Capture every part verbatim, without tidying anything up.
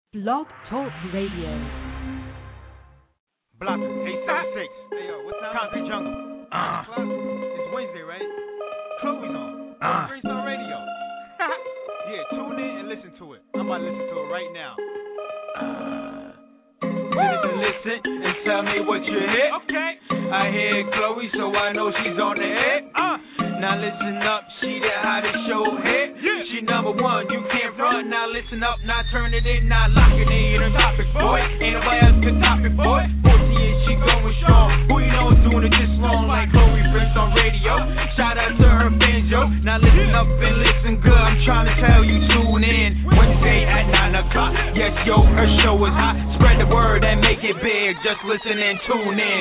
Blog Talk Radio. Block eight seventy-six. Hey, yo, what's up? Concrete Jungle. Uh. It's Wednesday, right? Chloe's on. Uh. Freestyle Radio. Yeah, tune in and listen to it. I'm about to listen to it right now. Uh. Listen, listen, and tell me what you hear. Okay. I hear Chloe, so I know she's on the air. Uh. Now listen up, she the hottest show here. Yeah. She number one, you can't front. Now listen up, now turn it in, now lock it in. The topic, boy. Ain't nobody else can top it, boy. forty years, she going strong. Who you know is doing it this long, like Chloe Fritz on radio. Shout out to her fans, yo. Now listen up and listen good. I'm trying to tell you, tune in. Wednesday at nine o'clock. Yes, yo, her show is hot. Spread the word and make it big. Just listen and tune in.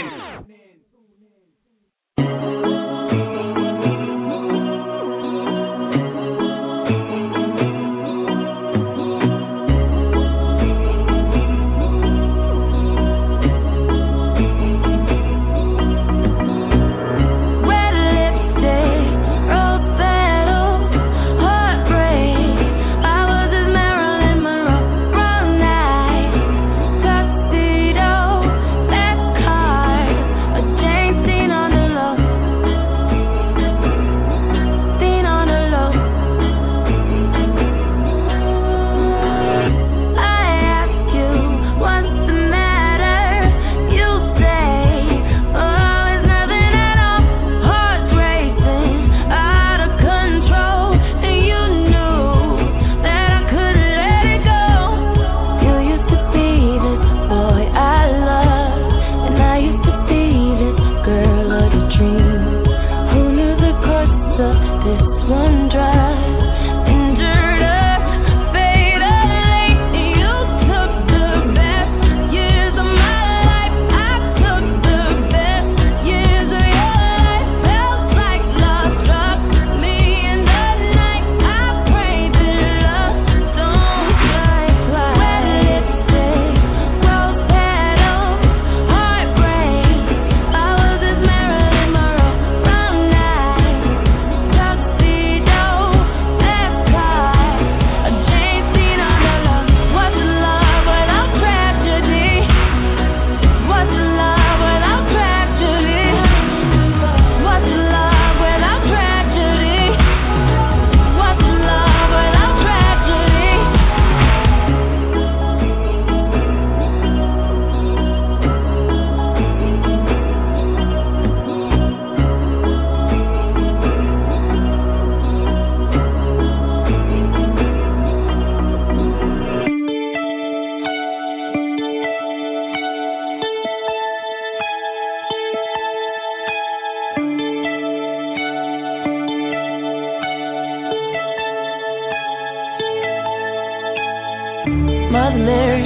Mother Mary,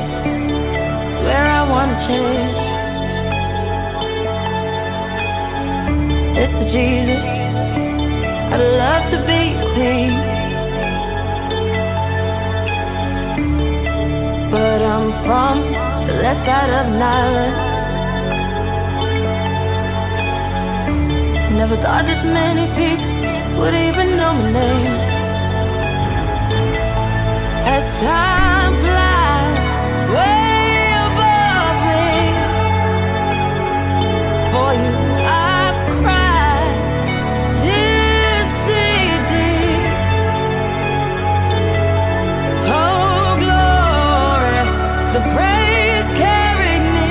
where I wanna change. It's a Jesus, I'd love to be your peace, but I'm from the left side of an island. Never thought this many people would even know my name. As time flies way above me, for you I've cried this city. Oh glory, the praise carried me.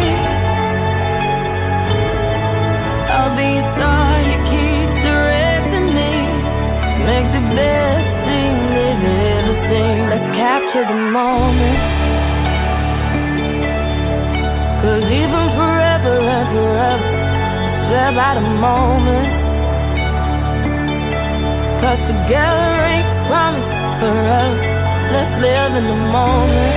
I'll be a star you keep directing me. Make the best thing they've ever seen. Let's capture the moment, 'cause even forever and forever, swear by the moment. 'Cause together ain't promised forever. Let's live in the moment.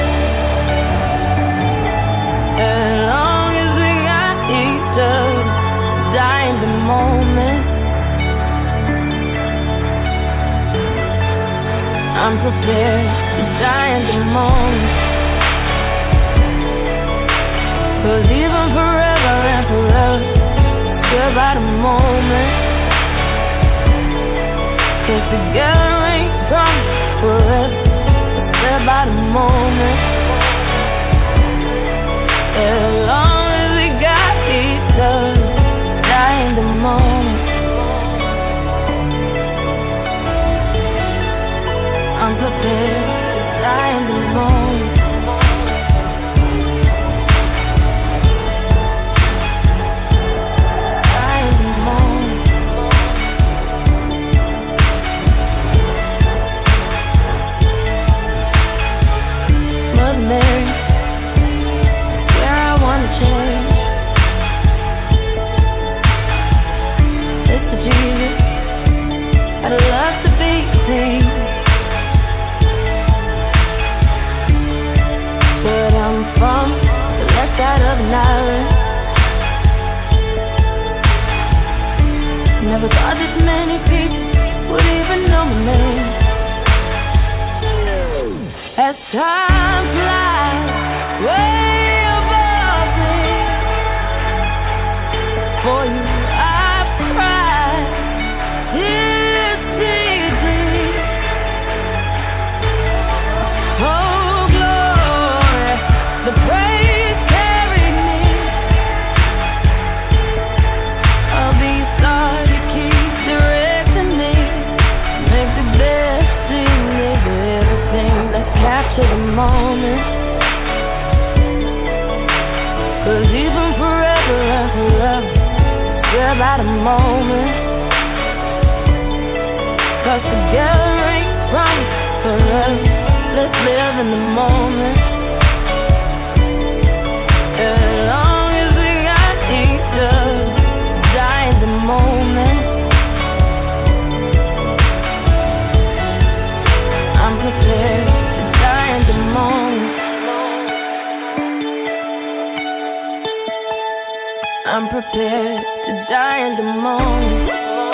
As long as we got each other, die in the moment. I'm prepared to die in the moment. 'Cause even forever and forever, swear by the moment. 'Cause together ain't promised forever, swear by the moment. outside of an island. Never thought this many people would even know my name. As time flies way above me, for you I've cried tears deeply. Oh glory, the praise carried me. I'll be sorry to keep directing me. Make the best thing of everything. Let's capture the moment. 'Cause even forever and forever, we're about a moment. 'Cause together ain't promised forever. Let's live in the moment. As long as we got each other, die in the moment. I'm prepared to die in the moment. I'm prepared to die in the moment.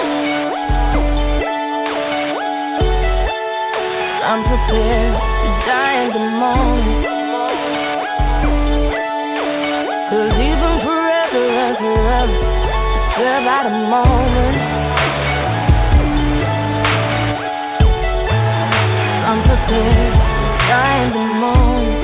I'm prepared to die in the moment. 'Cause even forever and forever, we're about a moment. I'm prepared to die in the moment.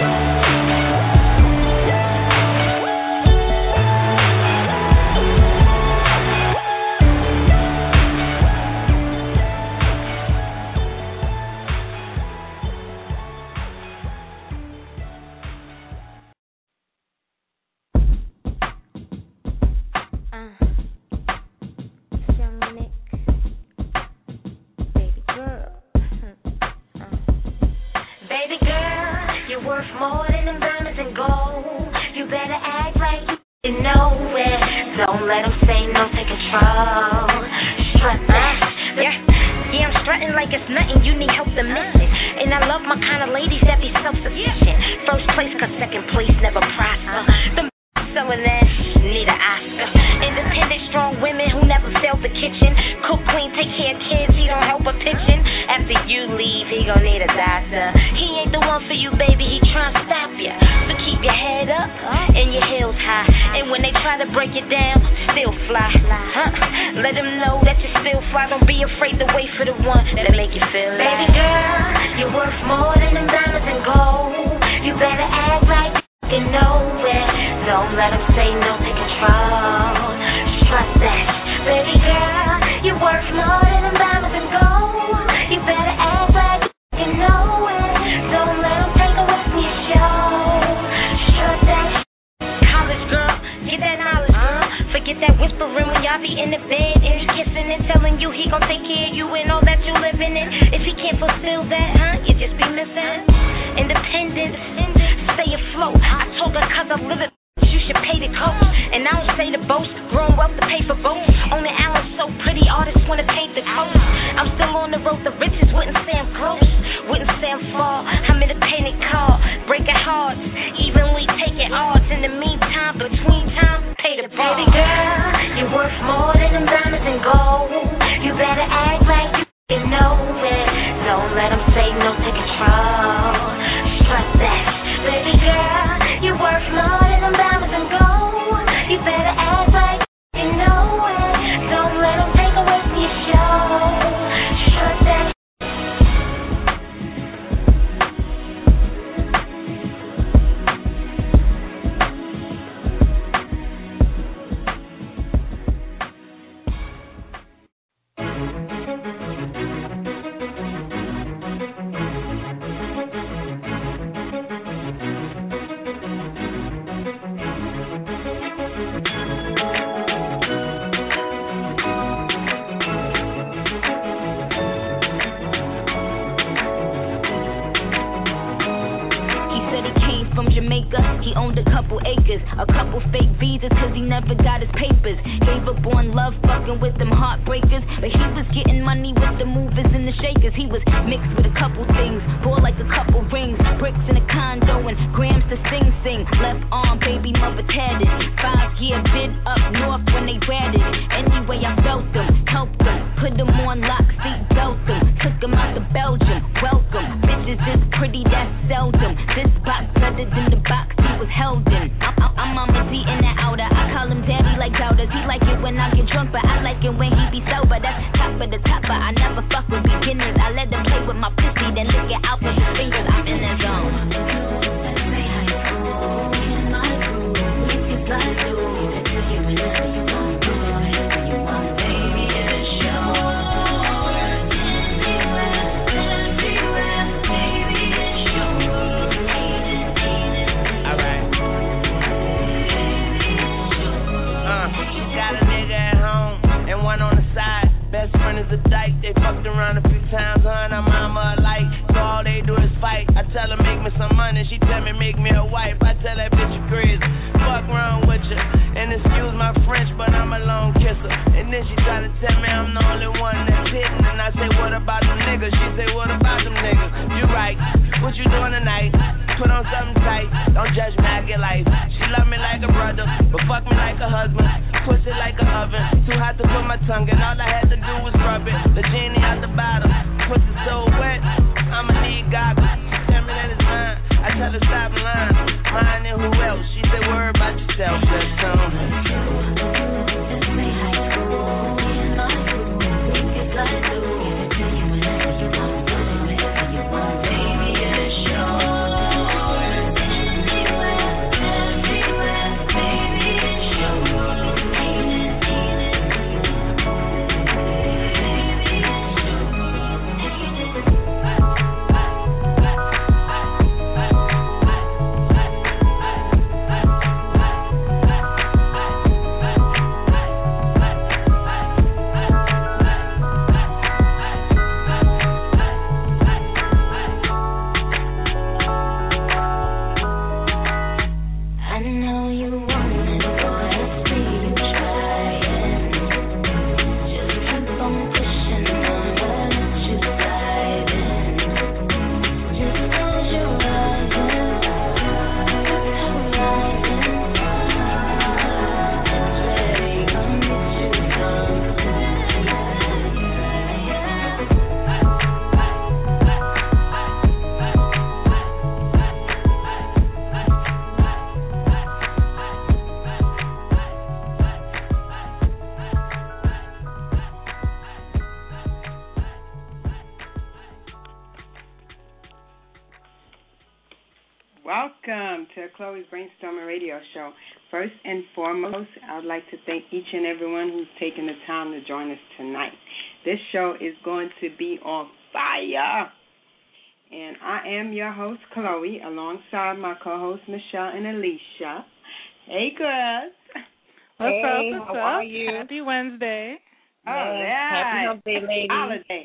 Mixed with a couple things, bought like a couple rings, bricks in a condo and grams to Sing Sing. Left arm, baby mother tatted. Five year bid up north when they ratted. Anyway, I felt them, helped them, put them on lock, seat belt them. Took them out to Belgium, welcome. Bitches this pretty, that's seldom. This box better than the box he was held in. I'm, I'm Mama D in the outer. I call him daddy like doubters. He like it when I get drunk, but I like it when he be sober. That's top of the topper. I never fuck with beginners. I let them play with my pussy, then lick it out with his fingers. I'm in the zone. Best friend is a dyke, they fucked around a few times, her and her mama alike, so all they do is fight. I tell her make me some money, she tell me make me a wife. I tell that bitch you crazy, fuck wrong with you, and excuse my French, but I'm a lone kisser. And then she try to tell me I'm the only one that's hitting, and I say what about them niggas, she say what about them niggas. You right, what you doing tonight? Put on something tight, don't judge me, I get life. She love me like a brother, but fuck me like a husband. Push it like an oven, too hot to put my tongue in. All I had to do was rub it, the genie out the bottom. Pussy so wet, I'ma need goggles. She tell me that it's mine, I tell her stop lying. Mine and who else? She said worry about yourself, let's come. Welcome to Chloe's Brainstorming Radio Show. First and foremost, I would like to thank each and everyone who's taken the time to join us tonight. This show is going to be on fire. And I am your host, Chloe, alongside my co-hosts, Michelle and Alicia. Hey, girls. What's hey, up? What's how up? are you? Happy Wednesday. All right. Happy hump day, ladies. Holiday.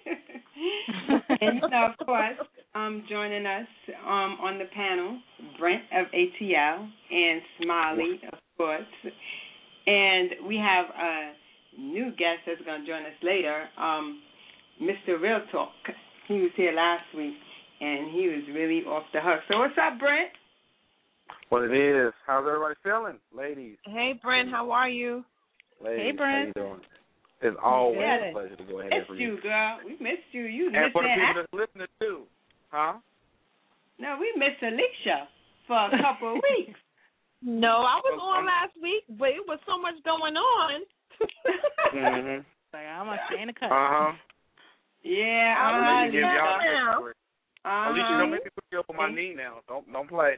And so, of course, um, joining us um, on the panel, Brent of A T L and Smiley, of course. And we have a new guest that's going to join us later, um, Mister Real Talk. He was here last week, and he was really off the hook. So what's up, Brent? What it is. How's everybody feeling, ladies? Hey, Brent, how are you? Ladies, hey, Brent. how you doing? It's always yeah. a pleasure to go ahead Missed and you, girl. We missed you. You And for the missing people that's listening, too. Huh? No, we missed Alicia for a couple of weeks. No, I was on last week, but it was so much going on. mm-hmm. Like, I'm going to stay in the cut. Uh-huh. Yeah, I uh, Let me give y'all now. a story. uh-huh. Alicia, don't make me put you up on my knee now. Don't don't play.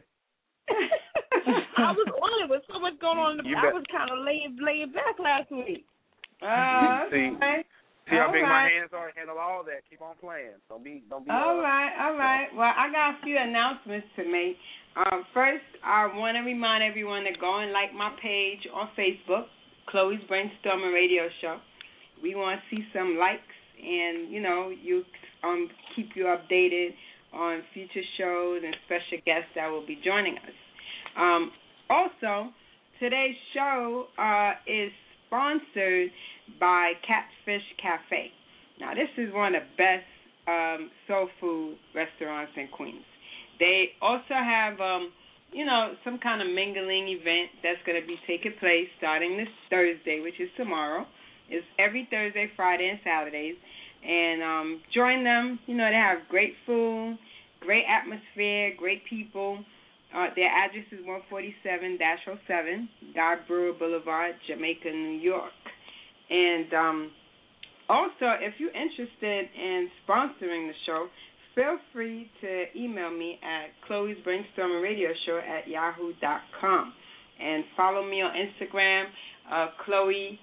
I was on it with so much going on. You I bet. was kind of laid, laid back last week. Uh, See, okay. see how All big right. my hands are to handle all that. Keep on playing. Don't be, don't be. All uh, right, all right. Well, I got a few announcements to make. Um, first, I want to remind everyone to go and like my page on Facebook, Chloe's Brainstorming Radio Show. We want to see some likes, and you know, you um keep you updated on future shows and special guests that will be joining us. Um, also, today's show uh, is sponsored by Catfish Cafe. Now, this is one of the best um, soul food restaurants in Queens. They also have um, you know, some kind of mingling event that's going to be taking place starting this Thursday, which is tomorrow. It's every Thursday, Friday, and Saturdays. And um, join them. You know, they have great food, great atmosphere, great people. Uh, their address is one forty-seven dash oh seven, Guy Brewer Boulevard, Jamaica, New York. And um, also, if you're interested in sponsoring the show, feel free to email me at Chloe's Brainstorming Radio Show at yahoo dot com. And follow me on Instagram, uh, Chloe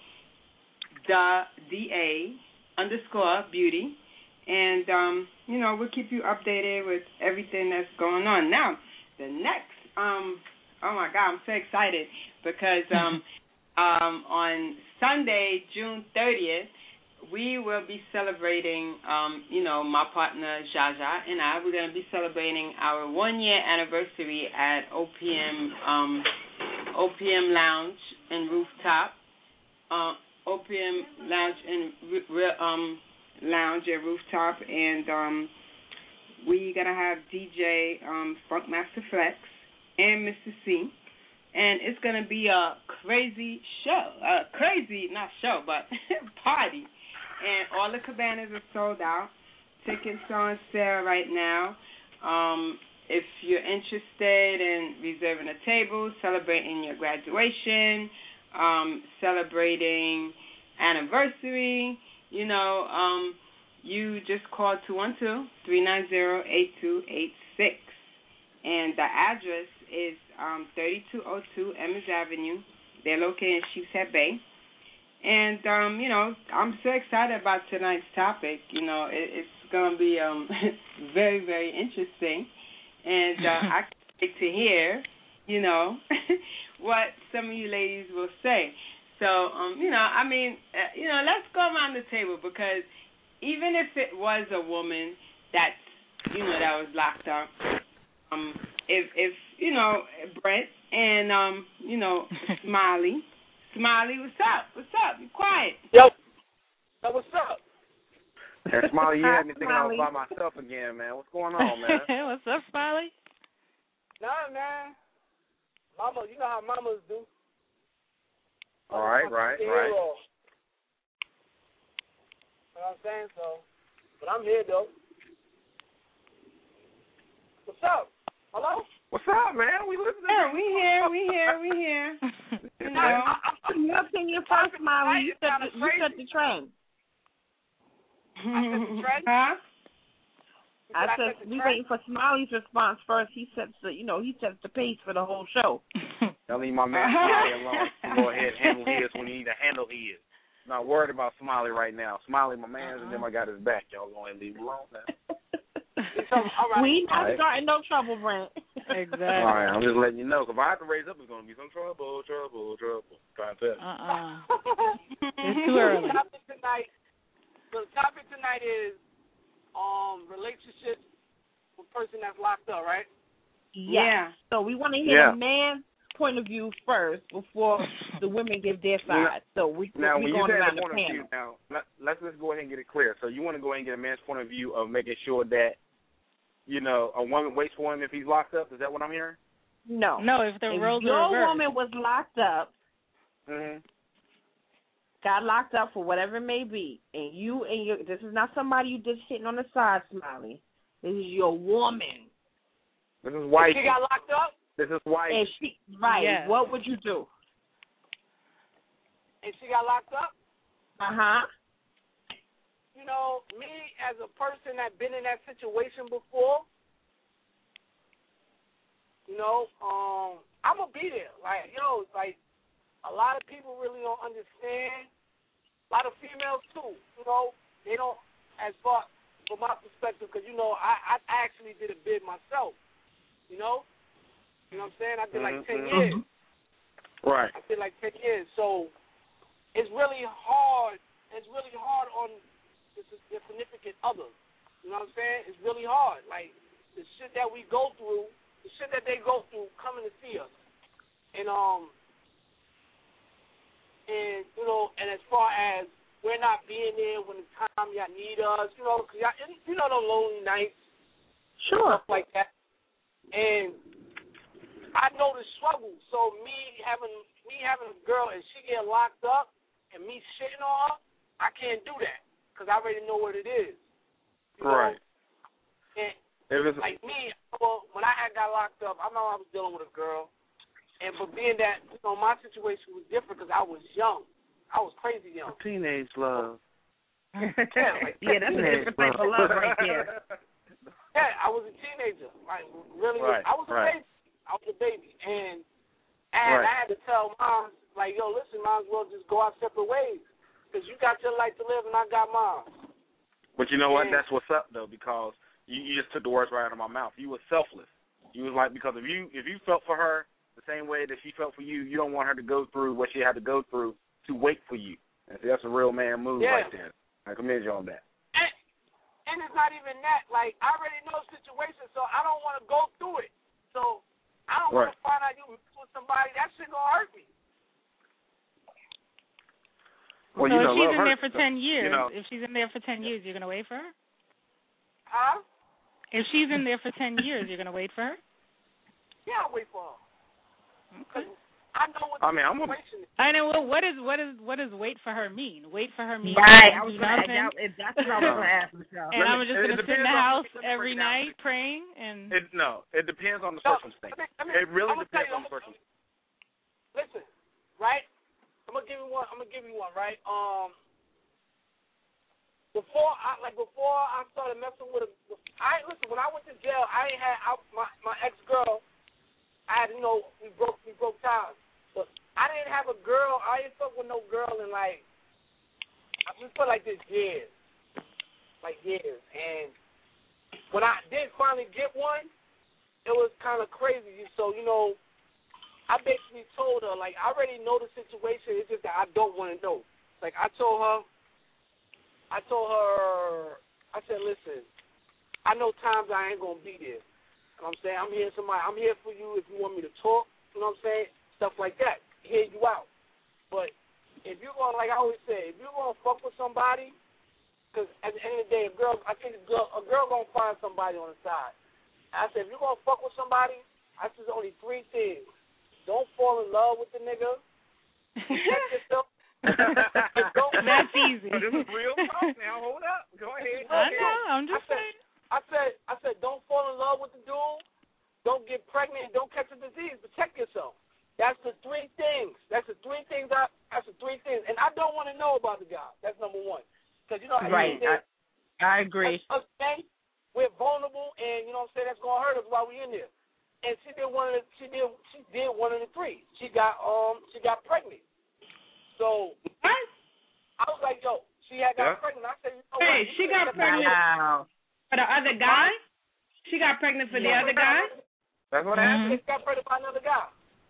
da, D-A underscore beauty. And, um, you know, we'll keep you updated with everything that's going on. Now, the next, um, oh, my God, I'm so excited because um, um, on Sunday, June thirtieth, we will be celebrating, um, you know, my partner, Jaja, and I. We're going to be celebrating our one-year anniversary at O P M um, O P M Lounge and Rooftop. Uh, O P M Lounge and um, Lounge and Rooftop, and um, we going to have D J um, Funkmaster Flex and Mister C. And it's going to be a crazy show. Uh, crazy, not show, but party. And all the cabanas are sold out. Tickets are on sale right now. Um, if you're interested in reserving a table, celebrating your graduation, um, celebrating anniversary, you know, um, you just call two one two, three nine zero, eight two eight six. And the address is um, thirty-two oh two Emmons Avenue. They're located in Sheepshead Bay. And, um, you know, I'm so excited about tonight's topic. You know, it, it's going to be um, very, very interesting. And uh, I can't wait to hear, you know, what some of you ladies will say. So, um, you know, I mean, uh, you know, let's go around the table because even if it was a woman that's, you know, that was locked up, um, if, if you know, Brent and, um, you know, Smiley, Smiley, what's up? What's up? You quiet. Yo. Yo, what's up? Hey, Smiley, you had me thinking I was by myself again, man. What's going on, man? What's up, Smiley? Nah, man. Mama, you know how mamas do. All right, right, right. You know what I'm saying? So, but I'm here, though. What's up? Hello? What's up, man? We listening. Yeah, we here, we here, we here. You know. Your opinion first, Molly. You set the, you set the trend. I set the trend? Huh? I said we waiting for Smiley's response first. He sets the, you know, he sets the pace for the whole show. Don't leave my man Smiley alone. Go ahead and handle his when you need to handle his. Not worried about Smiley right now. Smiley, my man, uh-huh. and then I got his back. Y'all go ahead and leave him alone now. So, all right. We not right. starting no trouble, Brent. Exactly. All right, I'm just letting you know. Because if I have to raise up, it's going to be some trouble, trouble, trouble. Trying to tell you. Uh-uh. It's too early. The topic tonight, the topic tonight is um relationships with a person that's locked up, right? Yeah. So we want to hear yeah. the man's point of view first before the women give their side. So we now we when you going say around the the point panel. of view, now let, let's let's go ahead and get it clear. So you want to go ahead and get a man's point of view of making sure that, you know, a woman waits for him if he's locked up. Is that what I'm hearing? No. No, if the if roles your are reversed. woman was locked up, mm-hmm. got locked up for whatever it may be, and you and your this is not somebody you just hitting on the side, Smiley. This is your woman. This is white. She got locked up. This is white. And she right. Yes. What would you do? And she got locked up. Uh huh. You know, me as a person that been in that situation before, you know, um, I'm gonna be there. Like, yo, like a lot of people really don't understand. A lot of females too. You know, they don't, as far from my perspective, because you know, I, I actually did a bid myself. You know, you know what I'm saying? I did like mm-hmm. ten years. Right. I did like ten years. So it's really hard. It's really hard on the, the significant others. You know what I'm saying? It's really hard. Like the shit that we go through, the shit that they go through, coming to see us, and um, and you know, and as far as we're not being there when the time y'all need us, you know, cause y'all, you know, those lonely nights, sure, stuff like that, and I know the struggle. So me having me having a girl and she get locked up and me shitting on her, I can't do that because I already know what it is. You right. Know? And if it's, like me, well, when I had got locked up, I know I was dealing with a girl, and but being that you know my situation was different because I was young, I was crazy young. Teenage love. yeah, like, yeah, that's a different type of love right there. Yeah, I was a teenager. Like really, right, I was a right. baby. I was a baby, and and right. I had to tell mom like, yo, listen, might as well just go our separate ways. Because you got your life to live and I got mine. But you know what? And, that's what's up, though, because you, you just took the words right out of my mouth. You were selfless. You was like, because if you if you felt for her the same way that she felt for you, you don't want her to go through what she had to go through to wait for you. And see, that's a real man move yeah. right there. I commend you on that. And, and it's not even that. Like, I already know the situation, so I don't want to go through it. So I don't right. want to find out you with somebody. That shit going to hurt me. Well, so you know, if she's in hurts, there for ten years, you know, if she's in there for ten years, you're gonna wait for her? Huh? If she's in there for ten years, you're gonna wait for her? Yeah, I'll wait for her. Okay. I know what I the mean, I'm situation is. I know. Well, what is what is what does wait for her mean? Wait for her mean right? I was do gonna, nothing. that, that's what I was gonna ask Michelle. And I'm just it, gonna it sit in the on, house every night praying and. It, no, it depends on the No, circumstance. I mean, it really I'm depends you, on the circumstance. Listen, right? I'm gonna give you one. I'm gonna give you one, right? Um, before I like before I started messing with a, I listen when I went to jail. I ain't had I, my my ex girl. I had you know we broke we broke ties, but I didn't have a girl. I didn't fuck with no girl in like I just felt like this years, like years. And when I did finally get one, it was kind of crazy. So you know. I basically told her, like, I already know the situation. It's just that I don't want to know. Like, I told her, I told her, I said, listen, I know times I ain't going to be there. You know what I'm saying? I'm here somebody, I'm here for you if you want me to talk. You know what I'm saying? Stuff like that. Hear you out. But if you're going to, like I always say, if you're going to fuck with somebody, because at the end of the day, a girl, I think a girl, a girl going to find somebody on the side. I said, if you're going to fuck with somebody, I said there's only three things. Don't fall in love with the nigga. Protect yourself. That's easy. But this is real talk now. Hold up. Go ahead. Go I ahead. know. I'm just I said, saying. I said, I said, don't fall in love with the dude. Don't get pregnant. Don't catch a disease. Protect yourself. That's the three things. That's the three things. I, that's the three things. And I don't want to know about the guy. That's number one. Because, you know, right. I, I agree. Us, us, we're vulnerable, and, you know what I'm saying, that's going to hurt us while we're in there. And she did one of the she did she did one of the three. She got um she got pregnant. So what? I was like, yo, she had got yeah. pregnant. I said, you know hey, what? she got pregnant wow. for the other guy. She got pregnant for yeah. the other guy. That's what mm-hmm. happened. She got pregnant by another guy.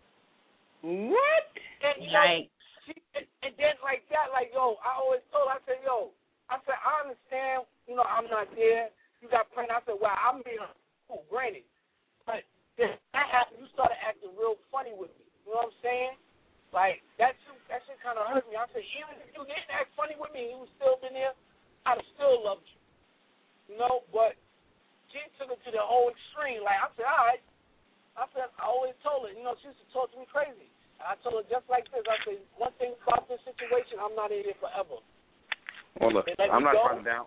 What? And you know, Right. she and, and then like that, like yo, I always told her, I said, yo, I said I understand, you know, I'm not there. You got pregnant. I said, wow, I'm being cool, granted, but. Then that happened, you started acting real funny with me. You know what I'm saying? Like, that shit, that shit kind of hurt me. I said, even if you didn't act funny with me, you would still been there, I'd have still loved you. You know, but she took it to the whole extreme. Like, I said, all right. I said, I always told her, you know, she used to talk to me crazy. And I told her just like this. I said, one thing about this situation, I'm not in here forever. Well, look, I'm not trying to down.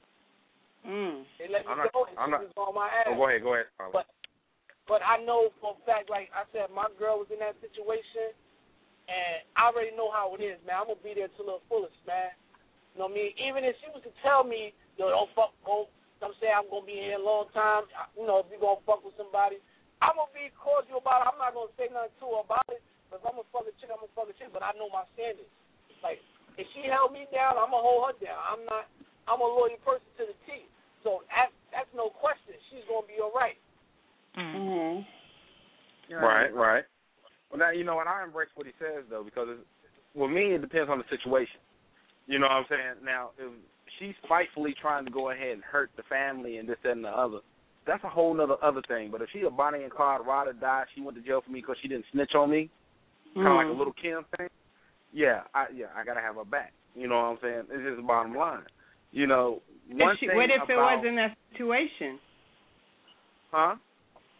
Mm. They let me I'm not, go, and I'm she not, was on my ass. Oh, go ahead, go ahead. But, But I know for a fact, like I said, my girl was in that situation, and I already know how it is, man. I'm going to be there to the fullest, man. You know what I mean? Even if she was to tell me, yo, don't fuck, go, I'm saying I'm going to be here a long time, you know, if you're going to fuck with somebody, I'm going to be cordial about it. I'm not going to say nothing to her about it, but if I'm going to fuck a chick, I'm going to fuck a chick, but I know my standards. Like, if she held me down, I'm going to hold her down. I'm not, I'm a loyal person to the T. So that's, that's no question. She's going to be all right. Mm-hmm. Right, right. Well, now, you know what, I embrace what he says, though, because, it's, well, me, it depends on the situation. You know what I'm saying? Now, if she's spitefully trying to go ahead and hurt the family and this, that, and the other, that's a whole other other thing. But if she's a Bonnie and Clyde, ride or die, she went to jail for me because she didn't snitch on me, kind of mm-hmm. like a little Kim thing, yeah, I yeah, I got to have her back. You know what I'm saying? It's just the bottom line. You know, one if she, thing what if about, it was in that situation? Huh?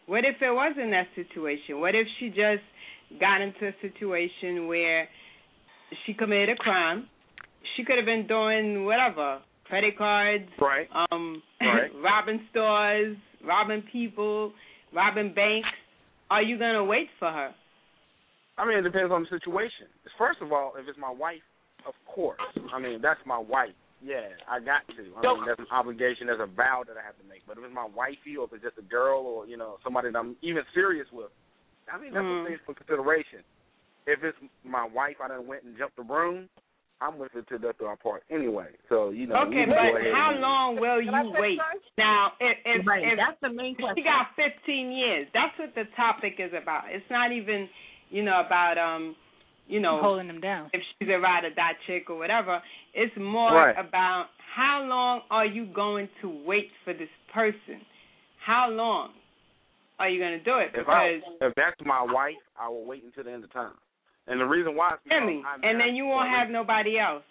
What if it wasn't that situation? What if she just got into a situation where she committed a crime? She could have been doing whatever, credit cards, right. um, right. robbing stores, robbing people, robbing banks. Are you going to wait for her? I mean, it depends on the situation. First of all, if it's my wife, of course. I mean, that's my wife. Yeah, I got to. I mean, that's an obligation, that's a vow that I have to make. But if it's my wifey or if it's just a girl or, you know, somebody that I'm even serious with, I mean, that's mm. a thing for consideration. If it's my wife, I done went and jumped the broom, I'm with her to death do our part anyway. So, you know. Okay, but how long will you wait? Now, if, if, right, if that's the main question. She got fifteen years. That's what the topic is about. It's not even, you know, about, um, you know, holding them down. If she's a ride or die chick or whatever. It's more right. about how long are you going to wait for this person? How long are you going to do it? If, because I, if that's my wife, I will wait until the end of time. And the reason why is because me, I'm and then you won't have nobody else.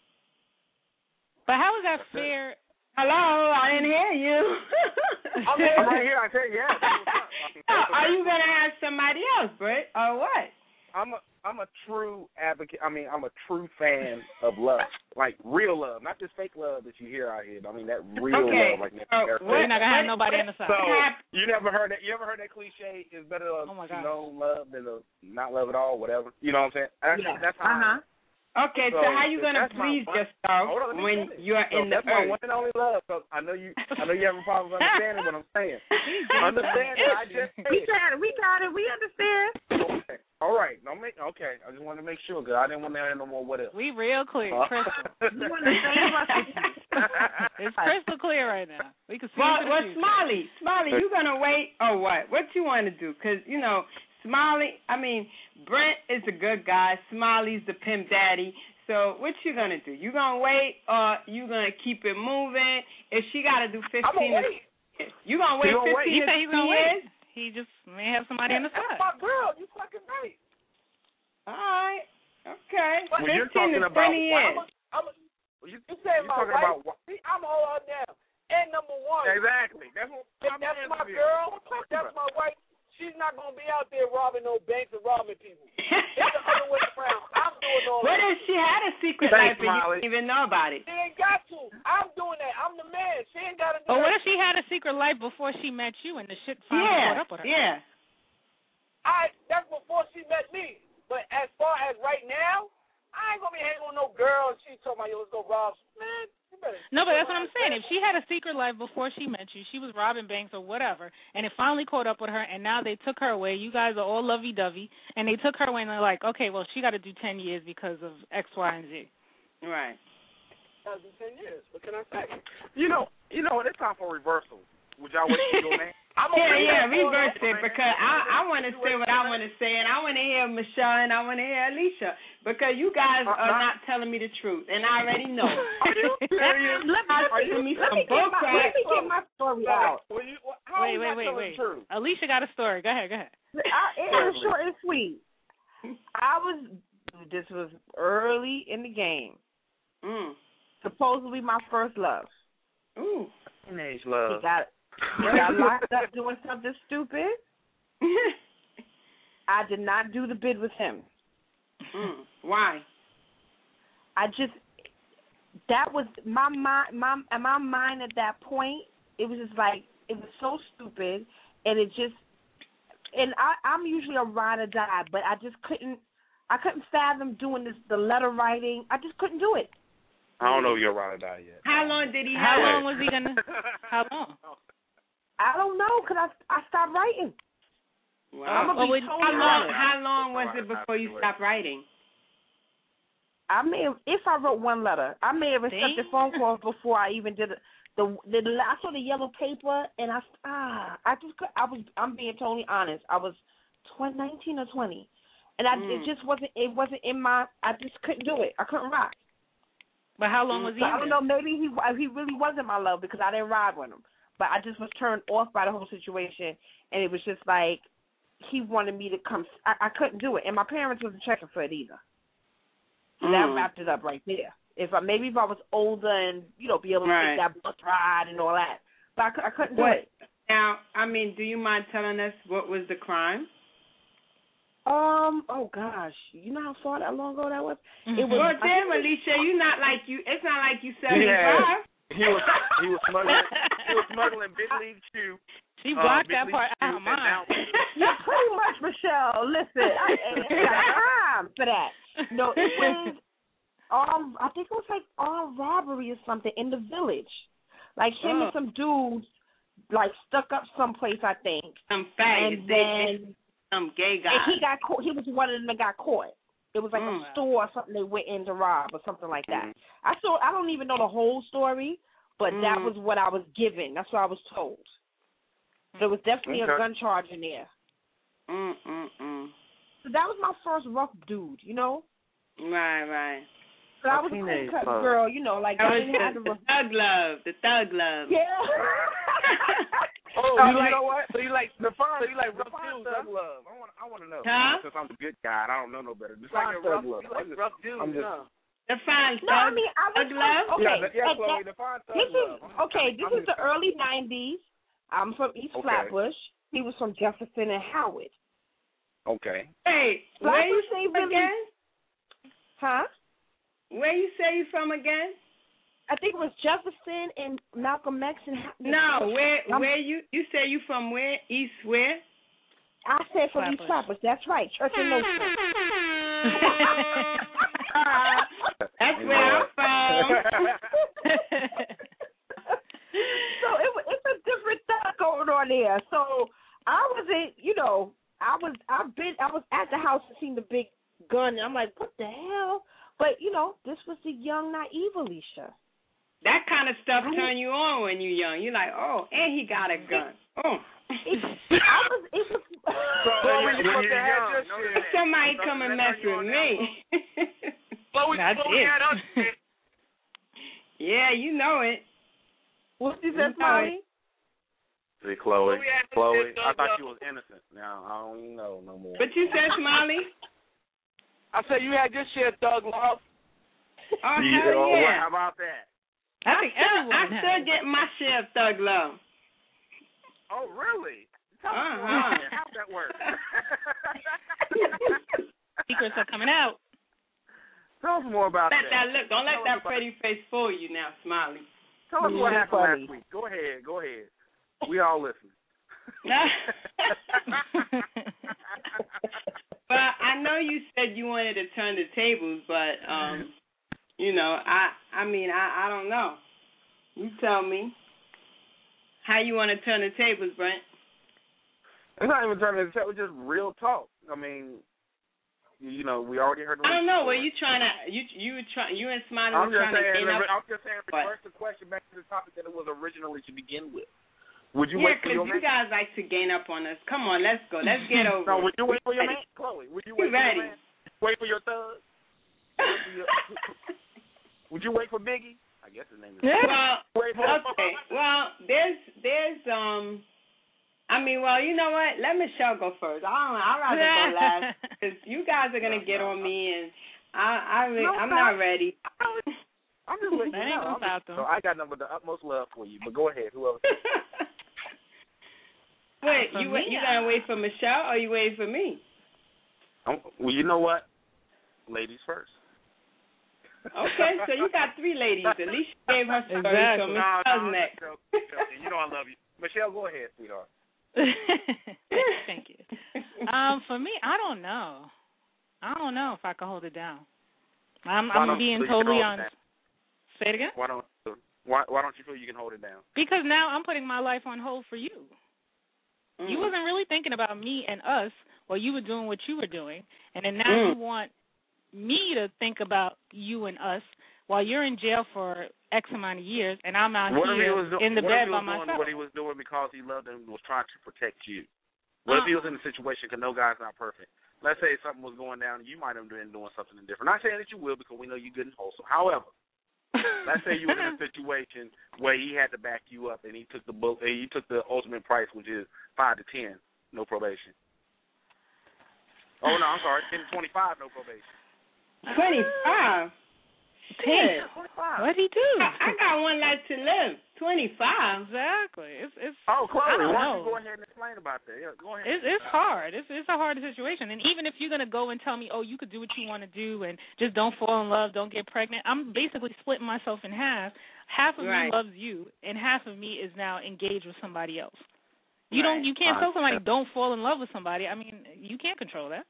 But how is that fair? Hello, I didn't hear you. I'm right here. I tell you, yeah. Are you gonna have somebody else, Britt, or what? I'm a I'm a true advocate. I mean, I'm a true fan of love, like real love, not this fake love that you hear out here. I mean, that real okay. love, like that. Uh, You're not gonna have nobody in the side. So you never heard that? You ever heard that cliche? It's better to oh know love than to not love at all. Whatever. You know what I'm saying? That's, yeah. that's how. Uh-huh. Okay, so, so how you gonna please yourself on, when you're so in the that's earth? my one and only love. So I know you. I know you have a problem with understanding what I'm saying. Understand that I just said. We got it. We got it. We understand. Okay. All right. No, make, okay. I just wanted to make sure because I didn't want to hear no more. What else? We real clear, uh, crystal. You understand? It's crystal clear right now. We can see. Well, well, Smiley, Smiley, you gonna wait or what? What you want to do? Because you know, Smiley. I mean, Brent is a good guy. Smiley's the pimp daddy. So what you gonna do? You gonna wait or you gonna keep it moving? If she gotta do fifteen, I'm gonna wait. You gonna wait gonna fifteen? He said he's gonna years? wait. He just may have somebody on the That's side. my girl. You fucking right. All right. Okay. Well, you're fifteen talking to about twenty years. I'm a, I'm a, you, you say you're my talking wife. about See, I'm all her down. And number one, exactly. That's what if I'm that's my here. girl. If that's my wife. She's not gonna be out there robbing no banks and robbing people. It's the other way around. I'm doing all What that. if she had a secret Thanks, life and you Molly. didn't even know about it? She ain't got to. I'm doing that. I'm the man. She ain't got to do But that. what if she had a secret life before she met you and the shit finally Yeah. caught up with her? Yeah. I that's before she met me. But as far as right now, I ain't gonna be hanging with no girl and she talking about yo, let's go rob. Man, you better. No, but that's what I'm saying. If she had a secret life before she met you, she was robbing banks or whatever, and it finally caught up with her, and now they took her away. You guys are all lovey-dovey, and they took her away, and they're like, okay, well, she got to do ten years because of X, Y, and Z. Right. That'll be ten years. What can I say? You know, you know, it's time for reversal. Would y'all wait to your man? I'm yeah, yeah, reverse it because I, I want to say what I want to say, and I want to hear Michelle and I want to hear Alicia because you guys are uh, not telling me the truth, and I already know. Are you serious? Let me, are you, me let, some me get my, let me get my story out. Well, you, how wait, wait, wait, wait. Alicia got a story. Go ahead, go ahead. I, it was short and sweet. I was, this was early in the game. Mm. Supposedly my first love. Ooh. Teenage love. He got, he got locked up doing something stupid. I did not do the bid with him. Mm. Why? I just, that was my mind, my, my mind at that point, it was just like, it was so stupid, and it just, and I, I'm usually a ride or die, but I just couldn't, I couldn't fathom doing this, the letter writing. I just couldn't do it. I don't know if you're a ride or die yet. How long did he How have long it? was he going to, how long? I don't know, because I, I stopped writing. Wow. I'm gonna Well, be would- totally How long, honest. how long was it before you stopped writing? I may have, if I wrote one letter, I may have accepted phone calls before I even did it. The, the I saw the yellow paper and I ah I just could, I was I'm being totally honest. I was twenty, nineteen or twenty, and I Mm. it just wasn't it wasn't in my I just couldn't do it. I couldn't rock. But how long was he So in I don't there? know. Maybe he he really wasn't my love because I didn't ride with him. But I just was turned off by the whole situation, and it was just like he wanted me to come. I, I couldn't do it, and my parents wasn't checking for it either. So that Mm. wrapped it up right there. If I maybe if I was older and you know be able to Right. take that bus ride and all that, but I, cou- I couldn't do What? it. Now, I mean, do you mind telling us what was the crime? Um. Oh gosh, you know how far that long ago that was. Mm-hmm. It was. Well, damn, Alicia, you not like you. It's not like you seventy-five. Yeah. He was he was smuggling he was smuggling big league chew. She blocked uh, that part out of mine. Yeah, pretty much, Michelle. Listen, I ain't got time for that. No, it was um. I think it was like armed robbery or something in the village. Like him oh. and some dudes like stuck up someplace. I think. Some faggots. And then. Some gay guy. And he got caught. He was one of them that got caught. It was like mm. a store or something they went in to rob or something like that. Mm. I saw. I don't even know the whole story, but mm. that was what I was given. That's what I was told. There was definitely okay. a gun charge in there. Mm mm mm. So that was my first rough dude, you know. Right, right. So I was a clean cut girl, you know, like that I was didn't have the, the the thug love, the thug love. Yeah. Oh, so you like, know what? So you like define, so you like rough dudes, thug love. I want I want to know. Huh? Since I'm a good guy, and I don't know no better. Like Define thug love. You like I'm rough just, dudes, I'm just, huh? Define no, I mean I was thug love. Okay, yeah, yeah, like Chloe, that, define thug this is love. okay. I'm, This I'm is the early nineties. I'm from East Okay. Flatbush. He was from Jefferson and Howard. Okay. Hey, where you Flatbush say ain't really, again? Huh? Where you say you from again? I think it was Jefferson and Malcolm X and. No, where I'm, where you you say you from where? East where? I said from East Flatbush. That's right, Church and Notion. That's where I'm from. So it, it's a different stuff going on there. So I wasn't, you know, I was I've been I was at the house and seen the big gun. And I'm like, what the hell? But you know, this was the young, naive Alicia. That kind of stuff turn you on when you're young. You're like, oh, and he got a gun. Oh. It, I was. It was. So when you supposed to have your shit, somebody come and mess with me. That's it. Yeah, you know it. What you said, Chloe? See, Chloe, Chloe, I thought you was innocent. Now I don't even know no more. But you said, Smiley? I said you had your share, thug love. Oh, yeah, hell well, yeah. how about that? I think I everyone still, I still get my share of thug love. Oh, really? Tell uh-huh. us how that works. Secrets are coming out. Tell us more about let that. that look, don't let that pretty face fool you now, Smiley. Tell us what Yeah, happened funny. last week. Go ahead, go ahead. We all listening. But I know you said you wanted to turn the tables, but um, you know, I I mean, I I don't know. You tell me how you want to turn the tables, Brent. It's not even turning the chat. It's just real talk. I mean, you know, we already heard. The I don't know. Were you trying to you you were trying you and Smiley I'm were just trying saying. to gain up? I'm just saying. Reverse the question back to the topic that it was originally to begin with. Would you Yeah, wait for because your you man? guys like to gain up on us. Come on, let's go. Let's get over No, it. would you wait for your man, Chloe? Would you wait You for ready? your man? Wait for your thug? Wait for your- Would you wait for Biggie? I guess his name is. Well, Wait for okay. Well, there's there's um. I mean, well, you know what? Let Michelle go first. I don't. I'd rather go last because you guys are gonna get on me, and I, I, really, No, I'm stop. not ready. I'm just letting That you ain't know. gonna stop them. So I got nothing but the utmost love for you. But go ahead, whoever. Wait, For you me, you uh, gonna wait for Michelle or you waiting for me? I'm, well, you know what? Ladies first. Okay, so you got three ladies. At least she gave her story, so Exactly. Michelle's no, no, next. no, joking. You know I love you. Michelle, go ahead, sweetheart. Thank you. Um, for me, I don't know. I don't know if I can hold it down. I'm, Why I'm don't being you feel you can totally hold it honest. down? Say it again. Why don't why why don't you feel you can hold it down? Because now I'm putting my life on hold for you. Mm. You wasn't really thinking about me and us while you were doing what you were doing, and then now Mm. you want me to think about you and us while you're in jail for X amount of years, and I'm out What if he here was do- in the what bed if he by was doing myself. what he was doing because he loved him and was trying to protect you? What if he was in a situation because no guy's not perfect? Let's say something was going down and you might have been doing something different. Not saying that you will because we know you're good and wholesome. However, let's say you were in a situation where he had to back you up and he took the bull, he took the ultimate price, which is five to ten, no probation. Oh no, I'm sorry, ten to twenty-five, no probation. Twenty-five. Ten. What'd he do? I, I got one life to live. twenty-five. Exactly. It's it's. Oh, Chloe, I don't why know. don't you go ahead and explain about that? Yeah, go ahead. It's it's hard. It's it's a hard situation. And even if you're gonna go and tell me, oh, you could do what you want to do and just don't fall in love, don't get pregnant, I'm basically splitting myself in half. Half of Right. me loves you, and half of me is now engaged with somebody else. You Right. don't. You can't Right. tell somebody don't fall in love with somebody. I mean, you can't control that.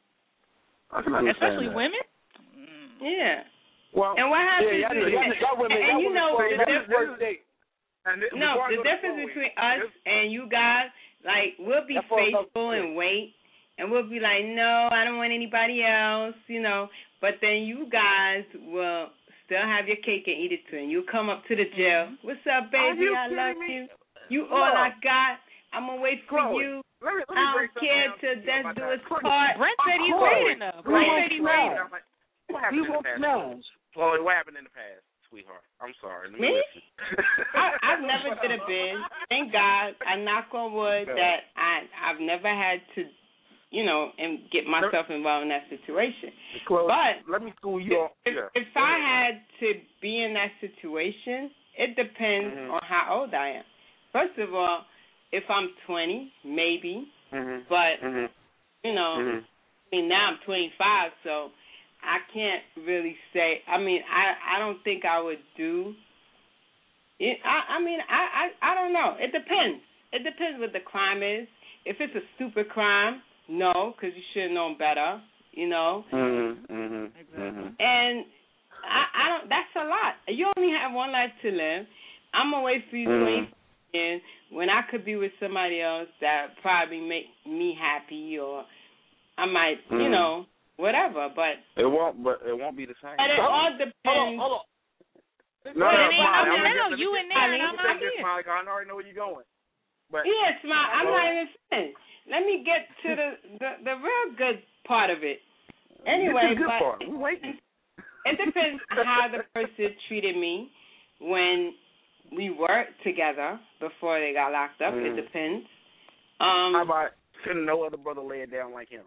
I can understand Especially that. women. Yeah. Well, And what happens yeah, is, yeah, yeah, y'all women, and y'all you women know play the that difference. first date. And this, No, before I the go to difference Chloe, between us this- and you guys, like, we'll be That's what I'm faithful saying. and wait, and we'll be like, no, I don't want anybody else, you know. But then you guys will still have your cake and eat it too, and you'll come up to the jail. What's up, Are baby? you I love kidding me? you. You all No. I got. I'm gonna wait for Chloe, you. Let me, let me I break don't something care down till to you death about do that. us Chloe, part. Brent said he's Chloe, waiting though. Chloe, Brent wants said he's smash. waiting. What He happened in the wants past? smash. Chloe, what happened in the past, sweetheart? I'm sorry. Let Me? listen. I, I've never did a bid. Thank God. I knock on wood that I I've never had to, you know, and get myself involved in that situation. Chloe, But let me school you off. if, Yeah. if I had to be in that situation, it depends Mhm. on how old I am. First of all, if I'm twenty, maybe, Mhm. but Mhm. you know, Mhm. I mean now I'm twenty-five, so I can't really say. I mean, I I don't think I would do. It, I I mean I, I I don't know. It depends. It depends what the crime is. If it's a stupid crime, no, because you should have known better. You know. Mhm. Mhm. Mhm. And I, I don't. That's a lot. You only have one life to live. I'm gonna wait for you Mhm. twenty years when I could be with somebody else that probably make me happy, or I might, you Mhm. know, whatever. But It won't. But it won't be the same. but it all depends. Hold on, hold on. No, But no, it ain't Smiley, nothing I'm gonna now. get- You let me in get- there let me and I'm get out this, here. Smiley, 'cause I already know where you're going. But Yeah, smile. I'm Go not ahead. even finished. Let me get to the the, the real good part of it. Anyway, Get to the good but part. We're waiting. it depends how the person treated me when we worked together before they got locked up. Mm. It depends. Um, How about couldn't no other brother lay it down like him?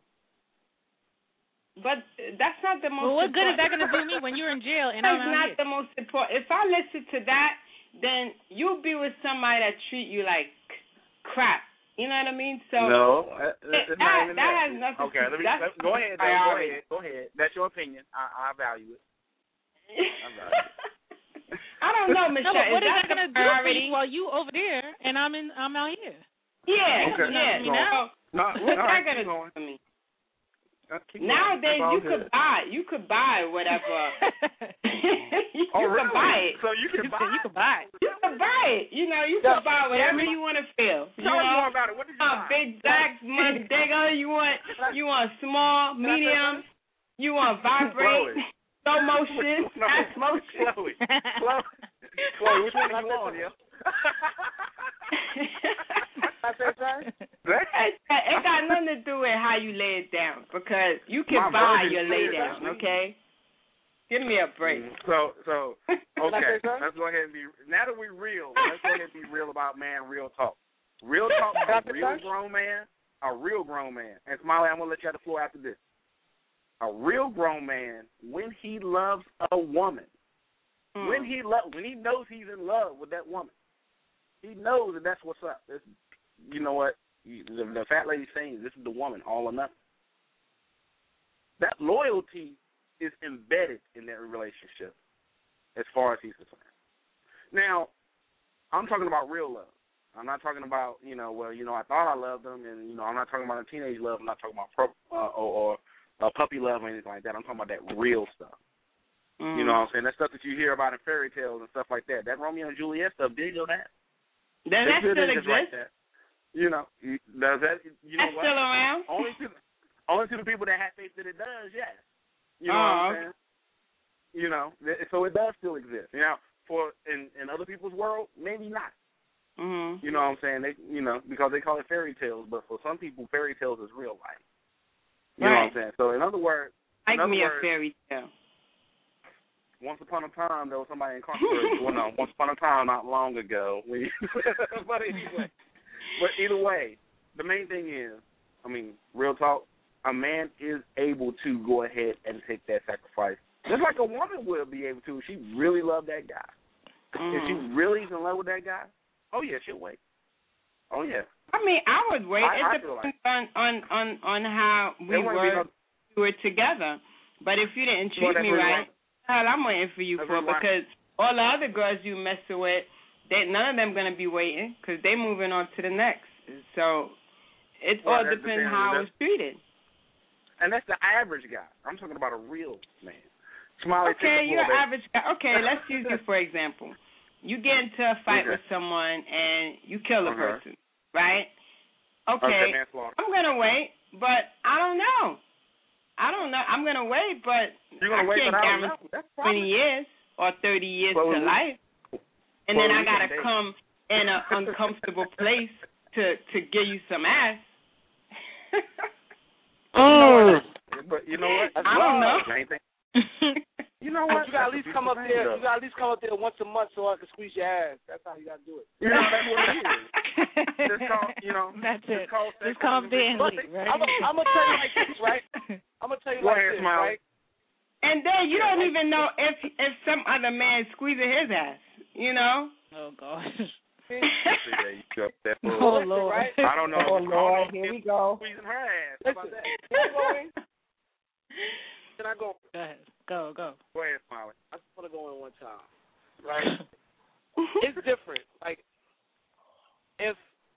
But that's not the most. Well, what good is that important. going to do me when you're in jail and That's I'm out not here? the most important. If I listen to that, then you'll be with somebody that treat you like crap. You know what I mean? So No, that, it- that's that, not even that has nothing Okay, to let me that's let, go ahead. Though, go priority. ahead. Go ahead. That's your opinion. I, I value it. I value it. I don't know, Michelle. No, but what is is that that going to the do for priority? you while you over there and I'm in? I'm out here. Yeah, Okay, yeah. keep going. So, No, what's all that right, gonna keep do going. for me? Uh, keep going. Nowadays, That's all you good. could buy. You could buy whatever. you Oh, really? could buy it. So you can buy. You can buy it. You can buy it. You know, you Yeah. can buy whatever Yeah. you want to feel. You Tell me know, more about it. What did you uh, buy? big Jack, Mondego. You want, you want small, medium. You want vibrate, Chloe. slow motion, No, fast motion. Chloe. Chloe. Chloe, which one are you on, yo? I say something? It, it got nothing to do with how you lay it down, because you can My buy virgin your lay is down. actually- Okay, give me a break. Mm, So, so okay, say something? let's go ahead and be. Now that we're real, let's go ahead and be real about man, real talk. Real talk Can I about a say real something? grown man, a real grown man. And Smiley, I'm gonna let you have the floor after this. A real grown man, when he loves a woman, Mm. when he lo- when he knows he's in love with that woman, he knows that that's what's up. It's, you know what? You- The, the fat lady saying this is the woman, all or nothing. That loyalty is embedded in that relationship, as far as he's concerned. Now, I'm talking about real love. I'm not talking about, you know, well, you know, I thought I loved them, and, you know, I'm not talking about a teenage love. I'm not talking about pro, uh, or, or uh, puppy love or anything like that. I'm talking about that real stuff. Mm. You know what I'm saying? That stuff that you hear about in fairy tales and stuff like that. That Romeo and Juliet stuff, did you know that? Does that They still didn't just write exist? that. You know, you- does that, you know That's what? still around? Only to, only to the people that have faith that it does, yes. You know Oh, what I'm okay. saying? You know, th- so it does still exist. You know, for in, in other people's world, maybe not. Mm-hmm. You know what I'm saying? They, you know, because they call it fairy tales, but for some people, fairy tales is real life. You know what I'm saying? So in other words, Like in other me words, a fairy tale. once upon a time, there was somebody incarcerated. Well, no, once upon a time, not long ago. We, but anyway, but either way, the main thing is, I mean, real talk, a man is able to go ahead and take that sacrifice, just like a woman will be able to if she really loved that guy. Mm. If she really is in love with that guy, oh yeah, she'll wait. Oh yeah. I mean, I would wait. I, it I depends like. on, on on on how we were no, we were together. But if you didn't treat well, me right, hell, I'm waiting for you that's for right. because all the other girls you messing with, they none of them gonna be waiting because they moving on to the next. So it well, all depends how I was treated. And that's the average guy. I'm talking about a real man. Smiley, okay, you're an average guy. Okay, let's use you for example. You get into a fight okay. with someone and you kill a uh-huh. person, right? Okay, okay I'm gonna wait, but I don't know. I don't know. I'm gonna wait, but You're gonna I wait, can't but I don't guarantee know. That's twenty years or thirty years well, to we, life, and well, then I we gotta can come in an uncomfortable place to to give you some ass. mm. But you know what? I don't know. You know what? You gotta at least come up there. You gotta at least come up there once a month so I can squeeze your ass. That's how you gotta do it. You know, that's what it is. Just call, you know. That's it. Just, call just come up there and leave, right? I'm gonna tell you like this, right? I'm gonna tell you Go like ahead, this, Smiley. right? And then you don't even know if if some other man squeezing his ass. You know? Oh gosh. oh Lord! Right? I don't know. Oh Lord! Here we go. Squeezing her ass. Listen, can I go in? Can I go? Go ahead. Go go. Go ahead, Smiley. I just want to go in one time. Right? It's different. Like if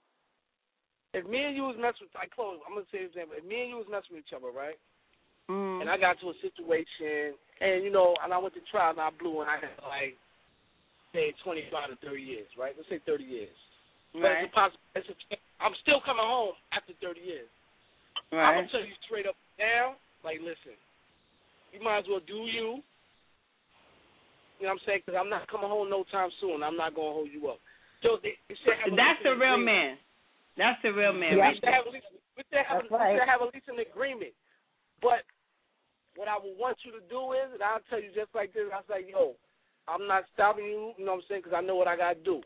if me and you was messing with, I close. I'm gonna say this example. If me and you was messing with each other, right? Mm. And I got to a situation, and you know, and I went to trial, and I blew, and I had like say twenty-five to thirty years, right? Let's say thirty years. But Right. it's a possible. It's a, I'm still coming home after thirty years. I'm Right. gonna tell you straight up now, like, listen, you might as well do you. You know what I'm saying? Because I'm not coming home no time soon. I'm not gonna hold you up. So they, they should have That's a a real agreement. man. That's a real man. Yeah. Right We should have at least, we should have, That's we right. should have at least an agreement. But what I would want you to do is, and I'll tell you just like this, I was like, yo, I'm not stopping you, you know what I'm saying, because I know what I got to do.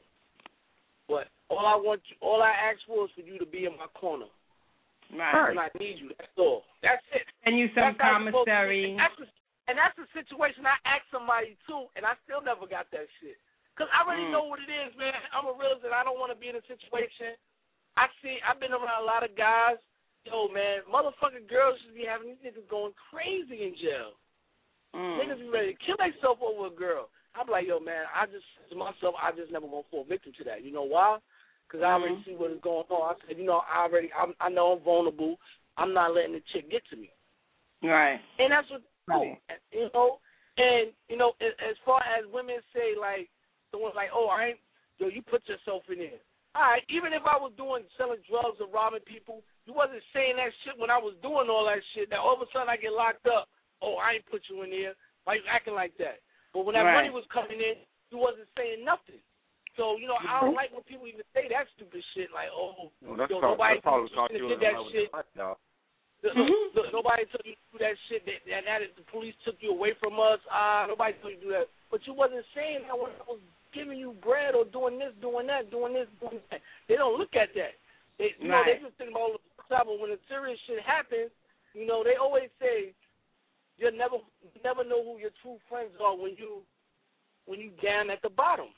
But all I want, you, all I ask for is for you to be in my corner. Right. And I need you, that's all. That's it. And you some That's how it's supposed to be. commissary. And that's, the, and that's the situation I asked somebody, too, and I still never got that shit. Because I already Mm. know what it is, man. I'm a realist, and I don't want to be in a situation. I see, I've been around a lot of guys. Yo, man, motherfucking girls should be having these niggas going crazy in jail. Mm. Niggas be ready to kill themselves over a girl. I'm like, yo, man, I just, to myself, I just never gonna fall victim to that. You know why? Because I already Mm. see what is going on. I said, you know, I already, I'm, I know I'm vulnerable. I'm not letting the chick get to me. Right. And that's what, Right. you know, and, you know, as, as far as women say, like, someone's like, oh, I ain't, yo, you put yourself in there. All right, even if I was doing, selling drugs or robbing people, you wasn't saying that shit when I was doing all that shit. That all of a sudden I get locked up. Oh, I ain't put you in there. Why you acting like that? But when that Right. money was coming in, you wasn't saying nothing. So, you know, I don't like when people even say that stupid shit. Like, oh, Well, that's yo, all, nobody that's all about did you that and shit. Look, Mm-hmm. look, nobody told you to do that shit. That, that, that the police took you away from us. Ah, uh, nobody told you to do that. But you wasn't saying that when I was giving you bread or doing this, doing that, doing this, doing that. They don't look at that. They, you know, Right. they just think about all the stuff. But when the serious shit happens, you know, they always say you never, you never know who your true friends are when you, when you down at the bottom.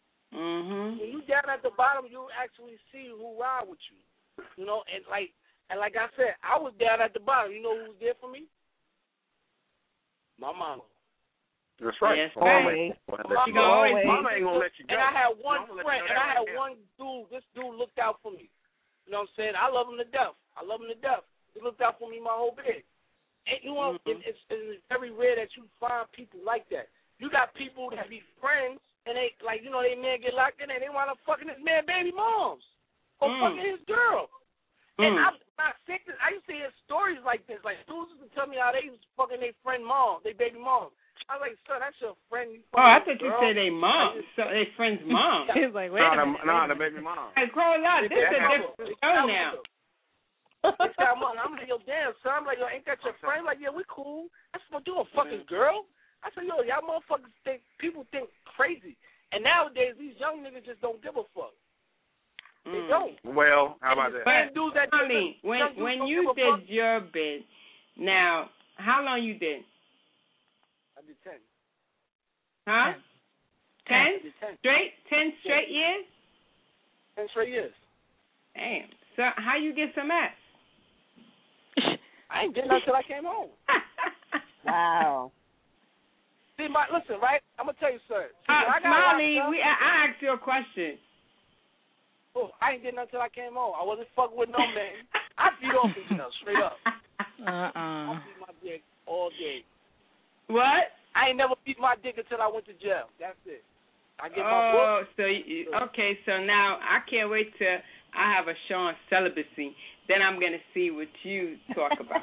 Mhm. When you down at the bottom, you actually see who ride with you. You know, and like, and like I said, I was down at the bottom. You know who was there for me? My mama. That's right. Yes, Mama right. ain't gonna let you She go. gonna always Mama ain't gonna let you go. And I had one Mama let you friend, know and I that had right one dude. This dude looked out for me. You know what I'm saying? I love him to death. I love him to death. He looked out for me my whole bed. And you know, Mm-hmm. it, it's, it's very rare that you find people like that. You got people that be friends, and they like, you know, they man get locked in, and they wind up fucking his man baby moms or Mm. fucking his girl. And Mm. I'm not sick. I used to hear stories like this. Like dudes used to tell me how they was fucking their friend mom, their baby mom. I was like, son, that's your friend. You Oh, I fucking thought you girl. said they mom. So they friend's mom. He's like, wait No, a the, minute. no, the baby mom. Hey, grow up. This is a different show now. It's got money. I'm like, yo, damn, son. I'm like, yo, ain't that your friend? Like, yeah, we cool. That's what you a fucking girl. I said, yo, y'all motherfuckers think, people think crazy. And nowadays, these young niggas just don't give a fuck. They Mm. don't. Well, how about that? And dudes that I just- mean, when young dudes when don't you give a did fuck. your bid, now how long you did? I did ten. Huh? Ten? ten. Straight? Ten straight years? Ten straight years. Damn. So how you get some ass? I ain't getting until I came home. Wow. See, my listen, right? I'm gonna tell you, sir. See, Uh, I got Smiley, locked up, we, I, I asked you a question. oh, I ain't getting until I came home. I wasn't fucking with no man. I beat off in jail, straight up. Uh-uh. I beat my dick all day. What? I ain't never beat my dick until I went to jail. That's it. I get my Oh, book. so you, okay. So now I can't wait till I have a show on celibacy. Then I'm gonna see what you talk about.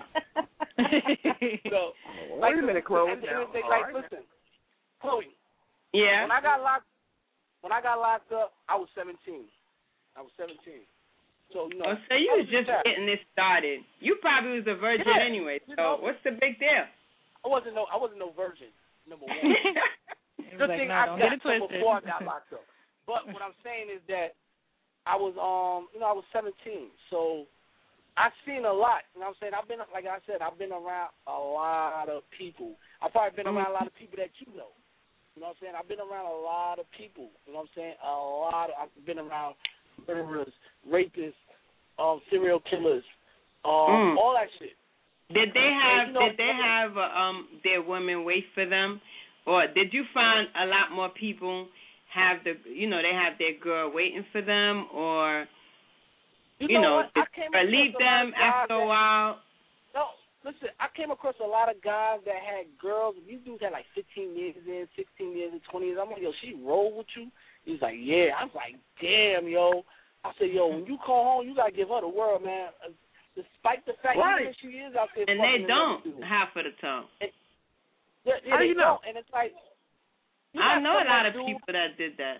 So, Wait like, a minute, Chloe. At the end of the day, All like, right. listen, Chloe. Yeah. When I got locked, when I got locked up, I was seventeen. I was seventeen. So you know. Oh, so you I was just child. getting this started. You probably was a virgin Yeah, anyway. you So know. what's the big deal? I wasn't no. I wasn't no virgin. Number one. It was Good like, thing no, I don't got get it some twisted. before I got locked up. But what I'm saying is that I was, um, you know, I was seventeen, so I've seen a lot. You know what I'm saying? I've been, like I said, I've been around a lot of people. I've probably been around a lot of people that you know. You know what I'm saying? I've been around a lot of people. You know what I'm saying? A lot. Of, I've been around murderers, rapists, um, serial killers, um, Mm. all that shit. Did they have And, you know, did they have uh, um their women wait for them, or did you find a lot more people have the you know they have their girl waiting for them, or You, you know, know, what? I did came they across leave a lot them of guys after a that- while? No, listen, I came across a lot of guys that had girls. These dudes had like fifteen years in, sixteen years and twenty years. I'm like, yo, she roll with you? He's like, yeah. I was like, damn, yo. I said, yo, when you call home, you got to give her the world, man. Uh, Despite the fact Right. that she is out there And fucking they don't another dude. half of the time. Yeah, yeah, How do they you know? don't. And it's like, you I got know a some lot that of do- people that did that.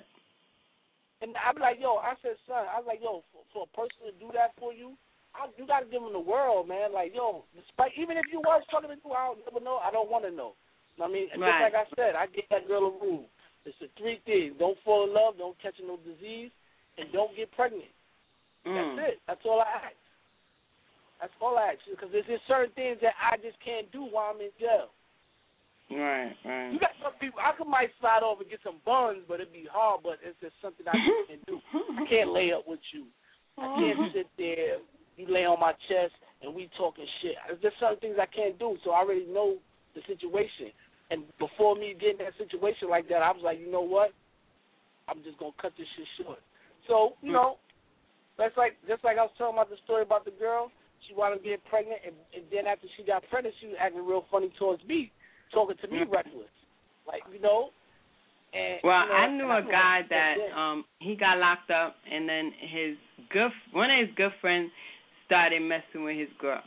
And I be like, yo, I said, son, I was like, yo, for, for a person to do that for you, I, you got to give them the world, man. Like, yo, despite even if you was fucking to do, I don't never know. I don't want to know. I mean, and Right. just like I said, I give that girl a rule. It's the three things: don't fall in love, don't catch no disease, and don't get pregnant. Mm. That's it. That's all I ask. That's all I ask. Because there's just certain things that I just can't do while I'm in jail. Right, right. You got some people, I could might slide over and get some buns, but it'd be hard, but it's just something I just can't do. I can't lay up with you. I can't sit there, you lay on my chest, and we talking shit. There's just certain things I can't do, so I already know the situation. And before me getting that situation like that, I was like, you know what? I'm just going to cut this shit short. So, you know, that's like just like I was telling about the story about the girl. She wound up getting pregnant, and, and then after she got pregnant, she was acting real funny towards me, talking to me reckless. Like, you know. And, Well, you know, I knew and a guy like, that yeah. um he got locked up, and then his good one of his good friends started messing with his girl,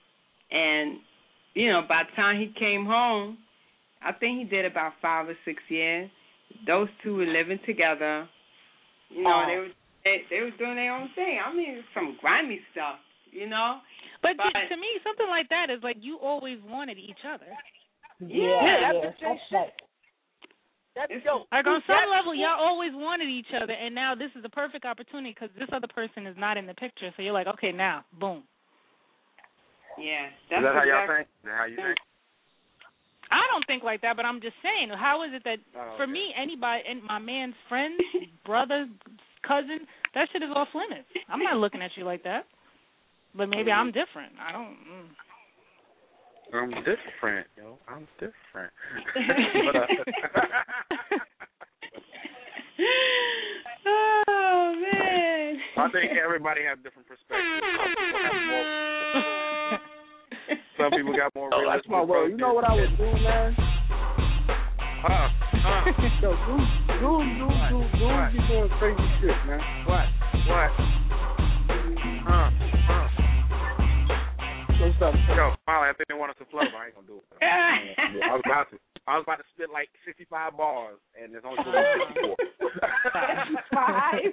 and you know by the time he came home, I think he did about five or six years. Those two were living together. You know, Oh. they were they, they were doing their own thing. I mean, some grimy stuff, you know. But, But- to me, something like that is like you always wanted each other. Yeah, that's the same shit. That's yo. Like on some that's- level, y'all always wanted each other, and now this is the perfect opportunity because this other person is not in the picture. So you're like, okay, now, boom. Yeah, Is that how y'all exactly- think? Is that how you think? I don't think like that, but I'm just saying, how is it that Oh, for okay. me, anybody, and my man's friends, brother, cousin, that shit is off limits. I'm not looking at you like that. But maybe I'm different. I don't. Mm. I'm different, yo. I'm different. but, uh, oh man! I think everybody has different perspectives. Some people have more. Some people got more Oh, realistic. that's my word. You know what I would do, man? Uh, uh. Yo, dudes, dudes, dudes, dudes, dudes be doing crazy shit, man. What? What? Uh, uh. What's up? Yo, Molly, I think they want us to flow, but I ain't gonna do it. I was about to. I was about to spit like sixty-five bars, and there's only fifty-four. Five.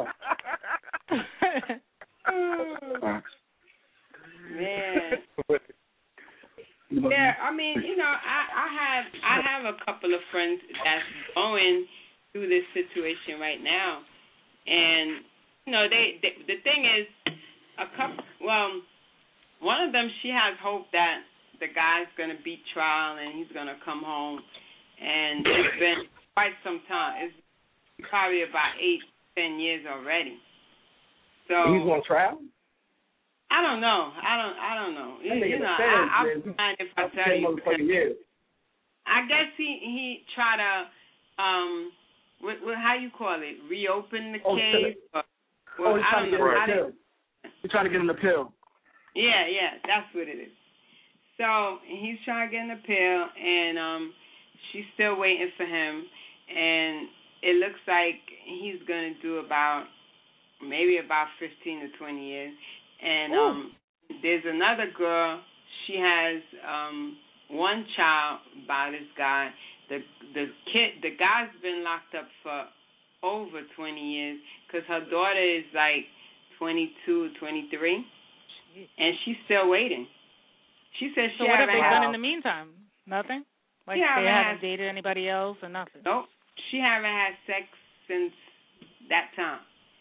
Man. Yeah, I mean, you know, I, I have I have a couple of friends that's going through this situation right now, and you know, they, they the thing is, a couple. Well, one of them, she has hope that the guy's gonna beat trial and he's gonna come home, and it's been quite some time. It's probably about eight, ten years already. So he's on trial? I don't know. I don't. I don't know. That You, you know, sense, I, I'll man. find if I That's tell ten you. motherfucking years. I guess he he tried to um, what, what how you call it? Reopen the Oh, case. Or, well, oh, he's I trying don't to know. get How him a pill. He's trying to get him a pill. Yeah, yeah, that's what it is. So he's trying to get an appeal, and um, she's still waiting for him. And it looks like he's gonna do about maybe about fifteen to twenty years. And um, there's another girl. She has um, one child by this guy. The the kid, the guy's been locked up for over twenty years because her daughter is like twenty-two, twenty-three, and she's still waiting. She said she So what have haven't they had, done in the meantime? Nothing? Like She they haven't haven't had- dated anybody else or nothing? Nope. She haven't had sex since that time.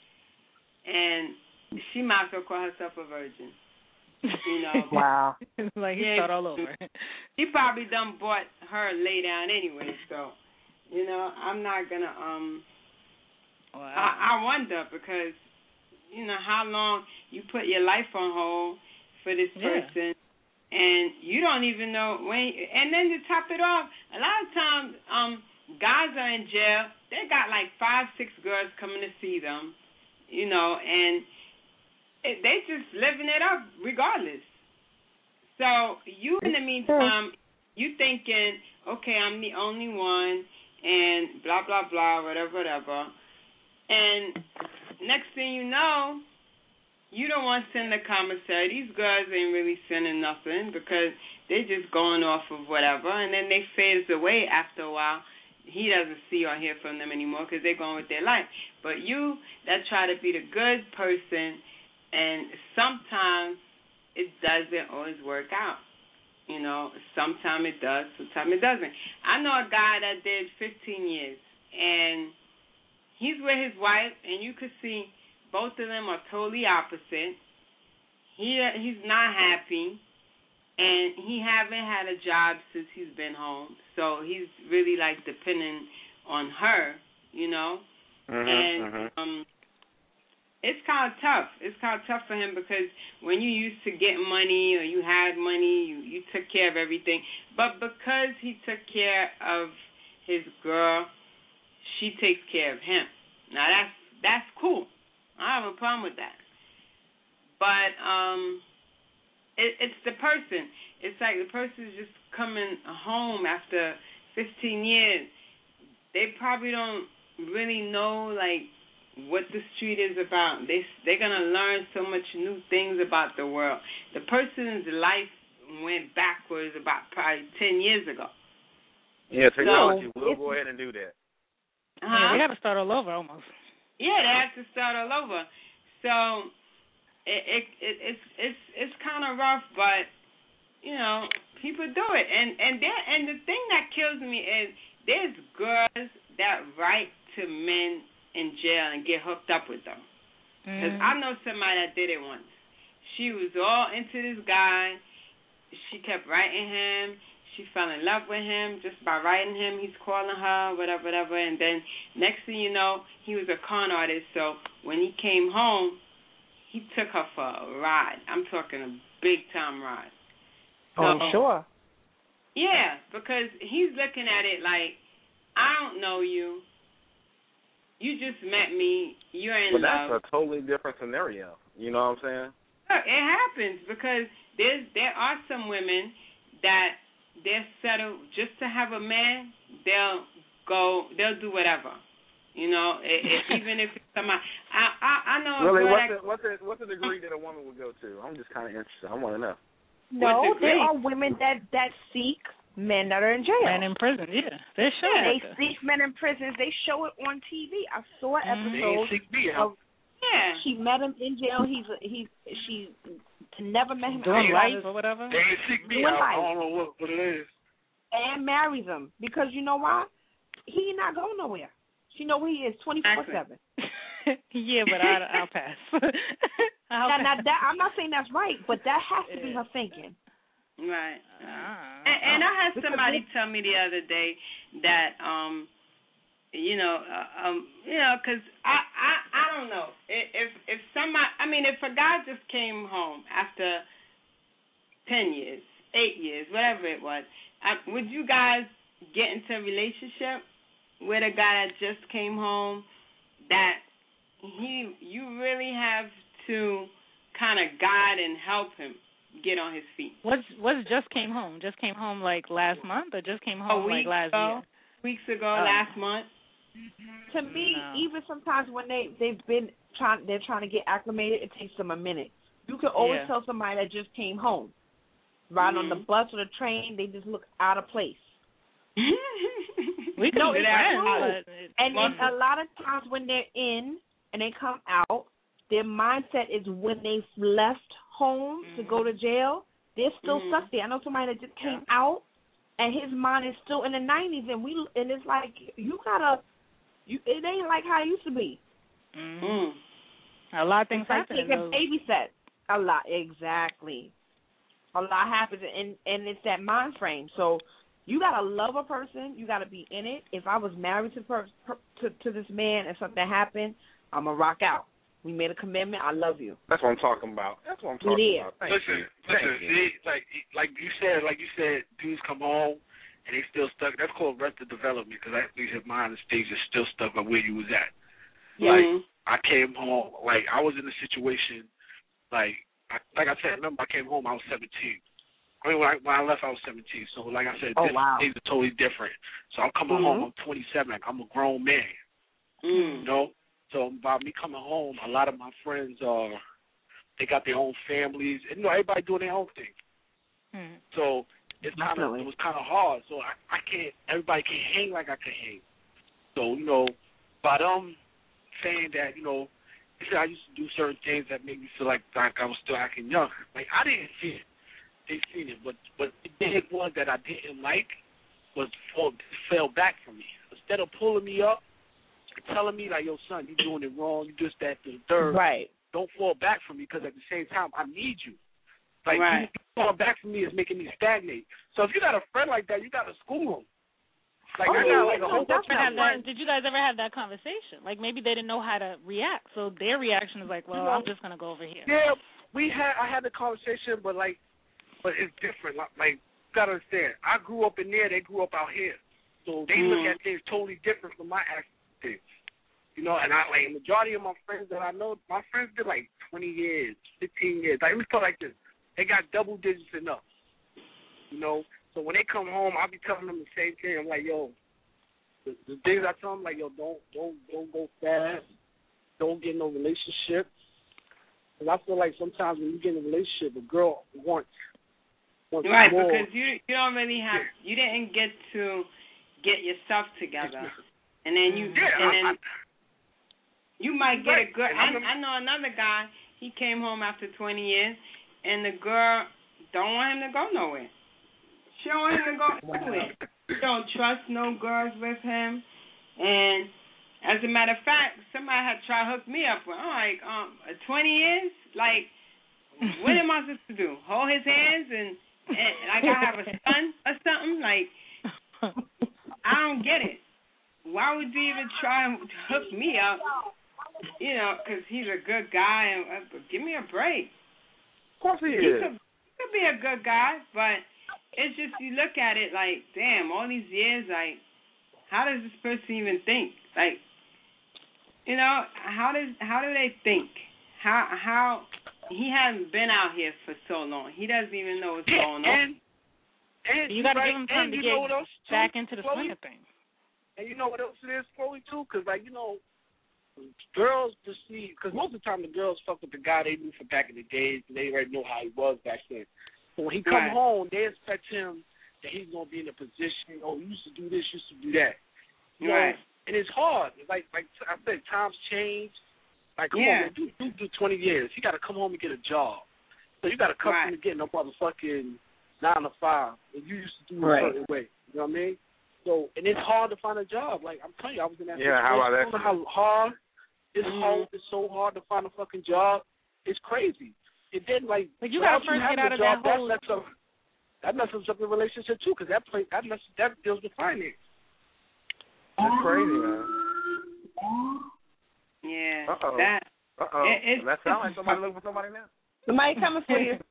And she might as well call herself a virgin. You know. Wow. Like he Yeah. start all over. She probably done bought her lay down anyway, so you know, I'm not gonna um Wow. I, I wonder because, you know, how long you put your life on hold for this Yeah. person and you don't even know when and then to top it off, a lot of times um guys are in jail, they got like five, six girls coming to see them, you know, and it, they just living it up regardless. So you in the meantime, you thinking, okay, I'm the only one and blah, blah, blah, whatever, whatever. And next thing you know, you don't want to send the commissary. These girls ain't really sending nothing because they're just going off of whatever, and then they fades away after a while. He doesn't see or hear from them anymore because they're going with their life. But you that try to be the good person, and sometimes it doesn't always work out. You know, sometimes it does, sometimes it doesn't. I know a guy that did fifteen years, and he's with his wife, and you could see both of them are totally opposite. He he's not happy, and he haven't had a job since he's been home. So he's really like depending on her, you know. Mm-hmm, and mm-hmm. um, it's kind of tough. It's kind of tough for him because when you used to get money or you had money, you you took care of everything. But because he took care of his girl, she takes care of him. Now that's that's cool. I have a problem with that. But um, it, it's the person. It's like the person's just coming home after fifteen years. They probably don't really know like what the street is about. They they're gonna learn so much new things about the world. The person's life went backwards about probably ten years ago. Yeah, technology So, will go ahead and do that. Uh-huh. Yeah, they got to start all over almost. Yeah, they have to start all over. So it, it, it it's it's it's kind of rough, but you know people do it, and and there and the thing that kills me is there's girls that write to men in jail and get hooked up with them. Because Mm. I know somebody that did it once. She was all into this guy. She kept writing him. She fell in love with him just by writing him. He's calling her, whatever, whatever. And then next thing you know, he was a con artist. So when he came home, he took her for a ride. I'm talking a big-time ride. So, Oh, I'm sure. Yeah, because he's looking at it like, I don't know you. You just met me. You're in But love. that's a totally different scenario. You know what I'm saying? Look, it happens because there's there are some women that they're settled just to have a man. They'll go. They'll do whatever. You know, it, it, even if it's somebody. I I, I know. a Really, girl what's that, the, what's the what's the degree that a woman would go to? I'm just kind of interested. I want to know. No, What's the there degree? are women that that seek men that are in jail. Men in prison, yeah. They're Yeah, showing they it. seek men in prisons. They show it on T V. I saw an Mhm. episode They ain't seek me of out. Yeah. she met him in jail. He's he's she never met him Doing outside life of- or whatever. They ain't seek me Doing out. life. I don't know what, what it is. and marries him because you know why? He not going nowhere. She know where he is twenty four seven. Yeah, but I, I'll pass. I'll Now, now pass. that I'm not saying that's right, but that has to be her thinking. Right. Ah. And, and I had Because somebody they- tell me the other day that um you know, uh, um, you know, because I, I, I don't know if if somebody, I mean, if a guy just came home after ten years, eight years, whatever it was, I, would you guys get into a relationship with a guy that just came home that he, you really have to kind of guide and help him get on his feet? What's what's just came home? Just came home like last month, or just came home like last ago, year? Weeks ago, oh. last month. To me, no. even sometimes when they they've been trying, they're trying to get acclimated. It takes them a minute. You can always yeah. tell somebody that just came home, ride mm-hmm. on the bus or the train, they just look out of place. we can no, do it's that, true. but it, and, well, and a lot of times when they're in and they come out, their mindset is when they've left home mm-hmm. to go to jail, they're still mm-hmm. stuck there. I know somebody that just came yeah. out, and his mind is still in the nineties, and we and it's like you gotta. You, it ain't like how it used to be. Mm-hmm. A lot of things happen. Taking baby steps. A lot, exactly. A lot happens, and and it's that mind frame. So you gotta love a person. You gotta be in it. If I was married to per, per, to to this man and something happened, I'ma rock out. We made a commitment. I love you. That's what I'm talking about. That's what I'm talking it about. Thank listen, you. listen. Thank See, like like you said, like you said, dudes come home. And they still stuck. That's called arrested development because I think his mind and stage is still stuck on where you was at. Yeah. Like I came home, like I was in a situation, like I, like I said, remember I came home, I was seventeen. I mean, when I, when I left, I was seventeen. So like I said, oh, this, wow. things are totally different. So I'm coming mm-hmm. home, I'm twenty-seven. I'm a grown man. Mm. You know. So by me coming home, a lot of my friends are, they got their own families, and you know everybody doing their own thing. Mm. So. It's kind of, it was kind of hard, so I, I can't, everybody can't hang like I can hang. So, you know, by them saying that, you know, they said I used to do certain things that made me feel like, like I was still acting young. Like, I didn't see it. They seen it. But, but the big one that I didn't like was fall, fell back from me. Instead of pulling me up and telling me, like, yo, son, you're doing it wrong, you just that, the third. Right. Don't fall back from me because at the same time, I need you. Like, right. you falling back from me is making me stagnate. So if you got a friend like that, you got to school him. Like, oh, I got like a whole bunch of that, friends. Did you guys ever have that conversation? Like, maybe they didn't know how to react, so their reaction is like, well, you know, I'm just going to go over here. Yeah, we had, I had the conversation, but, like, but it's different. Like, like you got to understand, I grew up in there, they grew up out here. So they mm. look at things totally different from my aspect. You know, and I, like, majority of my friends that I know, my friends did, like, twenty years, fifteen years. Like, let me put it like this. They got double digits enough, you know. So when they come home, I'll be telling them the same thing. I'm like, yo, the, the things I tell them, like, yo, don't, don't, don't go fast. Don't get in no relationship. Because I feel like sometimes when you get in a relationship, a girl wants, wants right, more. because you you don't really have, you didn't get to get yourself together, and then you, yeah, and I, then I, you might get right. a good. I, I, I know another guy. He came home after twenty years. And the girl don't want him to go nowhere. She don't want him to go anywhere. She don't trust no girls with him. And as a matter of fact, somebody had tried to hook me up with. I'm like, um, twenty years? Like, what am I supposed to do? Hold his hands and, and like I have a son or something? Like, I don't get it. Why would you even try to hook me up? You know, because he's a good guy. And uh, give me a break. Of course he, he is. Could, he could be a good guy, but it's just you look at it like, damn, all these years, like, how does this person even think? Like, you know, how does how do they think? How how he hasn't been out here for so long. He doesn't even know what's yeah, going on. And, and you got to right, give him time to get back into the swing of things. And you know what else it is, Chloe, too? Because, like, you know, girls deceive, because most of the time the girls fuck with the guy they knew from back in the days, and they already know how he was back then. So when he come right. home, they expect him that he's going to be in a position, oh, you used to do this, you used to do that. You right. know? And it's hard. Like like I said, times change. Like, come yeah. on, man, do, do, do twenty years. You got to come home and get a job. So you got to come right. home and get no motherfucking nine to five. And you used to do it right. a certain way. You know what I mean? So, and it's hard to find a job. Like, I'm telling you, I was in that yeah, situation. how about that? I don't know how hard. It's mm-hmm. hard. It's so hard to find a fucking job. It's crazy. And then, like, but you gotta first get out of job, that whole. That messes up, that messes up the relationship too, because that play, that messes, that deals with finance. That's crazy, man. Yeah. Uh-oh. That. Uh-oh. It, it, that sounds like somebody looking for somebody now. Somebody coming for you.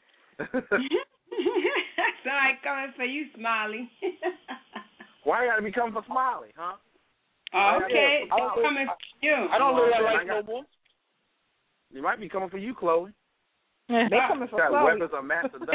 Somebody coming for you, Smiley. Why you gotta be coming for Smiley, huh? Oh, okay, I it's coming for you. I don't live that life no more. You might be coming for you, Chloe. They coming for Got Chloe. weapons of mass seduction.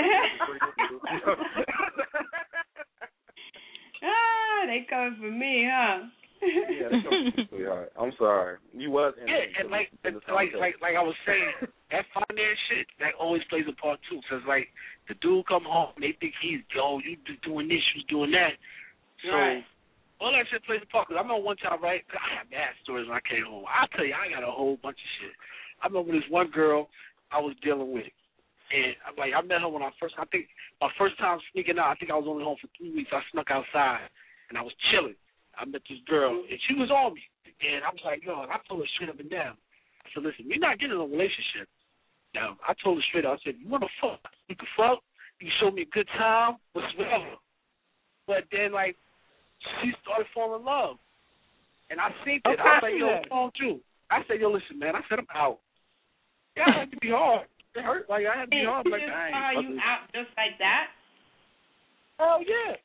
Ah, they coming for me, huh? Yeah, they coming for you, sweetheart. I'm sorry. You was in Yeah, and like, and like, like, like I was saying, that finance shit that always plays a part too. Cause like the dude come home, and they think he's yo, you just doing this, you doing that. So right. all that shit plays a part. Cause I remember one time, right? Cause I have bad stories when I came home. I'll tell you, I got a whole bunch of shit. I remember this one girl I was dealing with, and like I met her when I first. I think my first time sneaking out. I think I was only home for three weeks. I snuck outside, and I was chilling. I met this girl, and she was on me, and I was like, yo, and I told her straight up and down. I said, listen, we're not getting in a relationship. Now, I told her straight up. I said, you want to fuck? You can fuck. You can show me a good time, whatever. But then, like, she started falling in love, and I seen it. Okay, I was like, yo, what's wrong with you? I said, yo, listen, man. I said, I'm out. Yeah, I had to be hard. It hurt. Like, I had to be hard. She Like, just I saw ain't you fucking- out just like that? Oh, yeah.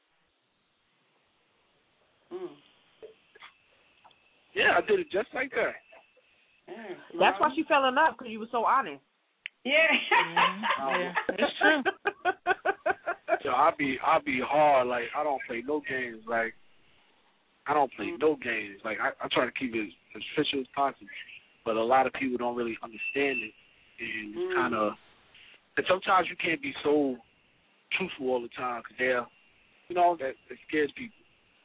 Mm. Yeah, I did it just like that. Mm. That's why she fell in love, because you were so honest. Yeah. Yeah, it's true. Yo, I be, I be hard. Like, I don't play no games. Like, I don't play no games. Like, I, I try to keep it as official as possible. But a lot of people don't really understand it. And Mm. kind of, and sometimes you can't be so truthful all the time because they're, you know, that, that scares people.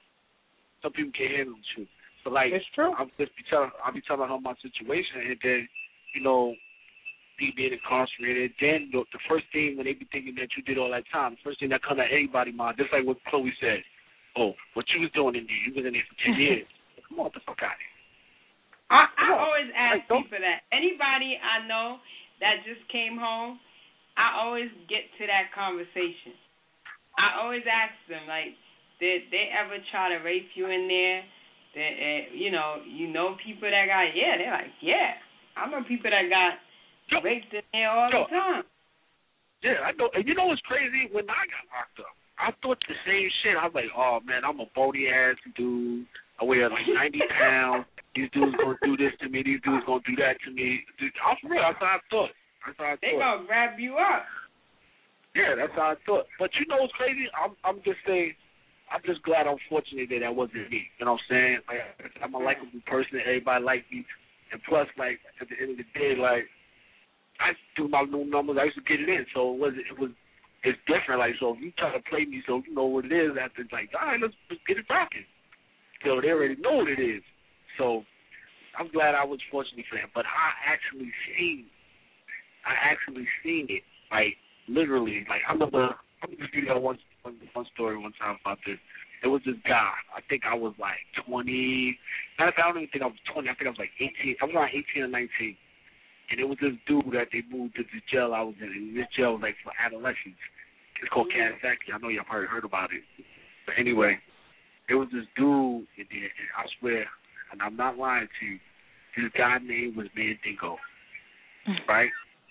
Some people can't handle the truth. So, like, It's true. I'll just be telling, I'll be telling her my situation, and then, you know, me being incarcerated, then the, the first thing when they be thinking that you did all that time, the first thing that comes to anybody's mind, just like what Chloe said, oh, what you was doing in there, you was in there for ten years. Come on, get the fuck out of here. I, I always ask Like, don't- people that. Anybody I know that just came home, I always get to that conversation. I always ask them, like, did they ever try to rape you in there? Did, uh, you know, you know people that got, yeah, they're like, yeah. I know people that got Yo, raped in there all yo. the time. Yeah, I know. And you know what's crazy? When I got locked up, I thought the same shit. I was like, oh, man, I'm a bony ass dude. I weigh like ninety pounds. These dudes going to do this to me. These dudes going to do that to me. Dude, I'm for real. That's how I thought. That's how I They thought. gonna grab you up. Yeah, that's how I thought. But you know what's crazy? I'm I'm just saying, I'm just glad I'm fortunate that that wasn't me. You know what I'm saying? Like, I'm a likable person. Everybody like me. And plus, like, at the end of the day, like, I do my new numbers. I used to get it in. So it was, it was, it's different. Like, so if you try to play me so you know what it is, after it's like, all right, let's, let's get it rocking. So they already know what it is. So I'm glad I was fortunate for that. But I actually seen, I actually seen it. Like, literally, like, I remember, I'm going to give you that one, one, one story one time about this. There was this guy, I think I was like twenty, matter of fact, I don't even think I was twenty, I think I was like eighteen, I was around eighteen or nineteen. And it was this dude that they moved to the jail I was in, and this jail was like for adolescents. It's called Kazaki. I know y'all probably heard about it. But anyway, there was this dude in there, and I swear, and I'm not lying to you, this guy's name was Mandingo, right?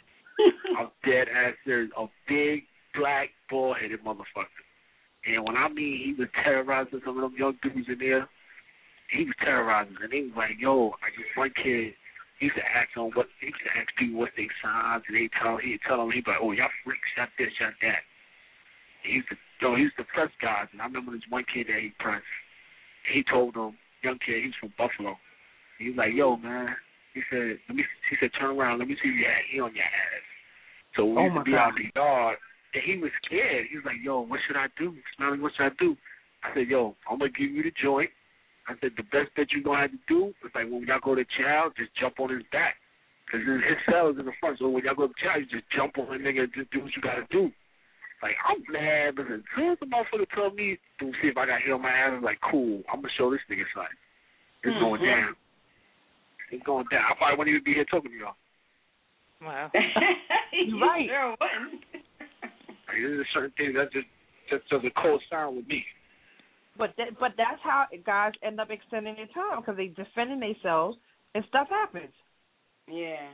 I'm dead ass serious. A big, black, bald-headed motherfucker. And when I mean he was terrorizing some of them young dudes in there, he was terrorizing. And they was like, yo, I just one kid, he used to ask on what, he used to ask people what they signs, and they tell, he'd tell them, he'd be like, oh, y'all freaks, shot this, shot that. And he used to, yo, he used to press guys. And I remember this one kid that he pressed. He told him, young kid, he was from Buffalo. He was like, yo, man, he said, let me, he said, turn around, let me see your hat, he on your ass. So we Oh used my to be God. out in the yard, and he was scared. He was like, yo, what should I do? Smelly, what should I do? I said, yo, I'm going to give you the joint. I said, the best that you're going to have to do is, like, when y'all go to chow, just jump on his back. Because his cell is in the front, so when y'all go to chow, you just jump on the nigga and just do what you got to do. Like, I'm mad, but as soon as the motherfucker told me to see if I got hit on my ass, I was like, cool, I'm going to show this nigga something. It's mm-hmm. going down. It's going down. I probably wouldn't even be here talking to y'all. Wow. You're right. Sure wouldn't. Like, there's certain things that just, just doesn't co-sign with me. But that, but that's how guys end up extending their time because they defending themselves and stuff happens. Yeah.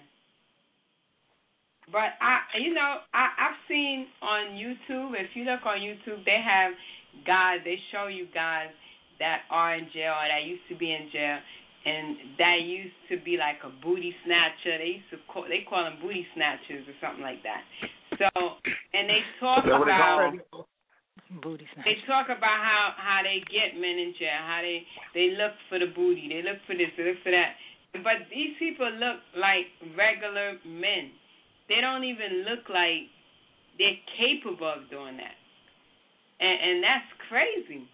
But I, you know, I I've seen on YouTube. If you look on YouTube, they have guys. They show you guys that are in jail or that used to be in jail, and that used to be like a booty snatcher. They used to call, they call them booty snatchers or something like that. So, and they talk about booty snatchers. They talk about how how they get men in jail, how they they look for the booty, they look for this, they look for that. But these people look like regular men. They don't even look like they're capable of doing that. And, and that's crazy.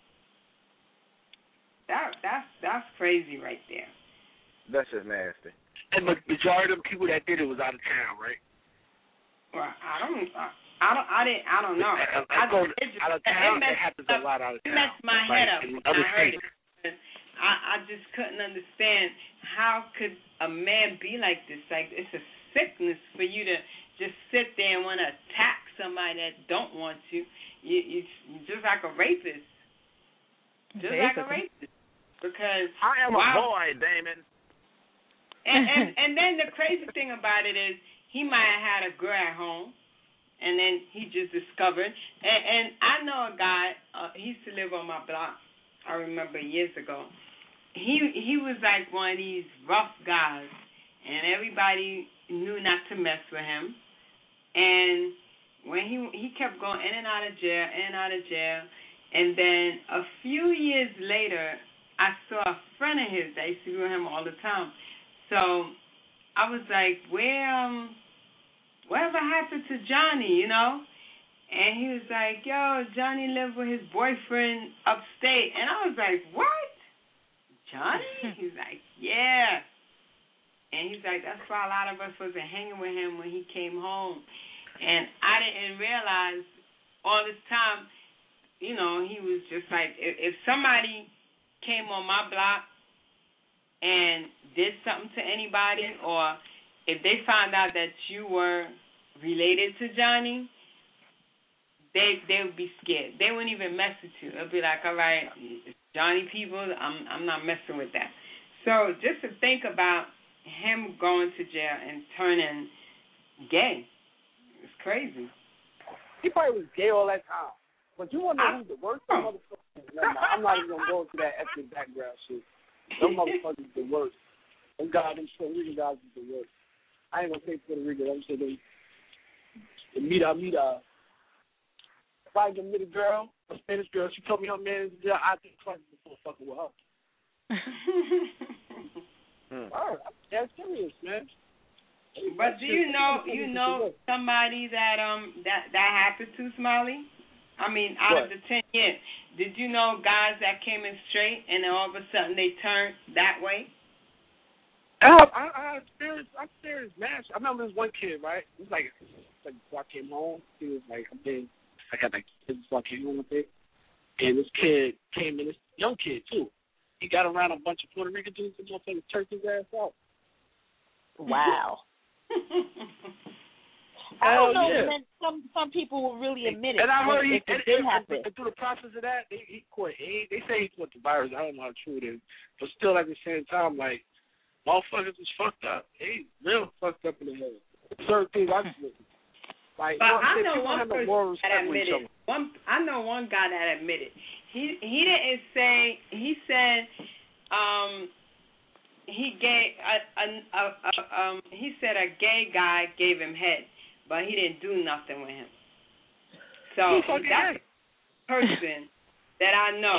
That that's that's crazy right there. That's just nasty. And the majority of the people that did it was out of town, right? Well, I don't, I, I don't, I didn't, I don't know. I, I, I, go it just, out of town. It, it happens up, a lot out of it town. It messed my like, head up when other I heard states. it. I, I just couldn't understand how could a man be like this. Like, it's a sickness for you to just sit there and want to attack somebody that don't want to. You, you, you're just like a rapist. Just Basically. like a rapist. Because I am wow, a boy, Damon. And, and and then the crazy thing about it is he might have had a girl at home, and then he just discovered. And, and I know a guy. Uh, he used to live on my block. I remember years ago. He he was like one of these rough guys, and everybody knew not to mess with him. And when he he kept going in and out of jail, in and out of jail, and then a few years later, I saw a friend of his that used to be with him all the time. So I was like, where um, whatever happened to Johnny, you know? And he was like, yo, Johnny lived with his boyfriend upstate. And I was like, what? Johnny? He's like, yeah. And he's like, that's why a lot of us wasn't hanging with him when he came home. And I didn't realize all this time, you know, he was just like, if, if somebody came on my block and did something to anybody, or if they found out that you were related to Johnny, they they would be scared. They wouldn't even mess with you. They'll be like, all right, Johnny people, I'm I'm not messing with that. So just to think about him going to jail and turning gay, it's crazy. He probably was gay all that time. But you want to know who's the worst oh. motherfuckers? I'm not even going to go into that ethnic background shit. Them motherfuckers the worst. Them guys, them Puerto Rican guys is the worst. I ain't going to say Puerto Rican. I'm saying they, they meet up, meet up. If I can meet a girl, a Spanish girl, she told me her man is there, I think twice before fucking with her. hmm. All right, I'm dead serious, man. But do you know you know somebody that um that that happened to, Smiley? I mean, out what? of the ten years, did you know guys that came in straight and then all of a sudden they turned that way? I I, I experienced I experienced match. I remember this one kid, right? It was like, it was like before I came home, he was like, I'm being, I got like kids before I came home with it, and this kid came in, this young kid too. He got around a bunch of Puerto Rican dudes and motherfuckers turned his ass out. Wow. I don't know. Yeah. Man, some some people will really admit it. And I heard he, it, it, and, did and, happen. and through the process of that, they, he caught. He, they say he caught the virus. I don't know how true it is, but still at the same time, like motherfuckers is fucked up. They real fucked up in the head. Certain things I just like. But you know I say, know people one have no person moral that respect for each admitted. other. One, I know one guy that admitted. He he didn't say. He said. Um. He gave a, a, a, a um. He said a gay guy gave him head, but he didn't do nothing with him. So that's the person that I know.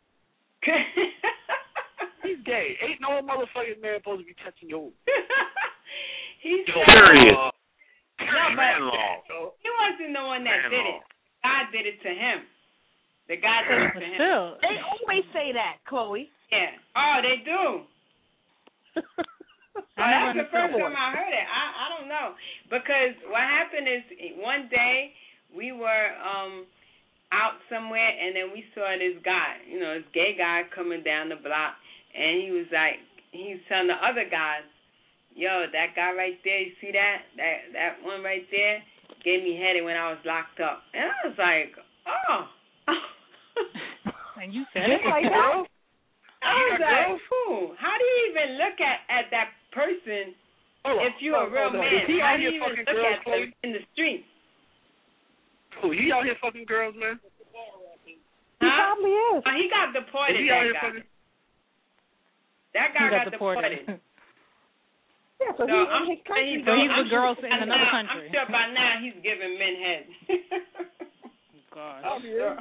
He's gay. Ain't no motherfucking man supposed to be touching you. He's Period. Uh, no, but he wasn't the one that Man did it. God did it to him. The guy did it to him. Still. They always say that, Chloe. Yeah. Oh, they do. Oh, that's the first time I heard it. I, I don't know. Because what happened is one day we were um out somewhere and then we saw this guy, you know, this gay guy coming down the block, and he was like, he was telling the other guys, yo, that guy right there, you see that? That that one right there gave me headache when I was locked up. And I was like, oh. And you said Just it. like that. I was like, who? How do you even look at, at that person Hold on, if you're a hold real on. man? Is he How out do here you even fucking look girls, at them Chloe? in the street? Oh, he out here fucking girls, man. He Huh? probably is. Oh, he got deported, Is he out that here guy. fucking? That guy He got got deported. deported. Yeah, so, So he's I'm, in his country. he's, So he's I'm with girls sure in by another now- country. I'm sure by now he's giving men head. God. I'm sure.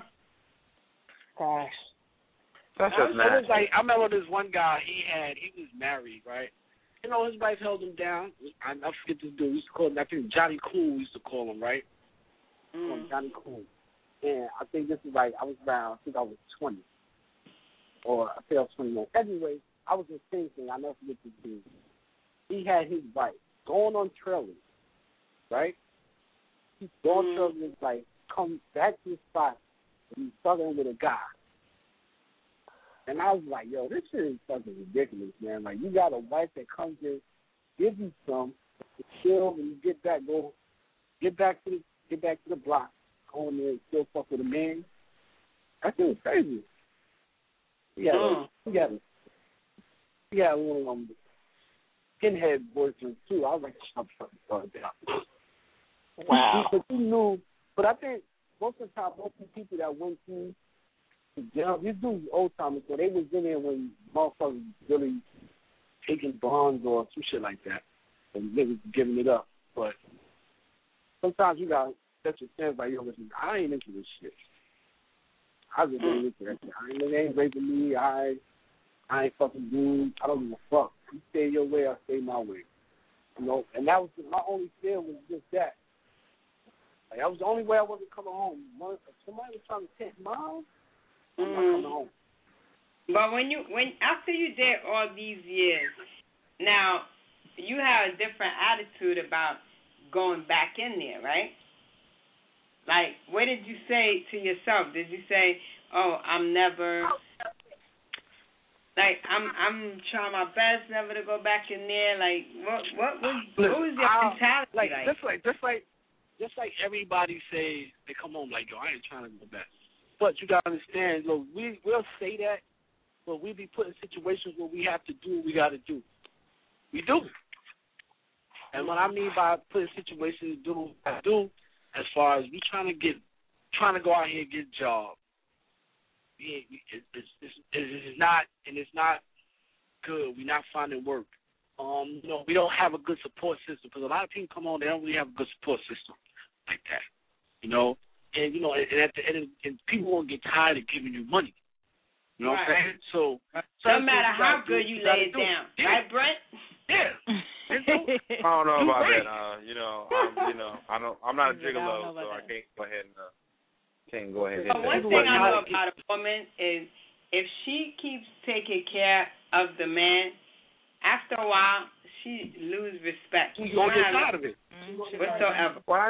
Gosh. That's I, just I nasty. was like, I remember this one guy. He had, he was married, right? You know, his wife held him down. I, I forget this dude. We used to call him. I think Johnny Cool. We used to call him, right? Mm. Call him Johnny Cool. And I think this is like I was around. I think I was twenty, or I think I was twenty-one. Anyway, I was in Kingston. I never forget this dude. He had his wife going on trailers, right? He's going Mm. on trailers, like come back to the spot. And he's talking with a guy. And I was like, yo, this shit is fucking ridiculous, man. Like, you got a wife that comes in, gives you some, to chill, and you get back, go, get back to the, get back to the block, go in there and still fuck with a man. That shit was crazy. He had, Mm. a, he had, a, he had one of them skinhead boyfriends too. I was like, I'm fucking sorry down. Wow. But you knew, but I think most of the time, most of the people that went through the jail, these dudes old timers, so they was in there when motherfuckers really taking bonds or some shit like that, and they was giving it up. But sometimes you got set your stance like, yo, listen, I ain't into this shit. I just ain't into that shit. I ain't, they ain't raping me. I, I ain't fucking dude. I don't give a fuck. You stay your way, I stay my way. You know, and that was my only fear was just that. Like, that was the only way I wasn't coming home. One, if somebody was trying to take mine, I'm not coming home. But when you when after you did all these years, now you have a different attitude about going back in there, right? Like, what did you say to yourself? Did you say, "Oh, I'm never like I'm I'm trying my best never to go back in there"? Like, what what was what was your I- mentality like, like? Just like just like just like everybody say they come home like, yo, I ain't trying to go back. But you gotta understand, look, we we'll say that, but we be put in situations where we have to do what we gotta do. We do. And what I mean by put in situations to do what we gotta do, as far as we trying to get trying to go out here and get a job. It, it, it's, it's, it's not and it's not good. We're not finding work. Um, you know, we don't have a good support system because a lot of people come on, they don't really have a good support system like that. You know, and you know, and, and at the end, and people won't get tired of giving you money. You know Right. what I'm saying? So, No matter how do, good you gotta lay it do. down, Yeah. right, Brent? Yeah. I don't know Do about right. that. Uh, you know, I'm, you know, I don't. I'm not a I don't know gigolo, about so I that. can't go ahead and uh, can't go ahead and hit But that. one But thing I know now- about a woman is if she keeps taking care of the man, after a while she lose respect. She's gonna get tired of it. Whatsoever. Why?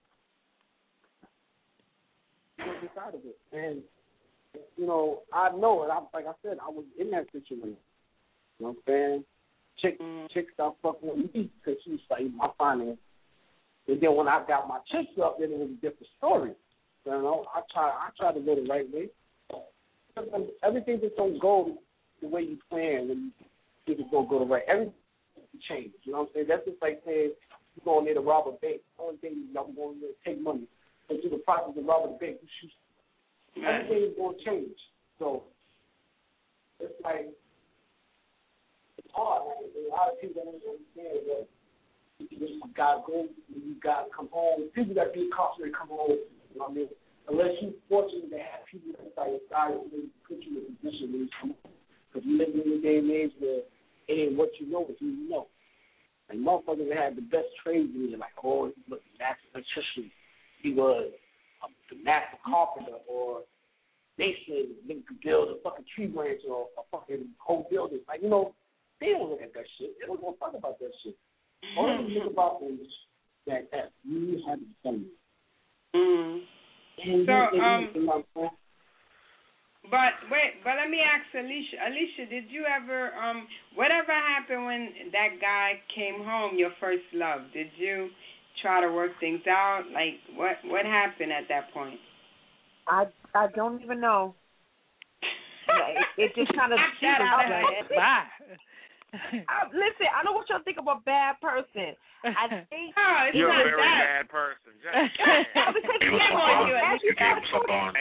She's gonna get tired of it. And you know, I know it. I, like I said, I was in that situation. You know what I'm saying? Chick, Mm. chick stopped fucking with me because she was like my finance. And then when I got my chicks up, then it was a different story. You know, I try, I try to go the right way. Everything just don't go the way you plan when you think it's gonna go the right. Everything changes. You know what I'm saying? That's just like saying you're going there to rob a bank. The only thing is I'm going there to take money. But through the process of robbing the bank, you shoot. Everything is going to change. So it's like it's hard. Man. There's a lot of people that don't understand that you got to go, you got to come home. People that be incarcerated come home. You know what I mean? Unless you're fortunate to have people that by your side that really put you in a position where you come home. Because you live in a day and age where it ain't what you know, it's who you know. And motherfuckers that had the best trades in there, like, oh, he was a master electrician. He was a, the master carpenter, or mason, nigga could build a fucking tree branch or a fucking whole building. Like, you know, they don't look at that shit. They don't give a fuck about that shit. All they think about is that, that you have to done it. Mm. And So, you, um, you know, But wait, but let me ask Alicia. Alicia, did you ever, um, whatever happened when that guy came home, your first love? Did you try to work things out? Like, what what happened at that point? I I don't even know. it, it just kind of Shout out to bye. I, listen, I don't want y'all to think I'm a bad person. I think oh, it's you're not a very that. bad person. Just, you start telling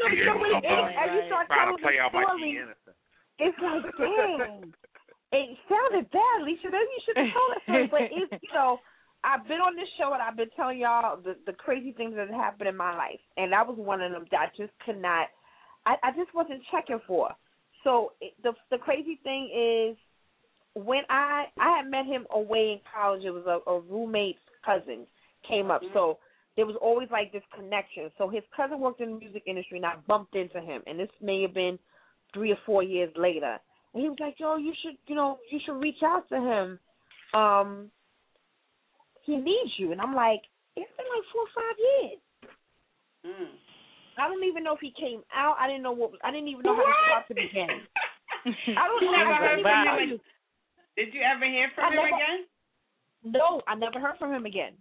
stories, it's like, dang, it sounded bad, Alicia. Maybe you shouldn't have told that story. But it's, you know, I've been on this show and I've been telling y'all the, the crazy things that happened in my life, and that was one of them that I just could not. I, I just wasn't checking for. So it, the the crazy thing is, when I I had met him away in college, it was a, a roommate's cousin came up. So there was always like this connection. So his cousin worked in the music industry, and I bumped into him. And this may have been three or four years later. And he was like, "Yo, you should, you know, you should reach out to him. Um, he needs you." And I'm like, "It's been like four or five years." Mm. I don't even know if he came out. I didn't know what. I didn't even know how to start to begin. I don't you know. Never I heard don't from even him. Did you ever hear from I him never, again? No, I never heard from him again.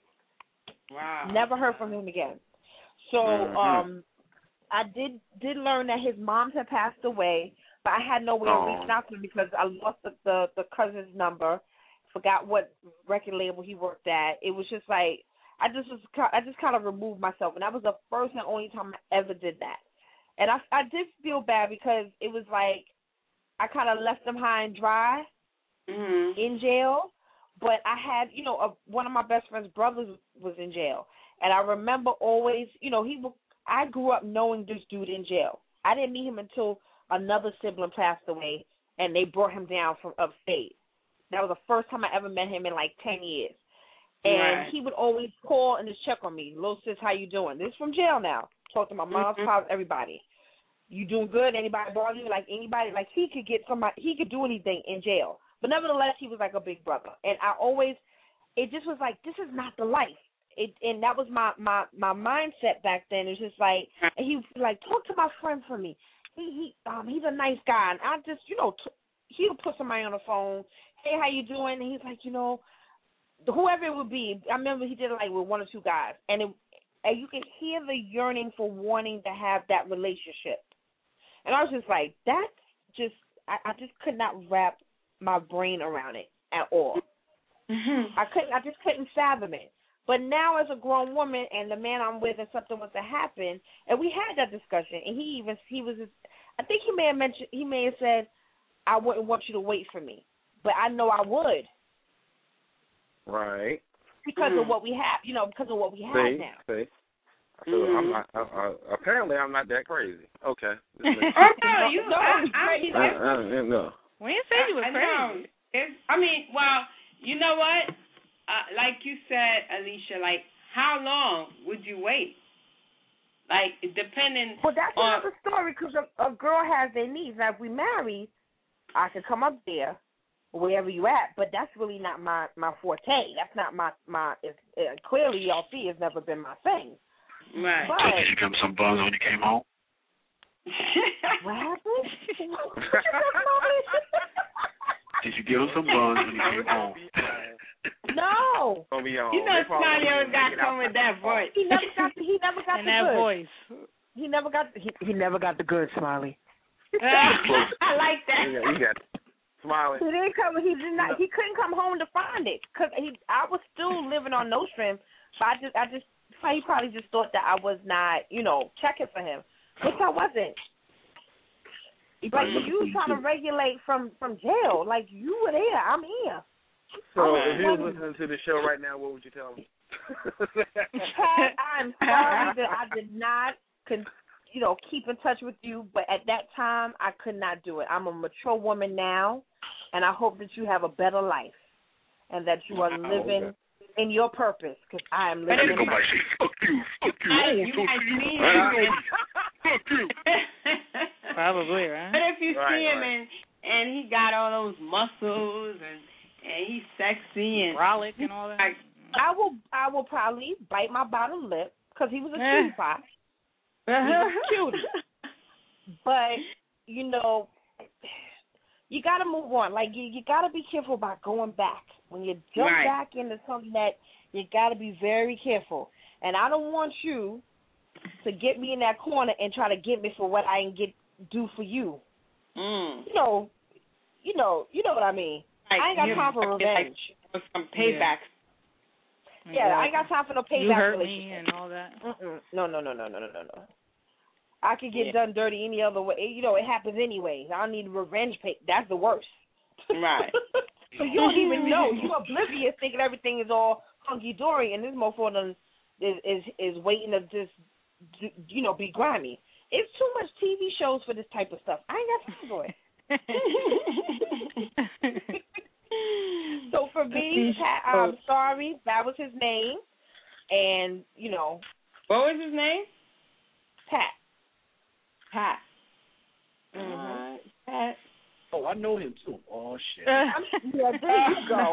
Wow. Never heard from him again. So mm-hmm. um, I did did learn that his mom had passed away, but I had no way oh. of reaching out to him because I lost the, the, the cousin's number, forgot what record label he worked at. It was just like, I just was I just kind of removed myself, and that was the first and only time I ever did that. And I, I did feel bad because it was like I kind of left him high and dry mm-hmm. in jail. But I had, you know, a, one of my best friend's brothers was in jail. And I remember always, you know, he. I grew up knowing this dude in jail. I didn't meet him until another sibling passed away, and they brought him down from upstate. That was the first time I ever met him in like ten years. And right. he would always call and just check on me. Little sis, how you doing? This is from jail now. Talk to my mom, mm-hmm. pops, everybody. You doing good? Anybody bother you? Like anybody, like he could get somebody, he could do anything in jail. But nevertheless, he was like a big brother. And I always, it just was like, this is not the life. It, and that was my, my, my mindset back then. It was just like, and he was like, talk to my friend for me. He, he um, he's a nice guy. And I just, you know, t- he would put somebody on the phone. Hey, how you doing? And he's like, you know, whoever it would be. I remember he did it like with one or two guys. And, it, and you could hear the yearning for wanting to have that relationship. And I was just like, that's just, I, I just could not wrap my brain around it at all. Mm-hmm. I couldn't, I just couldn't fathom it. But now as a grown woman and the man I'm with and something was to happen, and we had that discussion, and he even, he was, I think he may have mentioned, he may have said, I wouldn't want you to wait for me. But I know I would. Right. Because mm. of what we have, you know, because of what we have see, now. See. So mm. I'm not, uh, uh, apparently I'm not that crazy. Okay. oh, no, you, no, I, crazy. I, I, I, no. We didn't say you were I, crazy. I, know. It's, I mean, well, you know what? Uh, like you said, Alicia, like, how long would you wait? Like, depending Well, that's on... another story, because a, a girl has their needs. Now, if we marry, I could come up there, wherever you at, but that's really not my, my forte. That's not my... my. It's, uh, clearly, y'all see, it's never been my thing. Right. But, So did you give him some buzz when you came home? what happened? Did you give him some buzz when you came home? No. You know, Smiley got come with that voice. He never got. The, he never got and the that goods. voice. He never got. The, he, he never got the goods, Smiley. I like that. You got, you got Smiley. He didn't come. He did not. He couldn't come home to find it because he. I was still living on Nostrum, but I just. I just. He probably just thought that I was not, you know, checking for him, which I wasn't. But you trying to regulate from from jail, like you were there. I'm here. So if he was listening to the show right now, what would you tell him? Chad, I'm sorry that I did not, con- you know, keep in touch with you, but at that time I could not do it. I'm a mature woman now, and I hope that you have a better life and that you are living okay. in your purpose, because I am living in my say, fuck you, fuck you, I you won't talk to you. him. Fuck you. Probably, right? But if you right, see him right. and and he got all those muscles and and he's sexy and brolic and all that, like, I will I will probably bite my bottom lip because he was a cutie pie. He was a cutie. But, you know, you got to move on. Like, you, you got to be careful about going back. When you jump right. back into something that, you got to be very careful. And I don't want you to get me in that corner and try to get me for what I can get do for you. Mm. You know, you know, you know what I mean. Like, I ain't got you time for revenge. Like, some payback. Yeah, yeah, I ain't got time for no payback. You hurt relationship. me and all that. Mm-mm. No, no, no, no, no, no, no, no. I could get yeah. done dirty any other way. You know, it happens anyway. I don't need revenge pay. That's the worst. Right. So you don't even know. You oblivious, thinking everything is all hunky dory, and this motherfucker is is is waiting to just you know be grimy. It's too much T V shows for this type of stuff. I ain't got time for it. So for me, Pat, I'm sorry, that was his name, and you know, what was his name? Pat. Pat. Mm-hmm. Uh, Pat. Oh, I know him too. Oh shit. Yeah, there you go.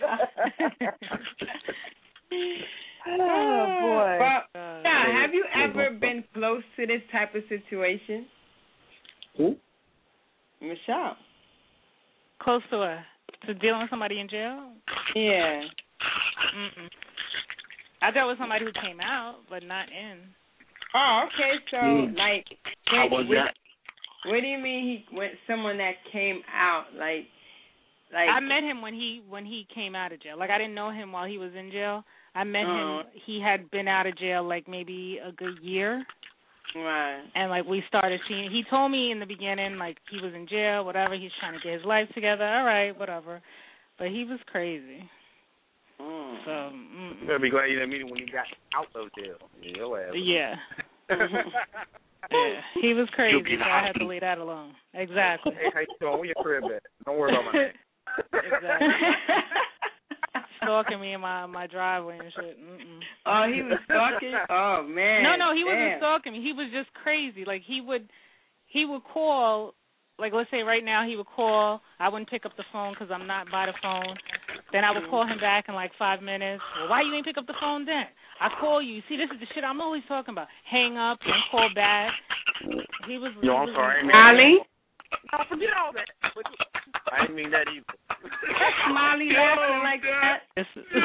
Oh boy. Well, uh, yeah, have you ever been close to this type of situation? Who? Michelle. Close to her? To dealing with somebody in jail? Yeah. Mm-mm. I dealt with somebody who came out, but not in. Oh, okay. So, mm. like, how was what, that? What do you mean he went someone that came out? Like, like I met him when he when he came out of jail. Like, I didn't know him while he was in jail. I met uh-huh. him. He had been out of jail like maybe a good year. Right. And, like, we started seeing, he told me in the beginning, like, he was in jail, whatever, he's trying to get his life together, all right, whatever. But he was crazy. Mm. So, mm. You better be glad you didn't meet him when you got out of jail. Your ass. Yeah. Yeah, he was crazy, so I had to leave that alone. Exactly. Hey, how you doing? Where your crib at? Don't worry about my name. Exactly. Stalking me in my my driveway and shit. Mm-mm. Oh, he was stalking? Oh, man. No, no, he Damn. wasn't stalking me. He was just crazy. Like, he would, he would call, like, let's say right now he would call. I wouldn't pick up the phone because I'm not by the phone. Then I would call him back in like five minutes. Well, why you ain't pick up the phone then? I call you. See, this is the shit I'm always talking about. Hang up and call back. He was. Yo, he I'm was sorry, man. Molly? I forget all that. I didn't mean that either. Molly laughing like that.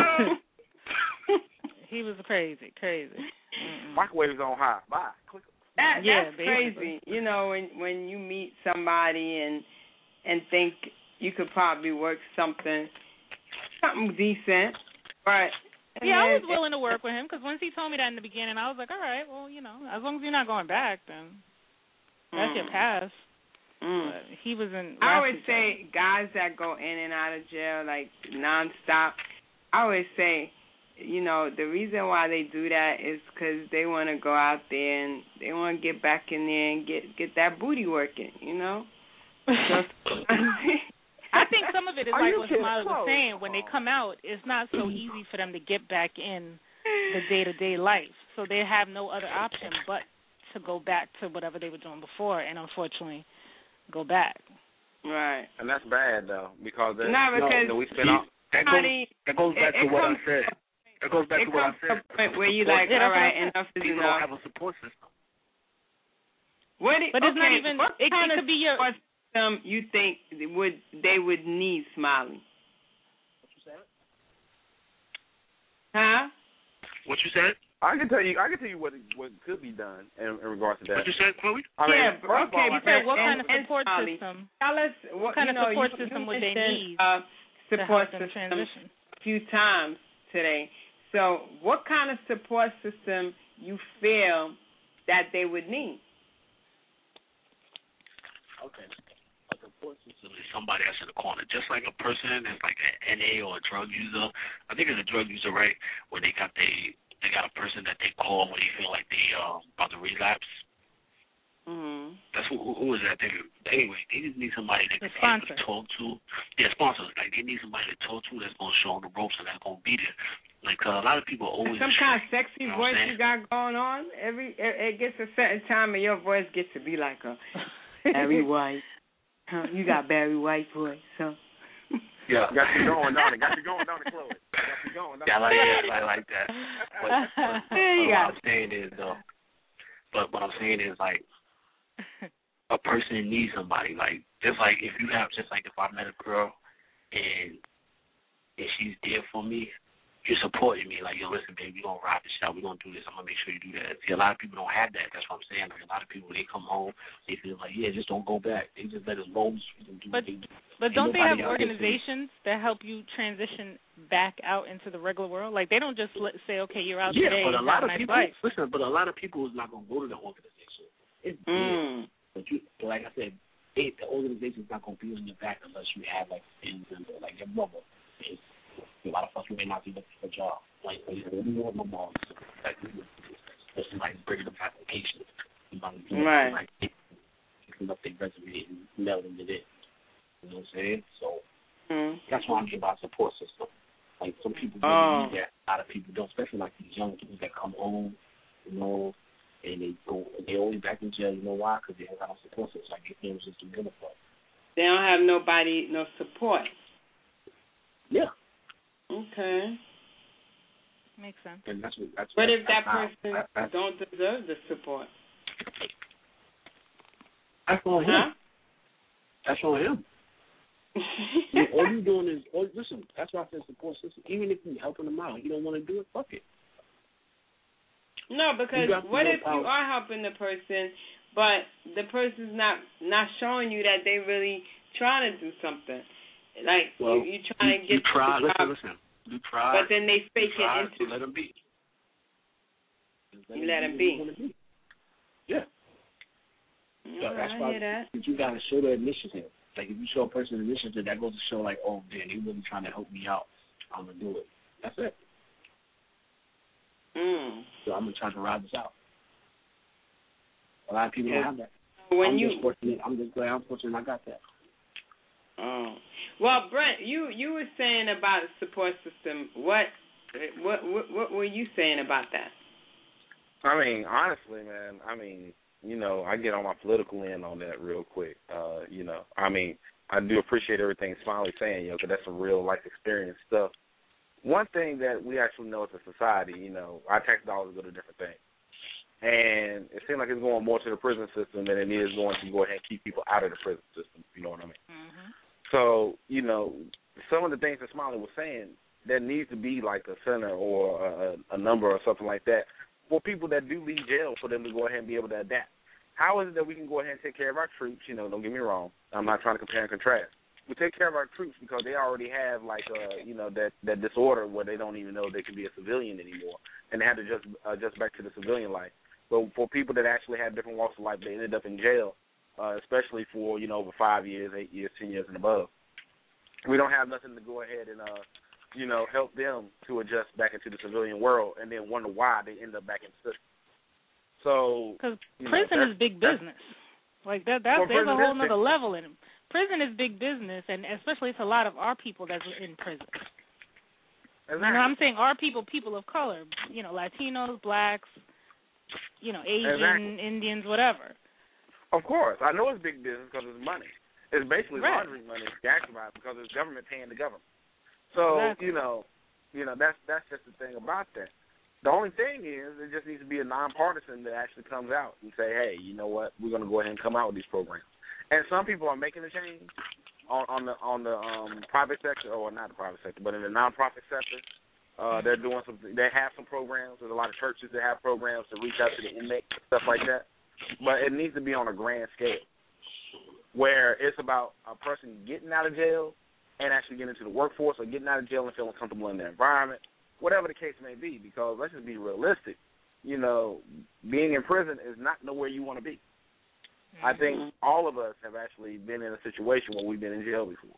He was crazy, crazy. Mm-mm. Microwave's on high. Bye. Click. That, Yeah, that's basically. crazy. You know, when when you meet somebody and and think you could probably work something something decent, but yeah, I was willing to work with him because once he told me that in the beginning, I was like, all right, well, you know, as long as you're not going back, then that's mm. your pass. Mm. But he was in. I always say guys that go in and out of jail like nonstop. I always say, you know, the reason why they do that is because they want to go out there and they want to get back in there and get get that booty working, you know. I think some of it is Are like you what kidding? Smiley was saying. When they come out, it's not so easy for them to get back in the day-to-day life. So they have no other option but to go back to whatever they were doing before and, unfortunately, go back. Right. And that's bad, though, because that, no, because no, we spend all, that, goes, that goes back it, to it what comes, I said. That goes back it to what I comes said. to a point where you like, all right, enough is People enough. don't have a support system. What it, but okay, it's not even. What It, kind it of could be your. system you think would they would need, Smiley? What you said? Huh? What you said? I can tell you. I can tell you what what could be done in, in regards to that. What you said, Chloe? I mean, yeah, first okay. of all, You said what and, kind of support and, system? Tell us what, what kind you of know, support you, system you would they need uh, support to help them system transition? A few times today. So, what kind of support system you feel that they would need? Okay. A support system is somebody that's in the corner, just like a person that's like an N A or a drug user. I think it's a drug user, right? Where they got they they got a person that they call when they feel like they uh, about to relapse. Mm-hmm. That's who, who is that? They, anyway, they just need somebody they The can sponsor. talk to. Yeah, sponsors. Like they need somebody to talk to that's gonna show them the ropes and that's gonna be there. Like uh, a lot of people always some kind of sexy you know voice you got going on. Every it, it gets a certain time, and your voice gets to be like a Barry White. Huh? You got Barry White voice, so. Yeah, got you going, don't it? Got you going, don't it, Chloe? Got you going, don't it? Yeah, I like that. I like that. But, but, but what I'm saying is, though, but what I'm saying is, like, a person needs somebody. Like, just like if you have, just like if I met a girl and and she's there for me, you're supporting me. Like, yo, listen, baby, we're going to rock this out. We're going to do this. I'm going to make sure you do that. See, a lot of people don't have that. That's what I'm saying. Like, a lot of people, they come home, they feel like, yeah, just don't go back. They just let us roll the street and do but, what they do. But don't they have organizations that help you transition back out into the regular world? Like, they don't just let, say, okay, you're out yeah, today. Yeah, but a lot of nice people, life. listen, but a lot of people is not going to go to the organization. It's mm. But, you, but like I said, it, the organization's not going to be on your back unless you have, like, friends and, like, your brother. It's, a lot of us, we may not be looking for a job. Like, we want my mom. Like, especially, like, bringing up applications. Right. Like, picking up their resume and mailing it in. You know what I'm saying? So, mm. that's why I'm here about support system. Like, some people really oh. need that. A lot of people don't, especially, like, these young kids that come home, you know, and they go, they always back in jail. You know why? Because they don't have no support system. Like, their parents just do uniform. They don't have nobody, no support. Yeah. Okay. Makes sense. And that's what, that's what what, if that that's person how, that's, don't deserve the support? That's on him. Huh? That's on him. You, all you doing is, all, listen, that's why I said support system. Even if you're helping them out, you don't want to do it, fuck it. No, because what if you are helping the person, but the person's not not showing you that they really trying to do something? Like, well, you, you trying you, to get you try, the job, listen, listen. You try, but then they fake it try, into. So let them be. Let you let them be. be. Yeah. So right, that's I why hear that. you got to show the initiative. Like, if you show a person initiative, that goes to show, like, oh, man, they really trying to help me out. I'm going to do it. That's it. Mm. So I'm going to try to ride this out. A lot of people don't have that. When I'm you, just fortunate. I'm just glad I'm fortunate I got that. Oh. Well, Brent, you, you were saying about the support system. What, what what what were you saying about that? I mean, honestly, man, I mean, you know, I get on my political end on that real quick. Uh, you know, I mean, I do appreciate everything Smiley's saying, you know, because that's some real life experience stuff. One thing that we actually know as a society, you know, our tax dollars go to different things. And it seems like it's going more to the prison system than it is going to go ahead and keep people out of the prison system, if you know what I mean. Mm-hmm. So, you know, some of the things that Smiley was saying, there needs to be like a center or a, a number or something like that for people that do leave jail for them to go ahead and be able to adapt. How is it that we can go ahead and take care of our troops? You know, don't get me wrong. I'm not trying to compare and contrast. We take care of our troops because they already have, like, uh, you know, that, that disorder where they don't even know they can be a civilian anymore, and they have to just adjust back to the civilian life. But for people that actually have different walks of life, they ended up in jail, uh, especially for, you know, over five years, eight years, ten years and above. We don't have nothing to go ahead and, uh, you know, help them to adjust back into the civilian world and then wonder why they end up back in the system. So, because prison know, is big business. Like that, that well, there's a whole other level in it. Prison is big business, and especially it's a lot of our people that's in prison. Exactly. You know, I'm saying our people, people of color, you know, Latinos, blacks, you know, Asian, exactly. Indians, whatever. Of course. I know it's big business because it's money. It's basically right. laundering money, about because it's government paying the government. So, exactly. you know, you know, that's that's just the thing about that. The only thing is it just needs to be a nonpartisan that actually comes out and say, hey, you know what, we're going to go ahead and come out with these programs. And some people are making a change on, on the on the um, private sector, or not the private sector, but in the nonprofit sector. Uh, they're doing some. They have some programs. There's a lot of churches that have programs to reach out to the inmates and stuff like that. But it needs to be on a grand scale, where it's about a person getting out of jail and actually getting into the workforce, or getting out of jail and feeling comfortable in their environment, whatever the case may be. Because let's just be realistic. You know, being in prison is not nowhere you want to be. I think all of us have actually been in a situation where we've been in jail before.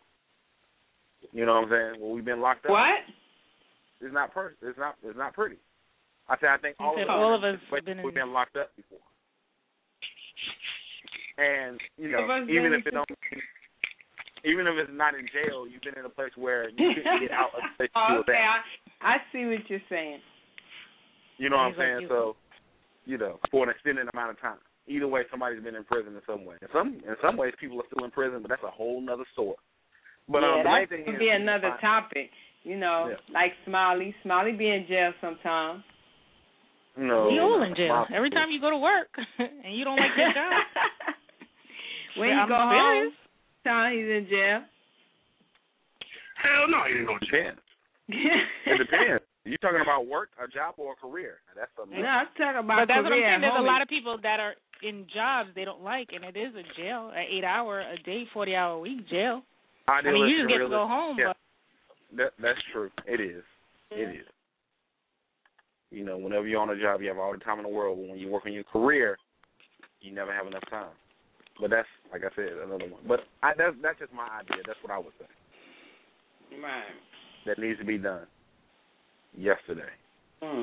You know what I'm saying? Where we've been locked up. What? It's not per- It's not. It's not pretty. I say I think all of us, all of us have been we've in... been locked up before. And you know, even if it don't, even if it's not in jail, you've been in a place where you couldn't get out of the place oh, you okay, I, I see what you're saying. You know what I'm saying? So, you know, for an extended amount of time. Either way, somebody's been in prison in some way. In some in some ways, people are still in prison, but that's a whole nother story. But yeah, um, the main that thing could is, be another fine. topic. You know, yeah. like Smiley. Smiley be in jail sometimes. No, we all in jail. Every time you go to work and you don't like your job. when you I'm go serious. home, time he's in jail. Hell no, he didn't go to jail. It depends. You talking about work, a job, or a career? That's something. No, I'm talking about But that's career. what I'm saying. There's homie. a lot of people that are in jobs they don't like, and it is a jail, an eight-hour a day, forty-hour a week jail. I mean, you just get to go home, yeah. but that, that's true. It is. It is. You know, whenever you're on a job, you have all the time in the world. But when you work on your career, you never have enough time. But that's, like I said, another one. But I, that's, that's just my idea. That's what I would say. Right. That needs to be done yesterday. Mm.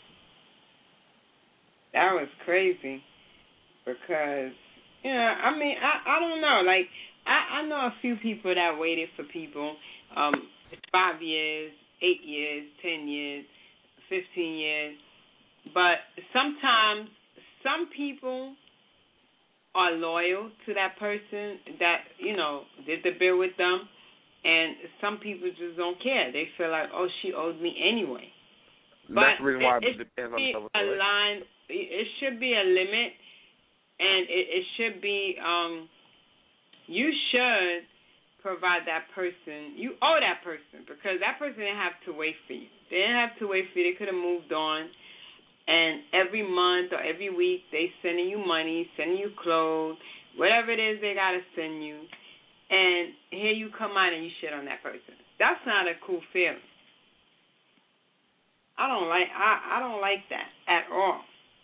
That was crazy because, you know, I mean, I, I don't know. Like, I, I know a few people that waited for people um, five years, eight years, ten years, fifteen years. But sometimes some people are loyal to that person that, you know, did the bill with them. And some people just don't care. They feel like, oh, she owed me anyway. That's but the reason why it, it depends on the the a line. It should be a limit, and it, it should be. Um, you should provide that person. You owe that person because that person didn't have to wait for you. They didn't have to wait for you. They could have moved on. And every month or every week, they sending you money, sending you clothes, whatever it is they gotta send you. And here you come out and you shit on that person. That's not a cool feeling. I don't like I, I don't like that at all.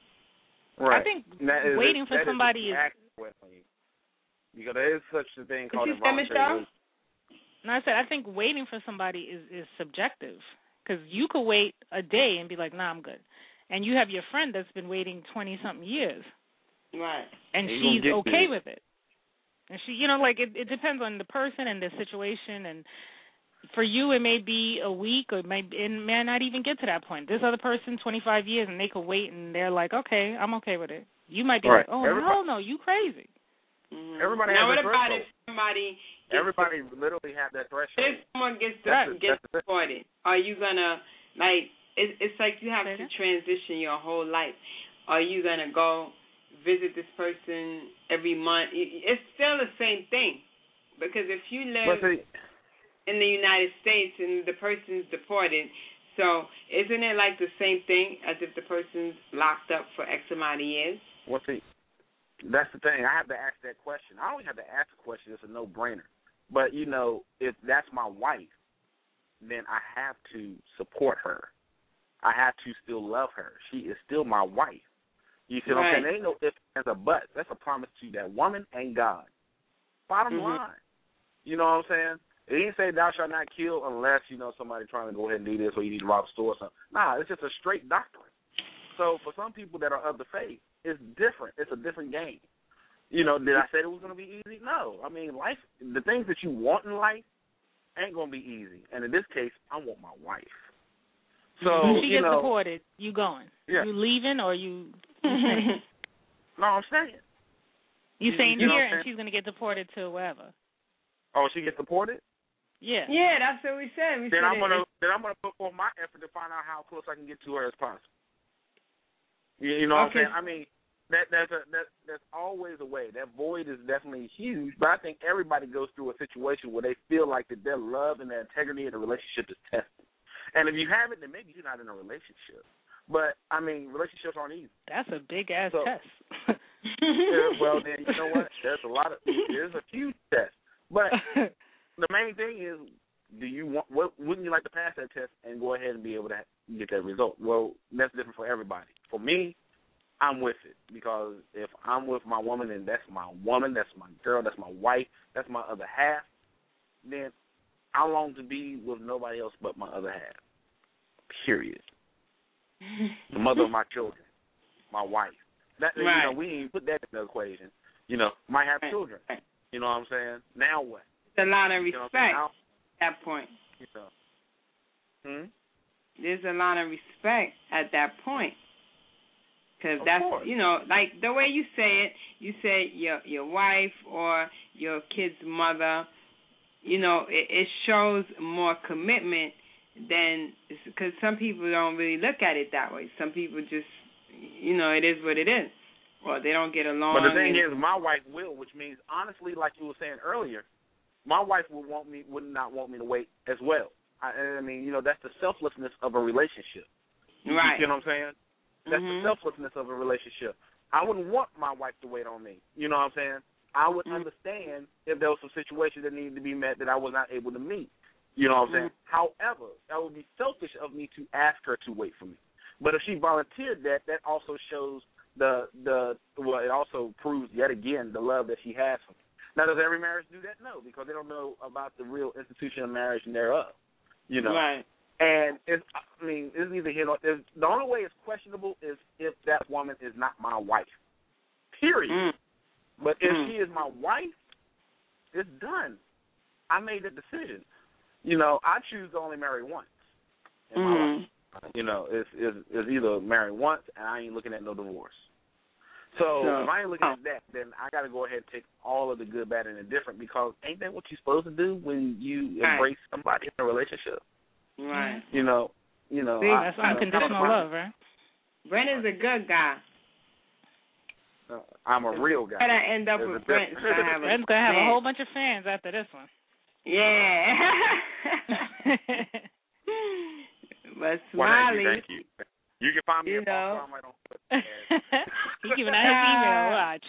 Right. I think is, waiting for somebody is, is because there is such a thing called Did you finish involuntary. No, I said I think waiting for somebody is, is subjective because you could wait a day and be like, nah, I'm good, and you have your friend that's been waiting twenty something years, right? And You're she's okay there. with it. And she, you know, like it, it depends on the person and the situation. And for you, it may be a week, or it may, it may not even get to that point. This other person, twenty-five years, and they could wait, and they're like, okay, I'm okay with it. You might be right. like, oh, everybody, hell no, you crazy. Mm-hmm. Everybody now, has what a about threshold. if somebody gets Everybody to, literally have that threshold. If someone gets that's to, a, gets that's deported, are you gonna like? It, it's like you have Say to that? transition your whole life. Are you gonna go visit this person every month? It's still the same thing. Because if you live see, in the United States and the person's deported, so isn't it like the same thing as if the person's locked up for X amount of years? Well, see, that's the thing. I have to ask that question. I don't have to ask the question. It's a no-brainer. But, you know, if that's my wife, then I have to support her. I have to still love her. She is still my wife. You see what right. I'm saying? There ain't no ifs, ands, or buts. That's a promise to that woman and God. Bottom mm-hmm. line. You know what I'm saying? It didn't say thou shalt not kill unless, you know, somebody trying to go ahead and do this or you need to rob a store or something. Nah, it's just a straight doctrine. So for some people that are of the faith, it's different. It's a different game. You know, did I say it was going to be easy? No. I mean, life, the things that you want in life ain't going to be easy. And in this case, I want my wife. So, when she you gets know, deported, you going? Yeah. You leaving or you? you staying? No, I'm staying. You staying you know here and she's going to get deported to wherever. Oh, she gets deported? Yeah. Yeah, that's what we said. We then said I'm gonna it, then I'm gonna put forth my effort to find out how close I can get to her as possible. You, you know okay. what I'm saying? I mean, that that's a that that's always a way. That void is definitely huge, but I think everybody goes through a situation where they feel like that their love and their integrity in the relationship is tested. And if you haven't, then maybe you're not in a relationship. But I mean, relationships aren't easy. That's a big ass so, test. yeah, well, then you know what? There's a lot of there's a huge test. But the main thing is, do you want? What, wouldn't you like to pass that test and go ahead and be able to get that result? Well, that's different for everybody. For me, I'm with it because if I'm with my woman, then that's my woman, that's my girl, that's my wife, that's my other half. Then I long to be with nobody else but my other half. Period. The mother of my children, my wife. That right. you know, we didn't even put that in the equation. You know, might have children. You know what I'm saying? Now what? It's a lot of you know respect at that point. You know. Hmm? There's a lot of respect at that point. Because that's, course. you know, like the way you say it, you say your your wife or your kid's mother, you know, it, it shows more commitment than, because some people don't really look at it that way. Some people just, you know, it is what it is. Or they don't get along. But the thing and, is, my wife will, which means, honestly, like you were saying earlier, my wife would want me, would not want me to wait as well. I, I mean, you know, that's the selflessness of a relationship. Right. You know what I'm saying? That's mm-hmm. the selflessness of a relationship. I wouldn't want my wife to wait on me. You know what I'm saying? I would mm-hmm. understand if there was some situations that needed to be met that I was not able to meet. You know what I'm saying? Mm-hmm. However, that would be selfish of me to ask her to wait for me. But if she volunteered that, that also shows the the well, it also proves yet again the love that she has for me. Now, does every marriage do that? No, because they don't know about the real institution of marriage and thereof. You know, right? And it's, I mean, it's neither here nor there. The only way it's questionable is if that woman is not my wife. Period. Mm. But if mm. she is my wife, it's done. I made that decision. You know, I choose to only marry once in my mm. life. You know, it's, it's, it's either marry once and I ain't looking at no divorce. So no. if I ain't looking at that, then I got to go ahead and take all of the good, bad, and indifferent, because ain't that what you're supposed to do when you right. embrace somebody in a relationship? Right. You know, you know. See, I, that's unconditional love, right? Brent is a good guy. Uh, I'm a real guy. But I end up There's with Brent. Brent's going to have a whole bunch of fans after this one. Yeah. But Smiley. Well, thank you. Thank you. You can find me you at know. Right on. He's giving out his email. Watch.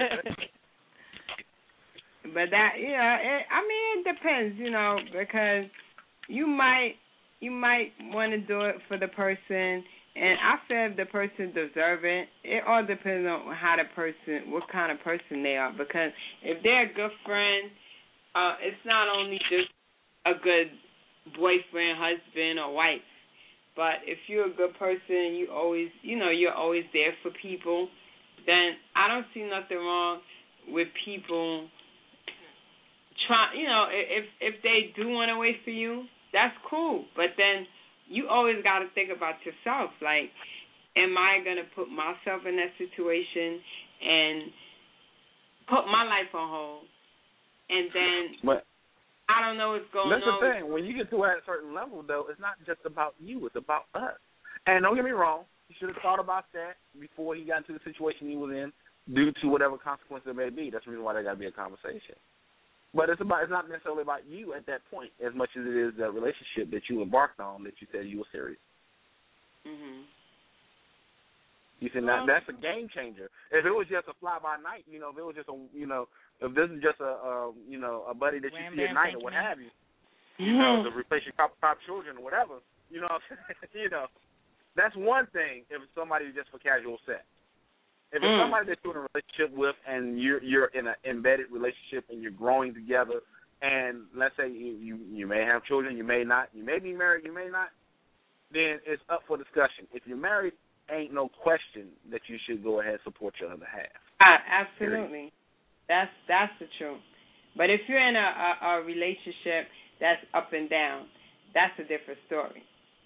But that, you know, it, I mean, it depends, you know, because you might, you might want to do it for the person, and I feel if the person deserves it. It all depends on how the person, what kind of person they are. Because if they're a good friend, uh, it's not only just a good boyfriend, husband, or wife. But if you're a good person, you always, you know, you're always there for people, then I don't see nothing wrong with people try. You know, if if they do want to wait for you, that's cool. But then you always got to think about yourself. Like, am I gonna put myself in that situation and put my life on hold, and then but, I don't know what's going that's on. That's the thing. When you get to a certain level, though, it's not just about you. It's about us. And don't get me wrong. He should have thought about that before he got into the situation he was in, due to whatever consequence there may be. That's the reason why there got to be a conversation. But it's about it's not necessarily about you at that point as much as it is that relationship that you embarked on, that you said you were serious. Mhm. You said well, that, that's a game changer. If it was just a fly by night, you know, if it was just a, you know, if this is just a, a you know, a buddy that you Ram see at night or what have you, you know, to replace your top, top children or whatever, you know, you know, that's one thing. If it's somebody just for casual sex. If it's mm. somebody that you're in a relationship with and you're you're in an embedded relationship and you're growing together, and let's say you, you you may have children, you may not, you may be married, you may not, then it's up for discussion. If you're married, ain't no question that you should go ahead and support your other half. Uh, absolutely. That's that's the truth. But if you're in a, a, a relationship that's up and down, that's a different story.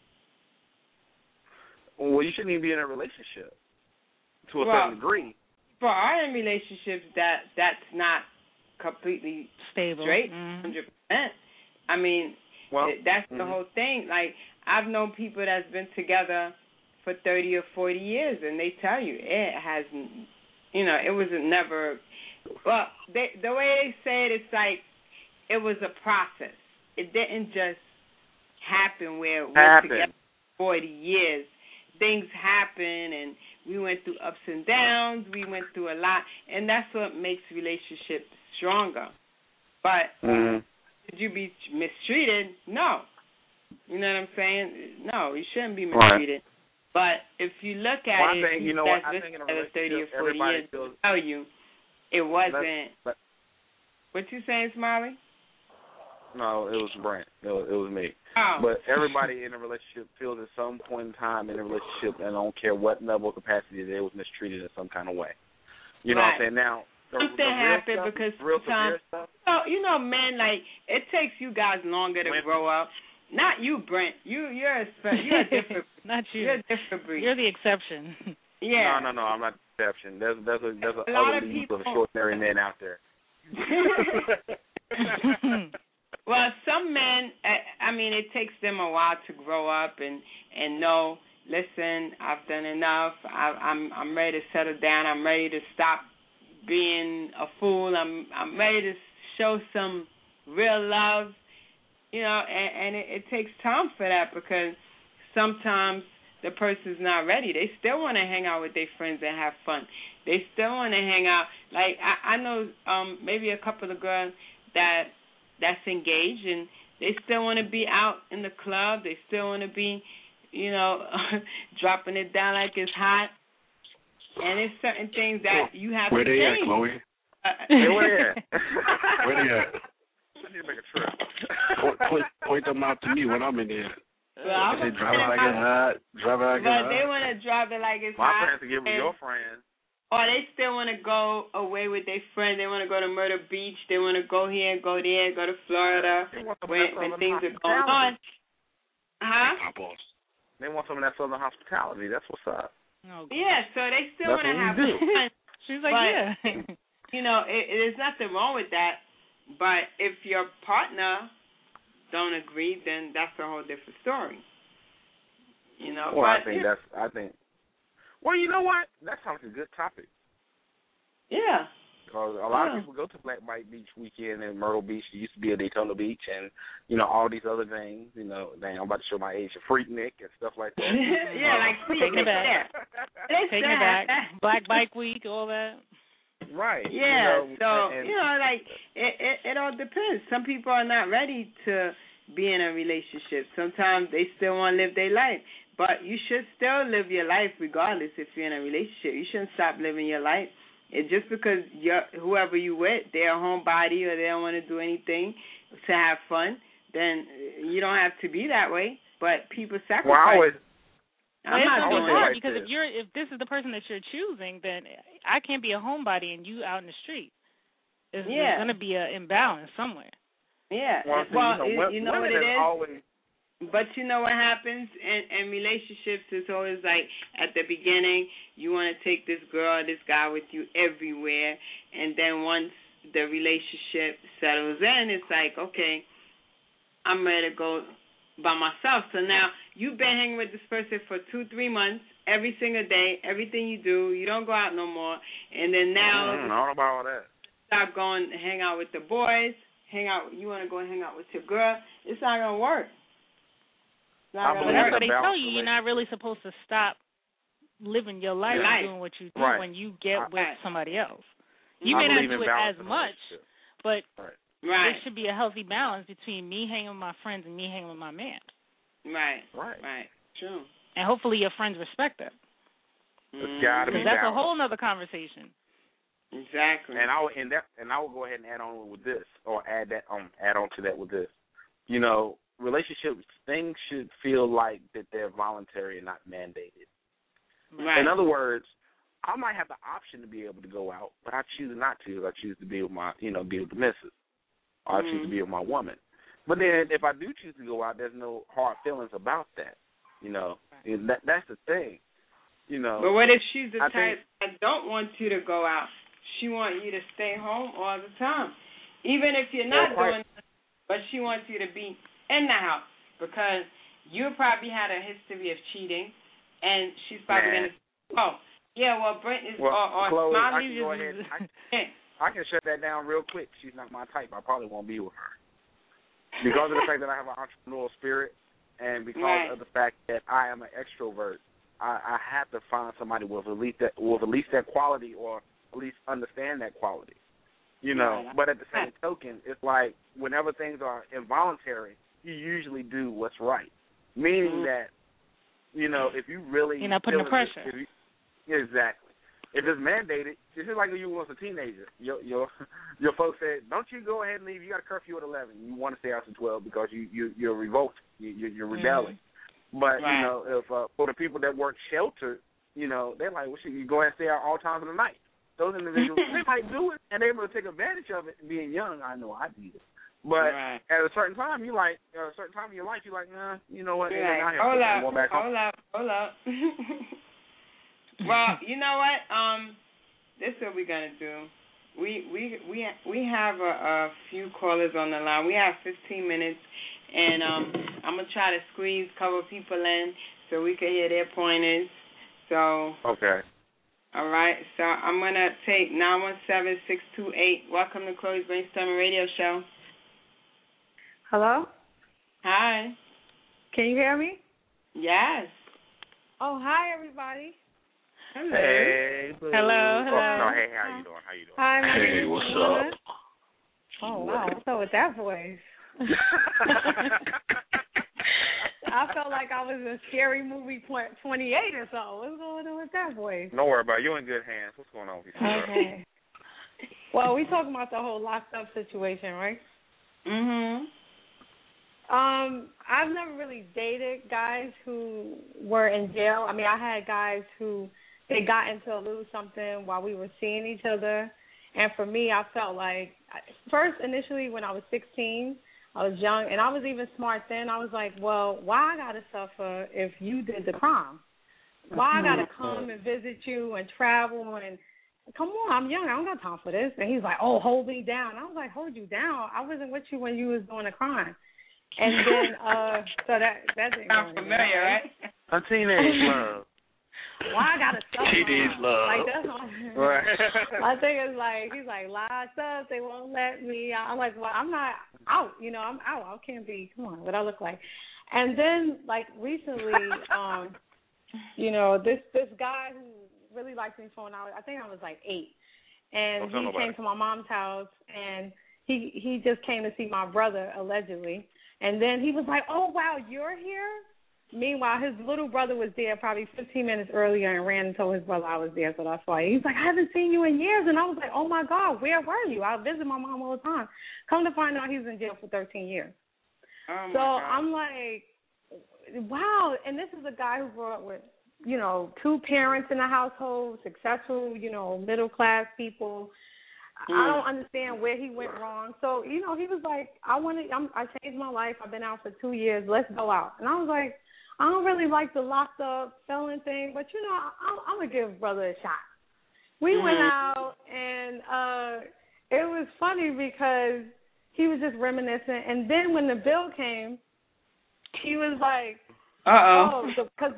Well, you shouldn't even be in a relationship to a well, certain degree. For our in relationships, that that's not completely stable, straight, mm-hmm. one hundred percent. I mean, well, that's mm-hmm. the whole thing. Like, I've known people that's been together for thirty or forty years, and they tell you it hasn't, you know, it was never, well, they, the way they say it, it's like it was a process. It didn't just happen where we're together for forty years. Things happen, and we went through ups and downs. We went through a lot, and that's what makes relationships stronger. But mm-hmm. should you be mistreated? No. You know what I'm saying? No, you shouldn't be mistreated. Right. But if you look at well, it, I think, you know that's what? I think in a thirty or forty years, feels, tell you it wasn't. But, what you saying, Smiley? No, it was Brent. It was, it was me. Oh. But everybody in a relationship feels at some point in time in a relationship, and I don't care what level of capacity, they was mistreated in some kind of way. You know right. what I'm saying? Now, the, something the happened stuff, because real sometimes, stuff, you know, you know, men, like, it takes you guys longer to when, grow up. Not you, Brent. You, you're a, you're a different. Not you. You're a different breed. You're the exception. Yeah. No, no, no. I'm not the exception. There's, there's a, there's a, a lot other of league people of extraordinary men out there. Well, some men, I mean, it takes them a while to grow up and and know. Listen, I've done enough. I, I'm I'm ready to settle down. I'm ready to stop being a fool. I'm I'm ready to show some real love. you know, and, and it, it takes time for that because sometimes the person's not ready. They still want to hang out with their friends and have fun. They still want to hang out. Like I, I know um, maybe a couple of girls that that's engaged and they still want to be out in the club. They still want to be, you know, dropping it down like it's hot. And there's certain things that you have Where to they change. at, Chloe? Uh, Hey, where they at? Where they at? I need to make a trip. Point, point, point them out to me when I'm in there. Well, They drive it like it's hot. Drive it like it's but hot. they want to drive it like it's My hot. friends to give me and- your friends. Or they still want to go away with their friends. They want to go to Myrtle Beach. They want to go here, go there, go to Florida They want some when, of that when southern things are going on. Huh? They want some of that southern hospitality. That's what's up. Oh, Yeah, so they still That's want to what have we do. fun. She's like, but, yeah. you know, it, there's nothing wrong with that. But if your partner don't agree, then that's a whole different story. You know. Well, but, I think yeah. that's. I think. Well, you know what? That sounds like a good topic. Yeah. Because a lot Yeah. of people go to Black Bite Beach weekend in Myrtle Beach. It used to be a Daytona Beach, and you know all these other things. You know, dang, I'm about to show my age. Freaknik and stuff like that. yeah, like Taking it back. Yeah. They Taking still it back. have that. Black Bike Week, all that. Right. Yeah. You know, so and, you know, like it, it, it all depends. Some people are not ready to be in a relationship. Sometimes they still want to live their life. But you should still live your life regardless if you're in a relationship. You shouldn't stop living your life. It just because you're, whoever you with, they're a homebody or they don't want to do anything to have fun, then you don't have to be that way. But people sacrifice. well, I always, Well, I'm it's not gonna doing be hard like because this. if you're if this is the person that you're choosing, then I can't be a homebody and you out in the street. There's, Yeah. there's gonna be an imbalance somewhere. Yeah. well, Well, see, you know, you know women what it is is? always. But you know what happens in, in relationships is always like at the beginning you want to take this girl or this guy with you everywhere, and then once the relationship settles in, it's like, okay, I'm ready to go by myself. So now you've been hanging with this person for two, three months, every single day, everything you do, you don't go out no more, and then now Mm, I don't know about all that. stop going to hang out with the boys, hang out. You want to go hang out with your girl. It's not gonna work. It's not I gonna But believe that's work. what they in a tell balanced you. You're not really supposed to stop living your life Life. and doing what you do Right. when you get I- with somebody else. You I may not believe do in it balance as in a much, relationship. but Right. Right. there should be a healthy balance between me hanging with my friends and me hanging with my man. Right. Right. Right. True. And hopefully your friends respect that. It's got to be Because that's a balanced. whole nother conversation. Exactly. And I will and that and I will go ahead and add on with this, or add that um add on to that with this. You know, relationships, things should feel like that they're voluntary and not mandated. Right. In other words, I might have the option to be able to go out, but I choose not to. I choose to be with my, you know, be with the missus, or I choose to Mhm. be with my woman. But then, if I do choose to go out, there's no hard feelings about that. You know, and that that's the thing. You know. But what if she's the I type think- that don't want you to go out? She wants you to stay home all the time, even if you're not Well, quite- doing it. But she wants you to be in the house because you probably had a history of cheating, and she's probably Man. going to. Oh, yeah. Well, Brent is Well, or, or Chloe, I Smiley can go is- ahead. I, Yeah. I can shut that down real quick. She's not my type. I probably won't be with her because of the fact that I have an entrepreneurial spirit, and because Right. of the fact that I am an extrovert. I, I have to find somebody with at least that with at least that quality, or at least understand that quality. You know, Right. but at the same token, it's like whenever things are involuntary, you usually do what's right. Meaning Mhm. that, you know, if you really You're not putting the feeling it- pressure. if you- exactly. If it's mandated, it's just like when you was a teenager. Your your your folks said, "Don't you go ahead and leave? You got a curfew at eleven. You want to stay out to twelve because you you you're revolting. You, you you're rebelling." But Right. you know, if uh, for the people that work sheltered, you know, they're like, "Well, shit, you go ahead and stay out all times of the night." Those individuals, they might do it, and they're able to take advantage of it. Being young, I know I did it. But Right. at a certain time, you like at a certain time in your life, you're like, nah, you know what? You're It ain't like, out here. hold I'm up, going back home. hold up, hold up. Well, you know what? Um, this is what we're gonna do. We we we we have a, a few callers on the line. We have fifteen minutes, and um, I'm gonna try to squeeze couple people in so we can hear their pointers. So, Okay. all right. So I'm gonna take nine one seven six two eight. Welcome to Chloe's Brainstorming Radio Show. Hello? Hi. Can you hear me? Yes. Oh, hi, everybody. Hello. Hey, boo. Hello, hello. Oh, no, hey, how you doing? How you doing? Hi, my hey, name is what's Luna. up? Oh, wow. What's up with that voice? I felt like I was in Scary Movie twenty-eight or something. What's going on with that voice? Don't worry about it. You're in good hands. What's going on with you? Okay. Well, we talking about the whole locked up situation, right? Mhm. Um, I've never really dated guys who were in jail. I mean, I had guys who they got into a little something while we were seeing each other, and for me, I felt like first initially when I was sixteen. I was young, and I was even smart then. I was like, well, why I got to suffer if you did the crime? Why I got to come and visit you and travel? And come on, I'm young. I don't got time for this. And he's like, oh, hold me down. I was like, hold you down? I wasn't with you when you was doing the crime. And then, uh, so that, that didn't sound familiar, right? A teenage love. Why I got to suffer? Teenage love. Like, that's my, right. my thing is like, he's like, locked up, they won't let me. I'm like, well, I'm not out, you know, I'm out. I can't be, come on, what I look like. And then, like, recently, um, you know, this this guy who really liked me from when I was, I think I was like eight. And he came to my mom's house, and he he just came to see my brother, allegedly. And then he was like, oh, wow, you're here? Meanwhile, his little brother was there probably fifteen minutes earlier and ran and told his brother I was there, so that's why. He's like, I haven't seen you in years. And I was like, oh, my God, where were you? I visit my mom all the time. Come to find out he's in jail for thirteen years. Oh so God. I'm like, wow. And this is a guy who grew up with, you know, two parents in the household, successful, you know, middle-class people. Mm. I don't understand where he went wrong. So, you know, he was like, I want to, I'm, I changed my life. I've been out for two years. Let's go out. And I was like, I don't really like the locked up felon thing, but, you know, I'm, I'm going to give brother a shot. We mm-hmm. went out, and uh, it was funny because he was just reminiscing. And then when the bill came, he was like, Uh-oh. oh, because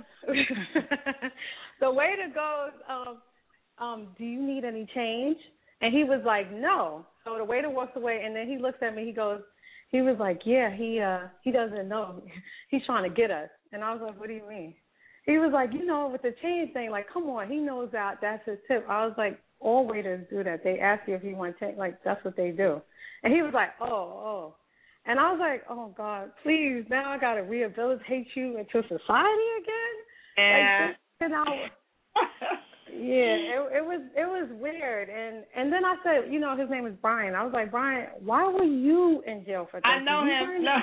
the waiter goes, um, um, do you need any change? And he was like, no. So the waiter walks away, and then he looks at me. He goes, he was like, yeah, he uh, he doesn't know. He's trying to get us. And I was like, what do you mean? He was like, you know, with the change thing, like, come on, he knows that that's his tip. I was like, all waiters do that. They ask you if you want change. Like, that's what they do. And he was like, oh, oh. And I was like, oh, God, please, now I got to rehabilitate you into society again? Yeah. Like, you know, yeah, it, it was it was weird. And, and then I said, you know, his name is Brian. I was like, Brian, why were you in jail for that? I know him. No.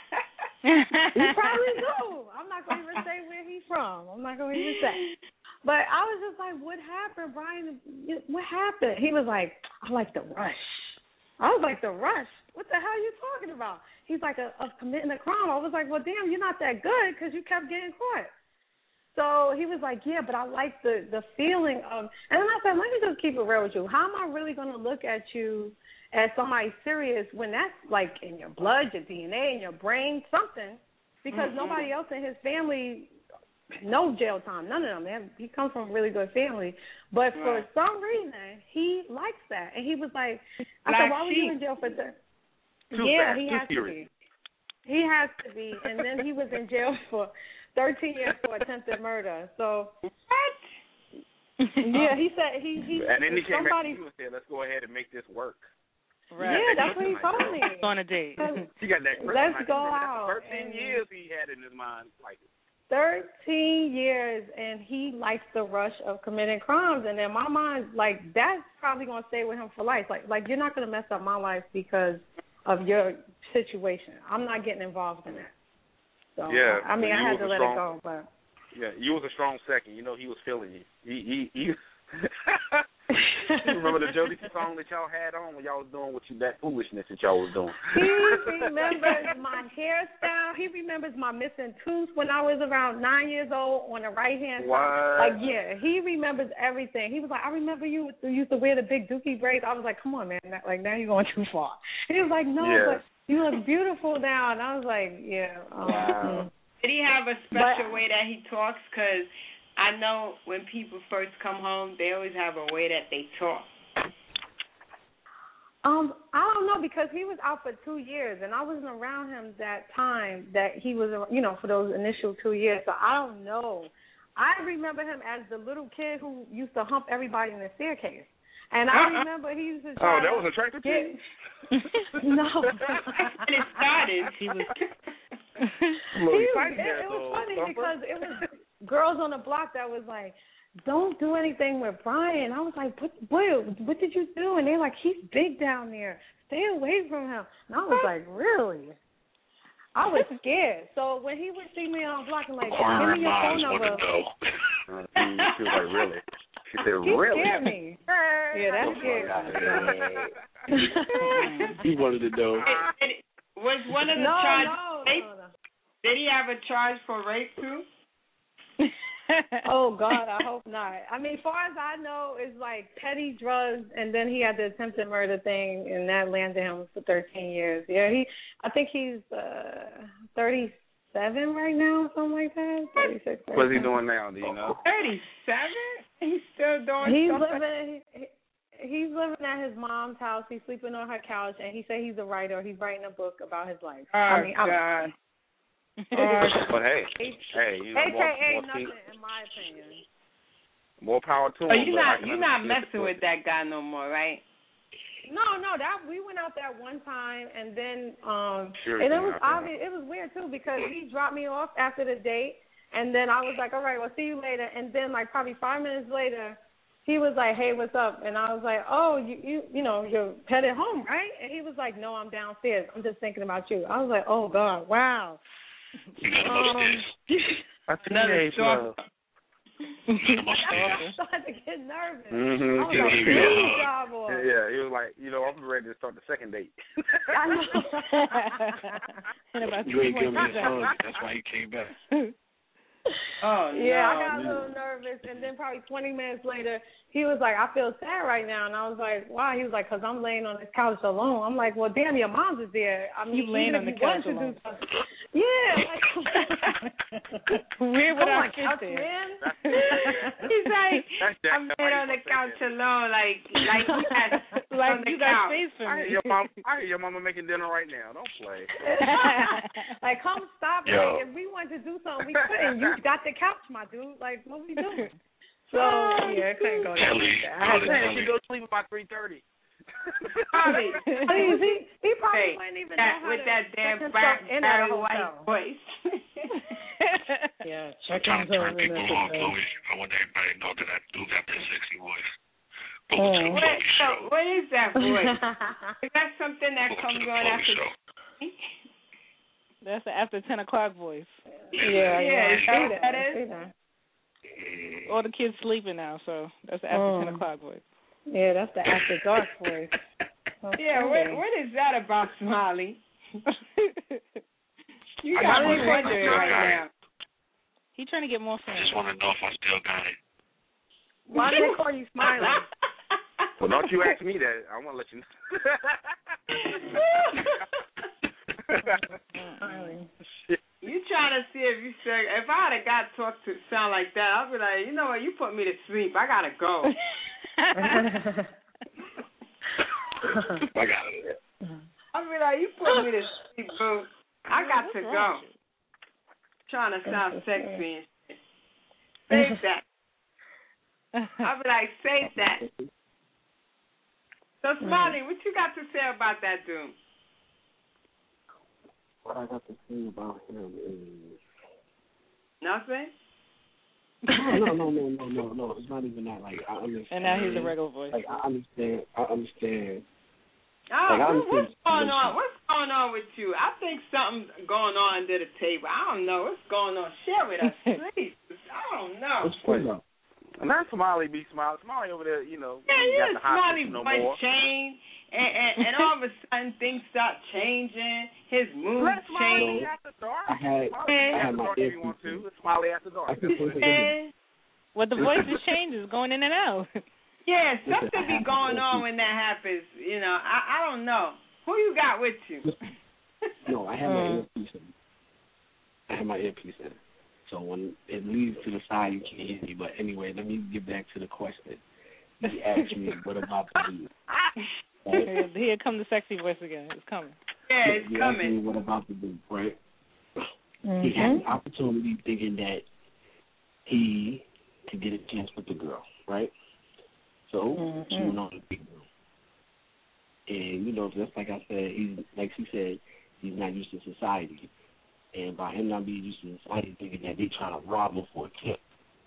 You probably do. I'm not going to even say where he's from. I'm not going to even say. But I was just like, what happened, Brian? What happened? He was like, I like the rush. I was like, the rush? What the hell are you talking about? He's like, a, of committing a crime. I was like, well, damn, you're not that good because you kept getting caught. So he was like, yeah, but I like the, the feeling of, and then I said, let me just keep it real with you. How am I really going to look at you as somebody serious when that's like in your blood, your D N A, in your brain, something, because mm-hmm. nobody else in his family, no jail time, none of them. They have, he comes from a really good family. But for right. some reason, he likes that. And he was like, I Black said, why were sheep. you in jail for that? Too Yeah, fast, he too has serious. to be. He has to be. And then he was in jail for thirteen years for attempted murder. So what? Yeah, he said he he. And then he came somebody, back to you and said, "Let's go ahead and make this work." Right. Yeah, that's what he told me. On a date. He got that. Let's go out. Thirteen years he had in his mind, like thirteen years, and he likes the rush of committing crimes. And in my mind, like that's probably gonna stay with him for life. Like, like you're not gonna mess up my life because of your situation. I'm not getting involved in that. So yeah, I mean, I had to let strong, it go, but yeah, you was a strong second. You know, he was feeling you. He he. he you remember the Jody song that y'all had on when y'all was doing what you that foolishness that y'all was doing? He remembers my hairstyle. He remembers my missing tooth when I was around nine years old on the right hand side. Like yeah, he remembers everything. He was like, I remember you used to wear the big dookie braids. I was like, come on, man, like now you're going too far. He was like, no, yeah. but you look beautiful now. And I was like, yeah. Um, wow. Did he have a special but, way that he talks? Because I know when people first come home, they always have a way that they talk. Um, I don't know because he was out for two years, and I wasn't around him that time that he was, you know, for those initial two years. So I don't know. I remember him as the little kid who used to hump everybody in the staircase. And I remember he used to try Oh, that to was attractive to get, you? No. And it started. He was. he was it, it was funny because it was girls on the block that was like, don't do anything with Brian. I was like, what, what, what did you do? And they're like, he's big down there. Stay away from him. And I was like, really? I was scared. So when he would see me on the block, I'm like, give me your phone number. She was like, really? She said, he really? Scared me. Yeah, that scared me. He wanted to know. Was one of the no, charges no, rape? no, no. Did he have a charge for rape too? Oh God, I hope not. I mean, as far as I know, it's like petty drugs, and then he had the attempted murder thing, and that landed him for thirteen years. Yeah, he. I think he's uh, thirty-seven right now, something like that. thirty-six. What's he doing now? Do you know? thirty-seven? He's still doing. He's something? living. He, he's living at his mom's house. He's sleeping on her couch, and he said he's a writer. He's writing a book about his life. Oh I mean, God. I'm, But hey, hey, you know, A K A more, more, nothing, in my opinion. more power to him. Oh, you're but I not can you're not understand messing the with that guy no more, right? No, no, that we went out that one time, and then um, Sure, and it yeah, was I obvious. It was weird too because he dropped me off after the date, and then I was like, all right, well, see you later. And then like probably five minutes later, he was like, hey, what's up? And I was like, oh, you you you know you're headed home, right? And he was like, no, I'm downstairs. I'm just thinking about you. I was like, oh God, wow. You got him upstairs. That's Another teenage stalker. love. I started to get nervous. Mm-hmm. I was like, please, job boy. Yeah, he was like, you know, I'm ready to start the second date. I know. In about You ain't give me his two phone. That's why he came back. Oh no. Yeah, I got a little nervous, and then probably twenty minutes later, he was like, I feel sad right now. And I was like, why? He was like, because I'm laying on this couch alone. I'm like, well, damn, your mom's is there. I mean, You laying on the couch alone. Yeah. Like, Where would I oh, fit couch, there? man. He's like, That's Jack. I'm laying on the couch alone, like like you got Like on the you got couch. space for I me. hear your mom. I hear your mama making dinner right now. Don't play. Like, come stop it. Yo. Like, if we wanted to do something, we couldn't. You got the couch, my dude. Like, what we doing? So, yeah, it couldn't go down Kelly, like that. I had to Man, she go to sleep about three thirty. Probably. Please, he, he probably Hey, wouldn't even that, know how with to that check damn himself Barry, in at a Barry White hotel. voice. Yeah, check Trying to himself turn in people at on, a hotel. Chloe. I want everybody to know that I do got that sexy voice. Oh. Welcome to the What, Chloe so, Show. what is that voice? Is that something that Welcome comes to the on Chloe after? Show. That's the after ten o'clock voice. Yeah, yeah, Yeah, I is see that that. what I that see is? that. All the kids sleeping now, so that's the after Mm. ten o'clock voice. Yeah, that's the after dark voice. That's Yeah, funny. what, what is that about, Smiley? You I got just me wanna- wondering right now. He trying to get more I fans. just want to know if I still got it. Why do they call you Smiley? Well, don't you ask me that. I want to let you know. You trying to see if you say, if I had a guy talk to sound like that, I'd be like, you know what, you put me to sleep. I gotta go. I got it. I'd be like, you put me to sleep, boo. I got to What's go. wrong with you? Trying to sound sexy and shit. Save that. I'd be like, save that. So, Smiley, what you got to say about that dude? What I got to say about him is Nothing? no, no, no, no, no, no. It's not even that. Like I understand. And now he's a regular voice. Like I understand. I understand. Oh, Like, I what- what's understand- going on? What's going on with you? I think something's going on under the table. I don't know what's going on. Share with us, please. I don't know. What's going on? And that's Smiley be Smiley. Smiley over there, you know. Yeah, he you got a the hot Smiley no voice more. change, and, and, and all of a sudden things start changing. His mood Let Smiley change. after dark. I had Smiley I after had my dark if you want earpiece. to. It's Smiley after dark. I can say it again. And, Well, the voices changes going in and out. yeah, something be going on when that happens. You know, I, I don't know. Who you got with you? No, I had my earpiece in. I had my earpiece in. So when it leads to the side, you can't hear me. But anyway, let me get back to the question. He asked me, what about the dude? Here, here come the sexy voice again. It's coming. Yeah, it's you coming. What about to do, right? Mm-hmm. He had an opportunity thinking that he could get a chance with the girl, right? So mm-hmm. she went on the big girl. And, you know, just like I said, he's like she said, he's not used to society. And by him not being used to society, thinking that they trying to rob him for a tip.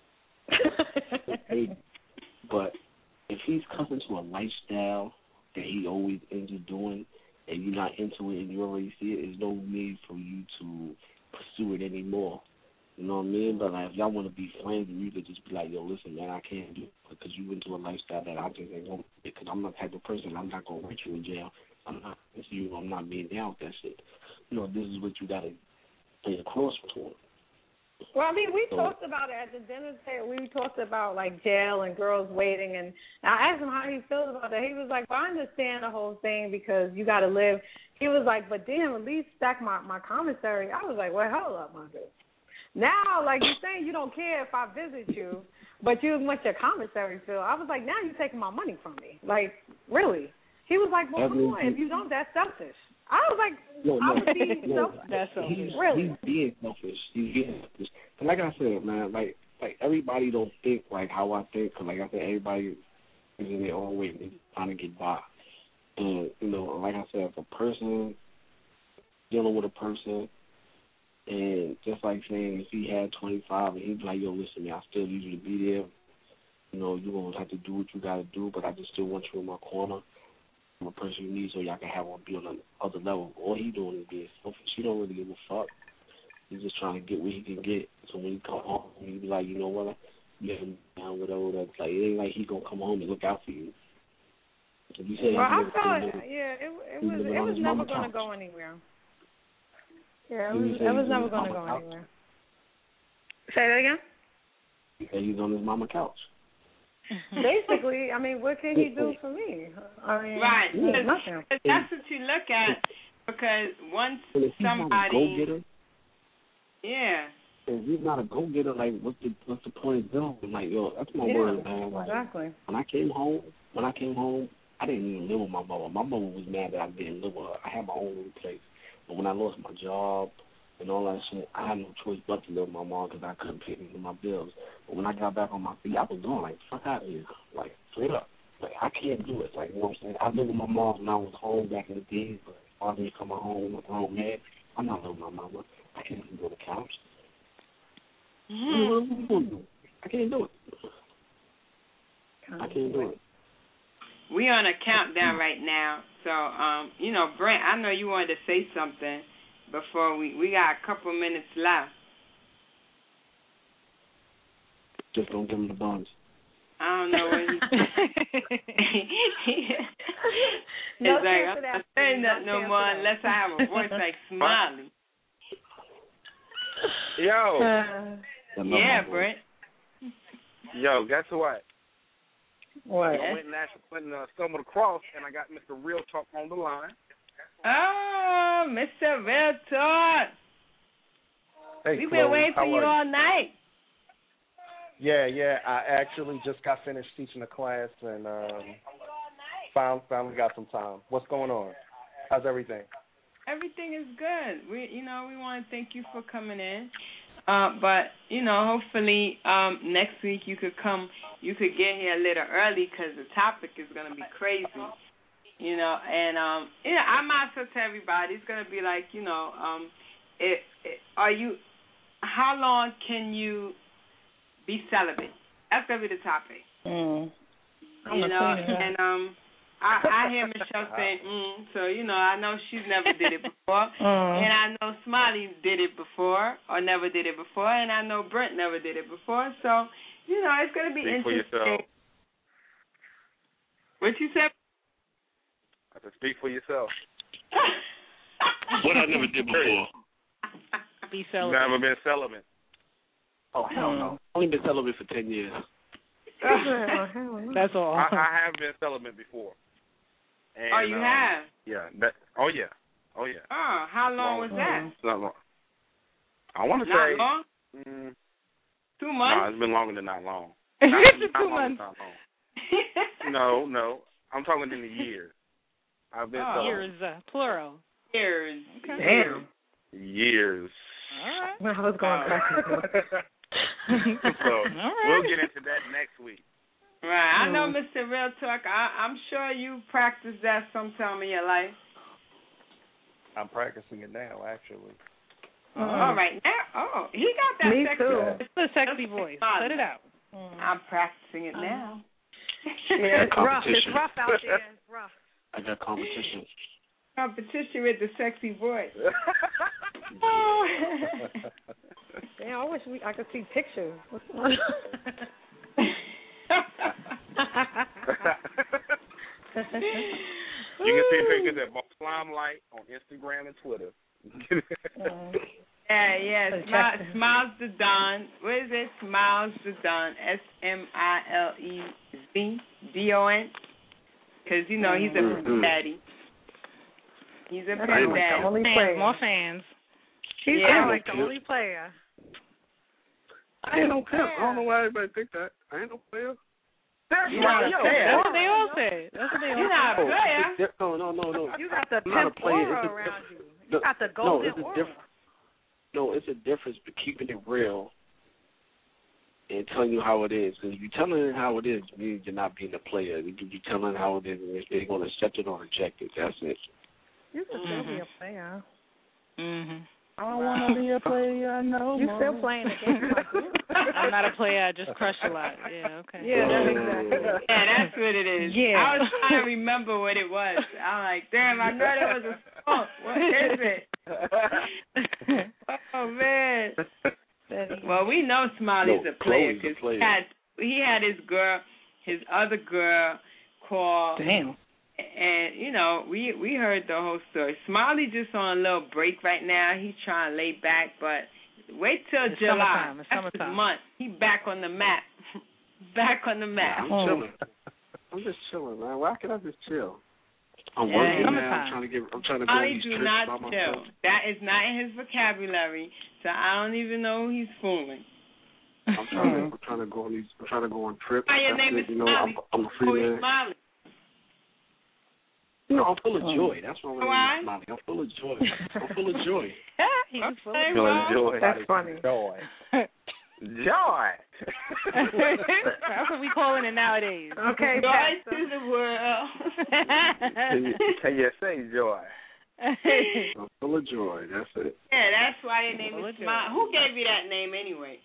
But if he's coming to a lifestyle that he always ends up doing, and you're not into it and you already see it, there's no need for you to pursue it anymore. You know what I mean? But like, if y'all want to be friends, you could just be like, yo, listen, man, I can't do it because you into a lifestyle that I just ain't going to, because I'm the type of person, I'm not going to write you in jail. I'm not, it's you, I'm not being down with that shit. You know, this is what you got to play across for. Well, I mean, we so, talked about it at the dinner table. We talked about, like, jail and girls waiting. And I asked him how he feels about that. He was like, well, I understand the whole thing because you got to live. He was like, but damn, at least stack my, my commissary. I was like, well, hold up, my dude. Now, like you're saying, you don't care if I visit you, but you want your commissary feel. I was like, now you're taking my money from me. Like, really? He was like, well, come on. If you don't, that's selfish. I was like, no, no, I was being no, selfish. That's selfish. He's, really? He's being selfish. He's being selfish. But like I said, man, like, like everybody don't think like how I think. Cause like I said, everybody is in their own way. They're trying to get by. And, you know, like I said, if a person dealing with a person, and just like saying if he had twenty-five and he'd be like, yo, listen, man, I still need you to be there. You know, you're going to have to do what you got to do, but I just still want you in my corner. I'm a person you need so y'all can have one be on the other level. All he doing is being selfish. He don't really give a fuck. He's just trying to get what he can get. So when he come home, he be like, you know what, get him down, whatever. That's like, it ain't like he going to come home and look out for you. So you say well, I never, felt never, it. Yeah, it, it was it was never going to go anywhere. Yeah, it was, it was never going to go couch. anywhere. Say that again? He said he's on his mama couch. Basically, I mean, what can he do for me? I mean, right. There's nothing. That's what you look at, because once somebody, go-getter, yeah. if he's not a go-getter, like, what's the what's the point of doing? Like, yo, that's my yeah, word, man. Like, exactly. When I came home, when I came home, I didn't even live with my mother. My mother was mad that I didn't live with her. I had my own little place. But when I lost my job and all that shit, I had no choice but to live with my mom because I couldn't pay any of my bills. But when I got back on my feet, I was going like, fuck out of here. Like, straight up. Like, I can't do it. Like, you know what I'm saying? I lived with my mom when I was home back in the days, but if I didn't come home with my grown man, I'm not living with my mama. I can't even go on the couch. Mm-hmm. What am I going to do? I can't do it. I can't do it. We on a countdown right now, so um, you know, Brent, I know you wanted to say something before we we got a couple minutes left. Just don't give him the buns. I don't know what he. no it's like I'm not saying that no more unless I have a voice like Smiley. Yo. Uh, yeah, Brent. Yo, guess what? What? I went and actually went and uh, stumbled across, and I got Mister Real Talk on the line. Oh, Mister Real Talk. Hey, We've Chloe, been waiting for how you are all night. Yeah, yeah. I actually just got finished teaching a class, and um, found finally got some time. What's going on? How's everything? Everything is good. We, you know, we want to thank you for coming in. Uh, but, you know, hopefully um, next week you could come, you could get here a little early because the topic is going to be crazy, you know. And, um, yeah, I might as well tell everybody, it's going to be like, you know, um, it, it, are you, how long can you be celibate? That's going to be the topic. Mm. You know, and um, I, I hear Michelle saying, mm, so, you know, I know she's never did it before. Mm. And I know Smiley did it before or never did it before. And I know Brent never did it before. So, you know, it's going to be Speak for interesting. yourself. What you said? I said speak for yourself. What I never did before. Be You've celibate. never been celibate. Oh, hell no. I've only been celibate for ten years. That's all. I, I have been celibate before. And, oh, you um, have? Yeah. That, oh, yeah. Oh, yeah. Oh, how long was that? Not long. I want to Not say. long? Mm, Two months? No, it's been longer than not long. It's Not, just not two longer months. than not long. No, no. I'm talking in the years. I've been oh. told. Years, uh, plural. Years. Okay. Damn. Years. All right. I was going crazy. So right. we'll get into that next week. Right. I know, Mm. Mister Real Talk, I, I'm sure you practiced that sometime in your life. I'm practicing it now, actually. Mm. All right. Now, oh, he got that Me sexy too. voice. It's a sexy voice. Let it out. Mm. I'm practicing it now. Yeah, it's rough. It's Competition. rough out there. It's rough. I got competition. Competition with the sexy voice. Damn, I wish we I could see pictures. You can see pictures at Boss Limelight on Instagram and Twitter. Mm. Yeah, yeah. Smiles, Smiles the Don. What is it? Smiles the Don. S M I L E Z D O N. Because, you know, he's a Mm-hmm. daddy. He's a That's pretty like daddy. the only Fans, player. more fans. He's Yeah. like the only player. I ain't no pimp. I don't know why everybody think that. I ain't no player. That's You're not a yo, player. That's what they all say. That's what they all You're say. not a player. It's di- no, no, no, no. You got the I'm not a pimp player. aura It's a around diff- you. no, You got the no, golden it's a aura. difference. No, it's a difference between keeping it real and telling you how it is. Because if you're telling it how it is, it means you're not being a player. If you're telling it how it is, if they're going to accept it or reject it, that's it. You can still be a player. Mm-hmm. I don't want to be a player no You more. still playing the game like you. I'm not a player. I just crush a lot. Yeah, okay. Yeah, that's exactly. Yeah, that's what it is. Yeah. I was trying to remember what it was. I'm like, damn, I know there was a song. What is it? Oh, man. Well, we know Smiley's No, a player Chloe's a because player. he had, he had his girl, his other girl called. Damn. And, you know, we we heard the whole story. Smiley just on a little break right now. He's trying to lay back, but wait till It's July. summertime. It's That's the summertime. month. He back on the map. Back on the map. I'm chilling. I'm just chilling, man. Why can't I just chill? I'm Yeah. working now. Summertime. I'm trying to get. I'm trying to go on Smiley these do trips not by chill. myself. That is not in his vocabulary, so I don't even know who he's fooling. I'm trying to. I'm trying to go on these. I'm trying to go on trips. Why your That's name it, is you know, I'm, Smiley? I'm a Who free is man. Smiley? No, I'm full of joy. That's why I'm Why? Smiley. I'm full of joy. I'm full of joy. He's full Okay, of Feeling well, joy. That's funny. Joy. Joy. That's what we calling it nowadays. Okay, joy Pastor. to the world. Can you, can you say joy? I'm full of joy. That's it. Yeah, that's why your name Full is of joy. Smiley. Who gave you that name anyway?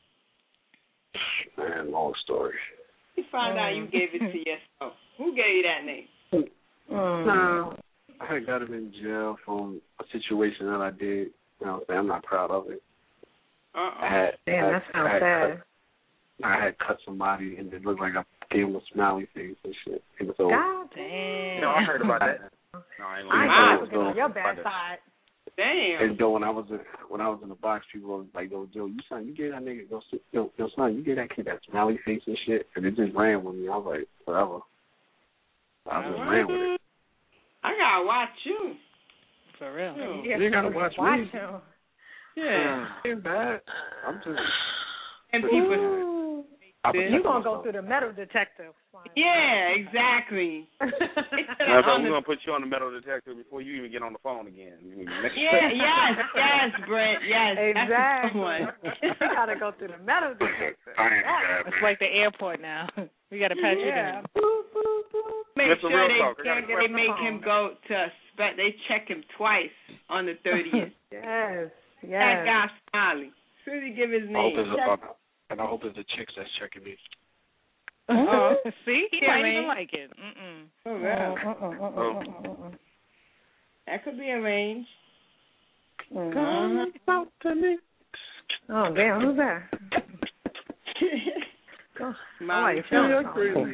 Man, long story. You found out you gave it to yourself. Who gave you that name? Mm. No, I had got him in jail from a situation that I did. You know what I'm saying? I'm not proud of it. Uh-uh. I had, Damn, I, that sounds I had sad. Cut, I had cut somebody, and it looked like I gave him a smiley face and shit. It was over. God Damn. No, I heard about that. No, I ain't I ain't lying. gonna get on your bad side. Damn. And though when I was in, when I was in the box, people was like, "Yo, Joe, you son, you gave that nigga, yo, yo, yo, son, you gave that kid that smiley face and shit," and it just ran with me. I was like, whatever. I just ran with it. I gotta watch you. For real. Hmm. Yeah, You gotta watch watch me. him. Yeah. Ain't bad. I'm just. And people. I You gonna go through the metal detector? Yeah, exactly. Matter of fact, we're gonna put you on the metal detector before you even get on the phone again. Yeah, yes, yes, Brent, yes. Exactly. That's the one. You gotta go through the metal detector. I ain't It's like the airport now. We got to patch Yeah. it Make Mister sure Real they, Talk, I got a they question. make him go to a spe- they check him twice on the thirtieth. Yes. That Yes. guy Smiley. As soon as he give his I hope name, it's check a, and I hope it's the chicks that's checking me. in. Oh, see? He Yeah, might man. even like it. Mm-mm. Oh, Uh, wow. uh, uh, uh, uh, uh, uh. That could be arranged. Mhm. Uh-huh. Talk to me. Oh damn, who's that? Oh, Smiley. You're crazy.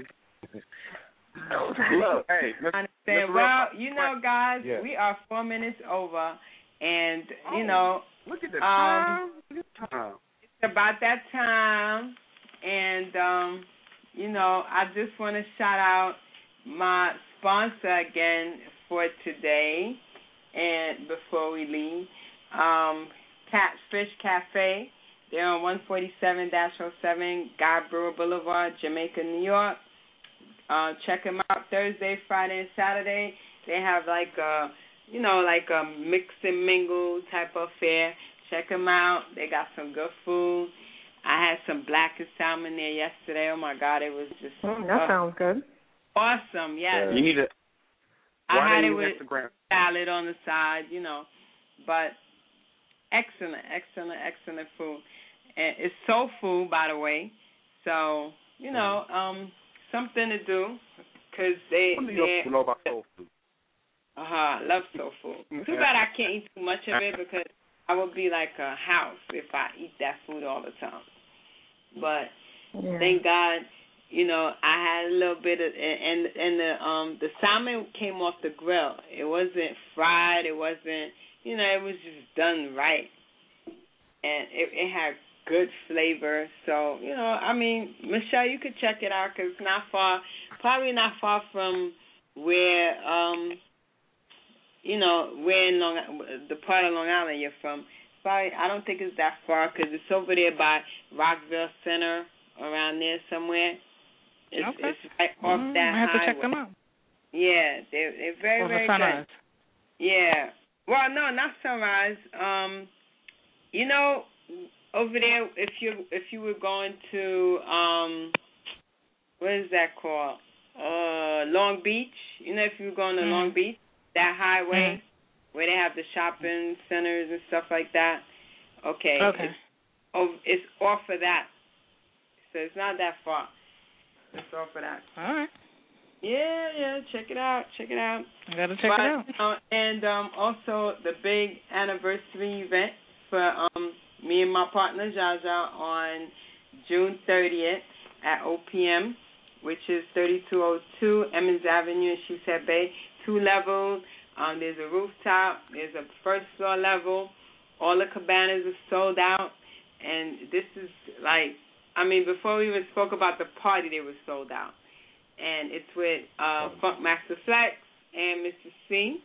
Look, hey, Mister Understand. Well, you know, guys, Yeah. we are four minutes over, and you Oh. know, Look at the Um, time. Look at the time. it's about that time, and um, you know, I just want to shout out my sponsor again for today, and before we leave, um, Catfish Cafe. They're on one forty-seven oh seven Guy Brewer Boulevard, Jamaica, New York. Uh, check them out Thursday, Friday, and Saturday. They have like a, you know, like a mix and mingle type of fair. Check them out. They got some good food. I had some blackened salmon there yesterday. Oh my God, it was just mm, that uh, sounds good. Awesome, yes. You need it. I had it with Instagram? salad on the side, you know, but excellent, excellent, excellent food. And it's soul food, by the way. So you know, um, something to do because they. What do you know about soul food? Uh huh. Love soul food. Too bad I can't eat too much of it because I would be like a house if I eat that food all the time. But yeah. Thank God, you know, I had a little bit of and and the um the salmon came off the grill. It wasn't fried. It wasn't, you know, it was just done right, and it, it had good flavor. So you know, I mean, Michelle, you could check it out because it's not far, probably not far from where um you know where in Long the part of Long Island you're from. Probably, I don't think it's that far because it's over there by Rockville Center, around there somewhere. It's, okay. it's right off mm-hmm. that I have highway. to check them out. Yeah, they're, they're very, over very Sunrise. good. Yeah. Well, no, not Sunrise. Um, you know, over there, if you if you were going to um, what is that called? Uh, Long Beach. You know, if you were going to mm-hmm. Long Beach, that highway. Mm-hmm. Where they have the shopping centers and stuff like that. Okay. Okay. It's, oh, it's off of that. So it's not that far. It's off of that. All right. Yeah, yeah. Check it out. Check it out. I got to check but, it out. You know, and um, also the big anniversary event for um, me and my partner, Jaja, on June thirtieth at O P M, which is thirty-two oh two Emmons Avenue in Sheepshead Bay. Two levels. Um, there's a rooftop. There's a first floor level. All the cabanas are sold out. And this is like, I mean, before we even spoke about the party, they were sold out. And it's with uh, Funk Master Flex and Mister C.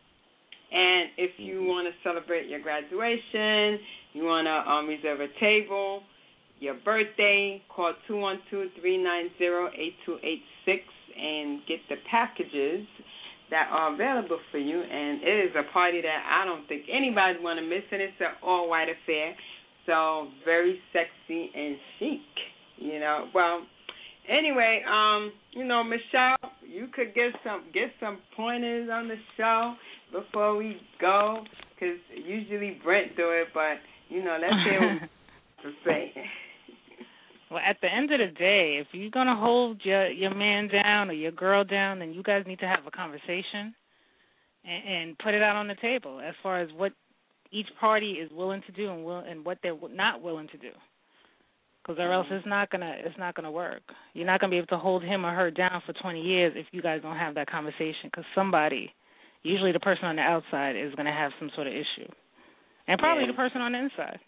And if you want to celebrate your graduation, you want to um, reserve a table, your birthday, call two one two, three nine zero, eight two eight six and get the packages that are available for you, and it is a party that I don't think anybody want to miss, and it's an all-white affair, so very sexy and chic, you know. Well, anyway, um, you know, Michelle, you could get some get some pointers on the show before we go, because usually Brent do it, but, you know, let's hear what to say. Well, at the end of the day, if you're going to hold your, your man down or your girl down, then you guys need to have a conversation and, and put it out on the table as far as what each party is willing to do and will, and what they're not willing to do. Because or else it's not gonna it's not gonna work. You're not gonna be able to hold him or her down for twenty years if you guys don't have that conversation. Because somebody, usually the person on the outside, is gonna have some sort of issue, and probably yeah. the person on the inside.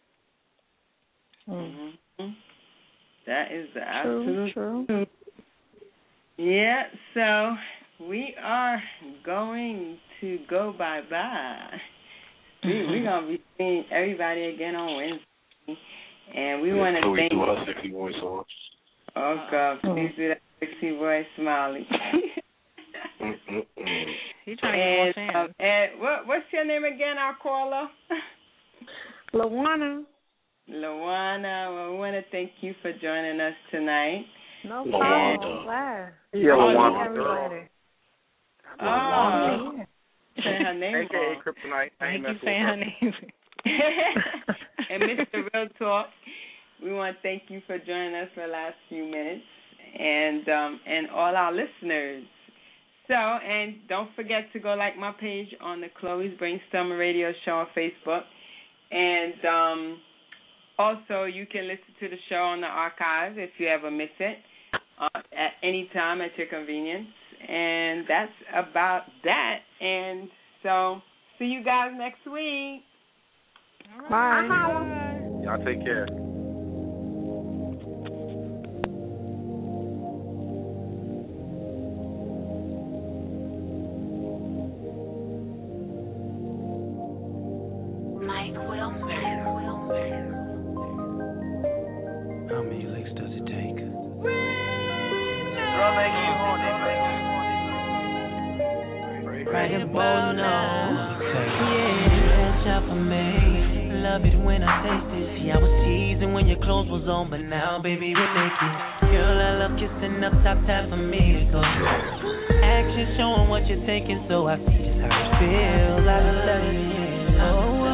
Mm-hmm. That is the true, absolute true. Yeah, so we are going to go bye-bye. we, we're going to be seeing everybody again on Wednesday. And we yeah, want to thank... do our sexy voice on. Oh, God, please do that sexy voice, Smiley. He's trying to get more fans. Uh, and what, what's your name again, our caller? Lawana. Lawana, well, we want to thank you for joining us tonight. No problem. I'm glad. Yeah, Lawana. Oh, yeah. Say her name A K A Kryptonite. Thank you for saying her name. And Mister Real Talk, we want to thank you for joining us for the last few minutes, and um, and all our listeners. So, and don't forget to go like my page on the Chloe's Brainstorming Radio Show on Facebook, and um. Also, you can listen to the show on the archive if you ever miss it uh, at any time at your convenience. And that's about that. And so, see you guys next week. Bye. Bye. Y'all take care. Mike Wilmer. How many licks does it take? Girl, make you horny. right and bold, no. Yeah, shop for me. Love it when I taste it. See, I was teasing when your clothes was on, but now, baby, we're naked. Girl, I love kissing up top, time for me to go. Action showing what you're thinking, so I see just how it feels. I love it, yeah. Oh, oh,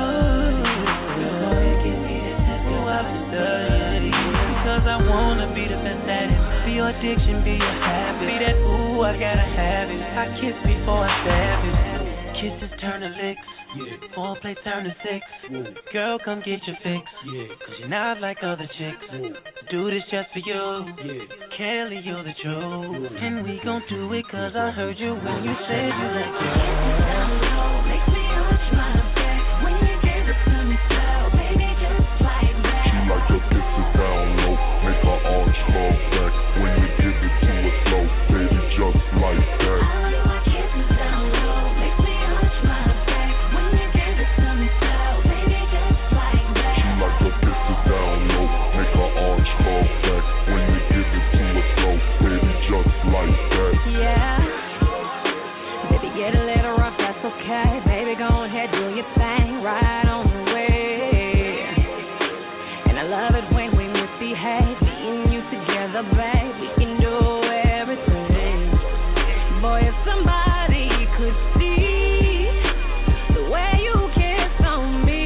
oh, I've been studying because I wanna be the best at it. Be your addiction, be your habit. Be that ooh, I gotta have it. I kiss before I stab it. Kisses turn to licks. Yeah. Foreplay turn to sex. Yeah. Girl, come get your fix. Yeah. Cause you're not like other chicks. Yeah. Do this just for you. Yeah. Kelly, you're the truth. Yeah. And we gon' do it cause I heard you when you said you like it. Make me arch my back when you give it to me slow. Baby, just like that. She like your kisses down low. Make her arch fall back when you give it to her slow. Baby, just like that. Okay, baby, go ahead, do your thing, right on the way. And I love it when we misbehave, me and you together, babe. We can do everything. Boy, if somebody could see the way you kiss on me,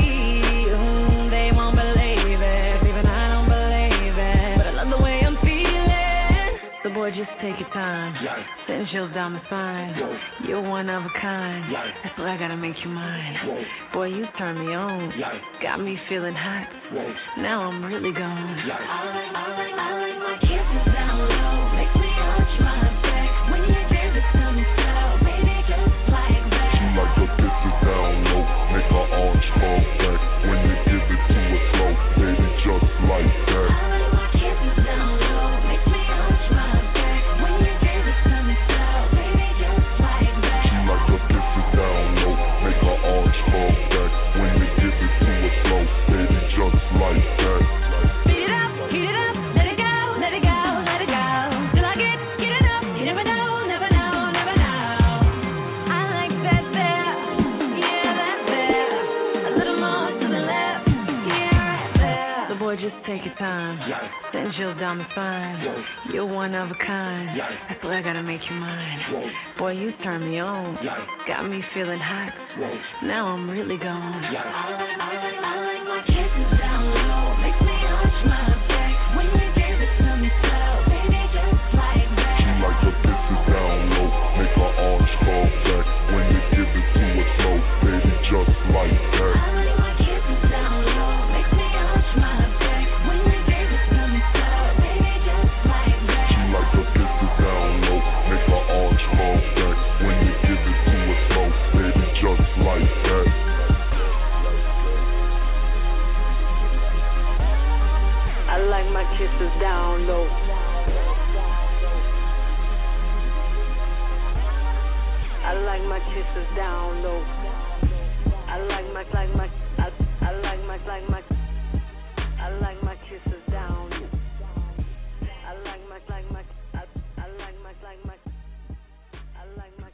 mm, they won't believe it. Even I don't believe it. But I love the way I'm feeling. So boy, just take your time. Yeah. Send chills down my spine. Whoa. You're one of a kind. Yeah. That's why I gotta make you mine. Whoa. Boy, you turn me on. Yeah. Got me feeling hot. Whoa. Now I'm really gone. Yeah. I like, I like, I like my kisses down low. Make me arch my back when you give it to me slow. Baby, just like that. She like her kisses down low. Make her arch fall back when you give it to her slow. Baby, just like that. I like my kisses down low. Make me arch my back when you give it to me slow. Baby, just like that. She like her kisses down low. Make her arch fall back when you give it to her slow. Baby, just like that. Beat it up, heat it up, let it go, let it go, let it go. Till I get, get it up, you never know, never know, never know. I like that there, yeah, that there. A little more to the left, yeah, right there. So boy, just take your time. Yeah. Send chills down my spine. Yeah. You're one of a kind. Yeah. That's why I gotta make you mine. Yeah. Boy, you turn me on. Yeah. Got me feeling hot. Yeah. Now I'm really gone. Yeah. I like, I like, I like my kisses down low. Make me arch my back when you give it to me slow. Baby, just like that. She like her kisses down low. Make her arch fall back when you give it to her slow. Baby, just like that. I like my kisses down low. Make me arch my back when you give it to me slow. Baby, just like that. She like her kisses down low. Make her arch fall back when you give it to her slow. Baby, just like that. I like my kisses down low. I like my kisses down low. I like my, like my, I, I like my, like my, I like my kisses down. I like my, like my, I, I like my, like my, I like my.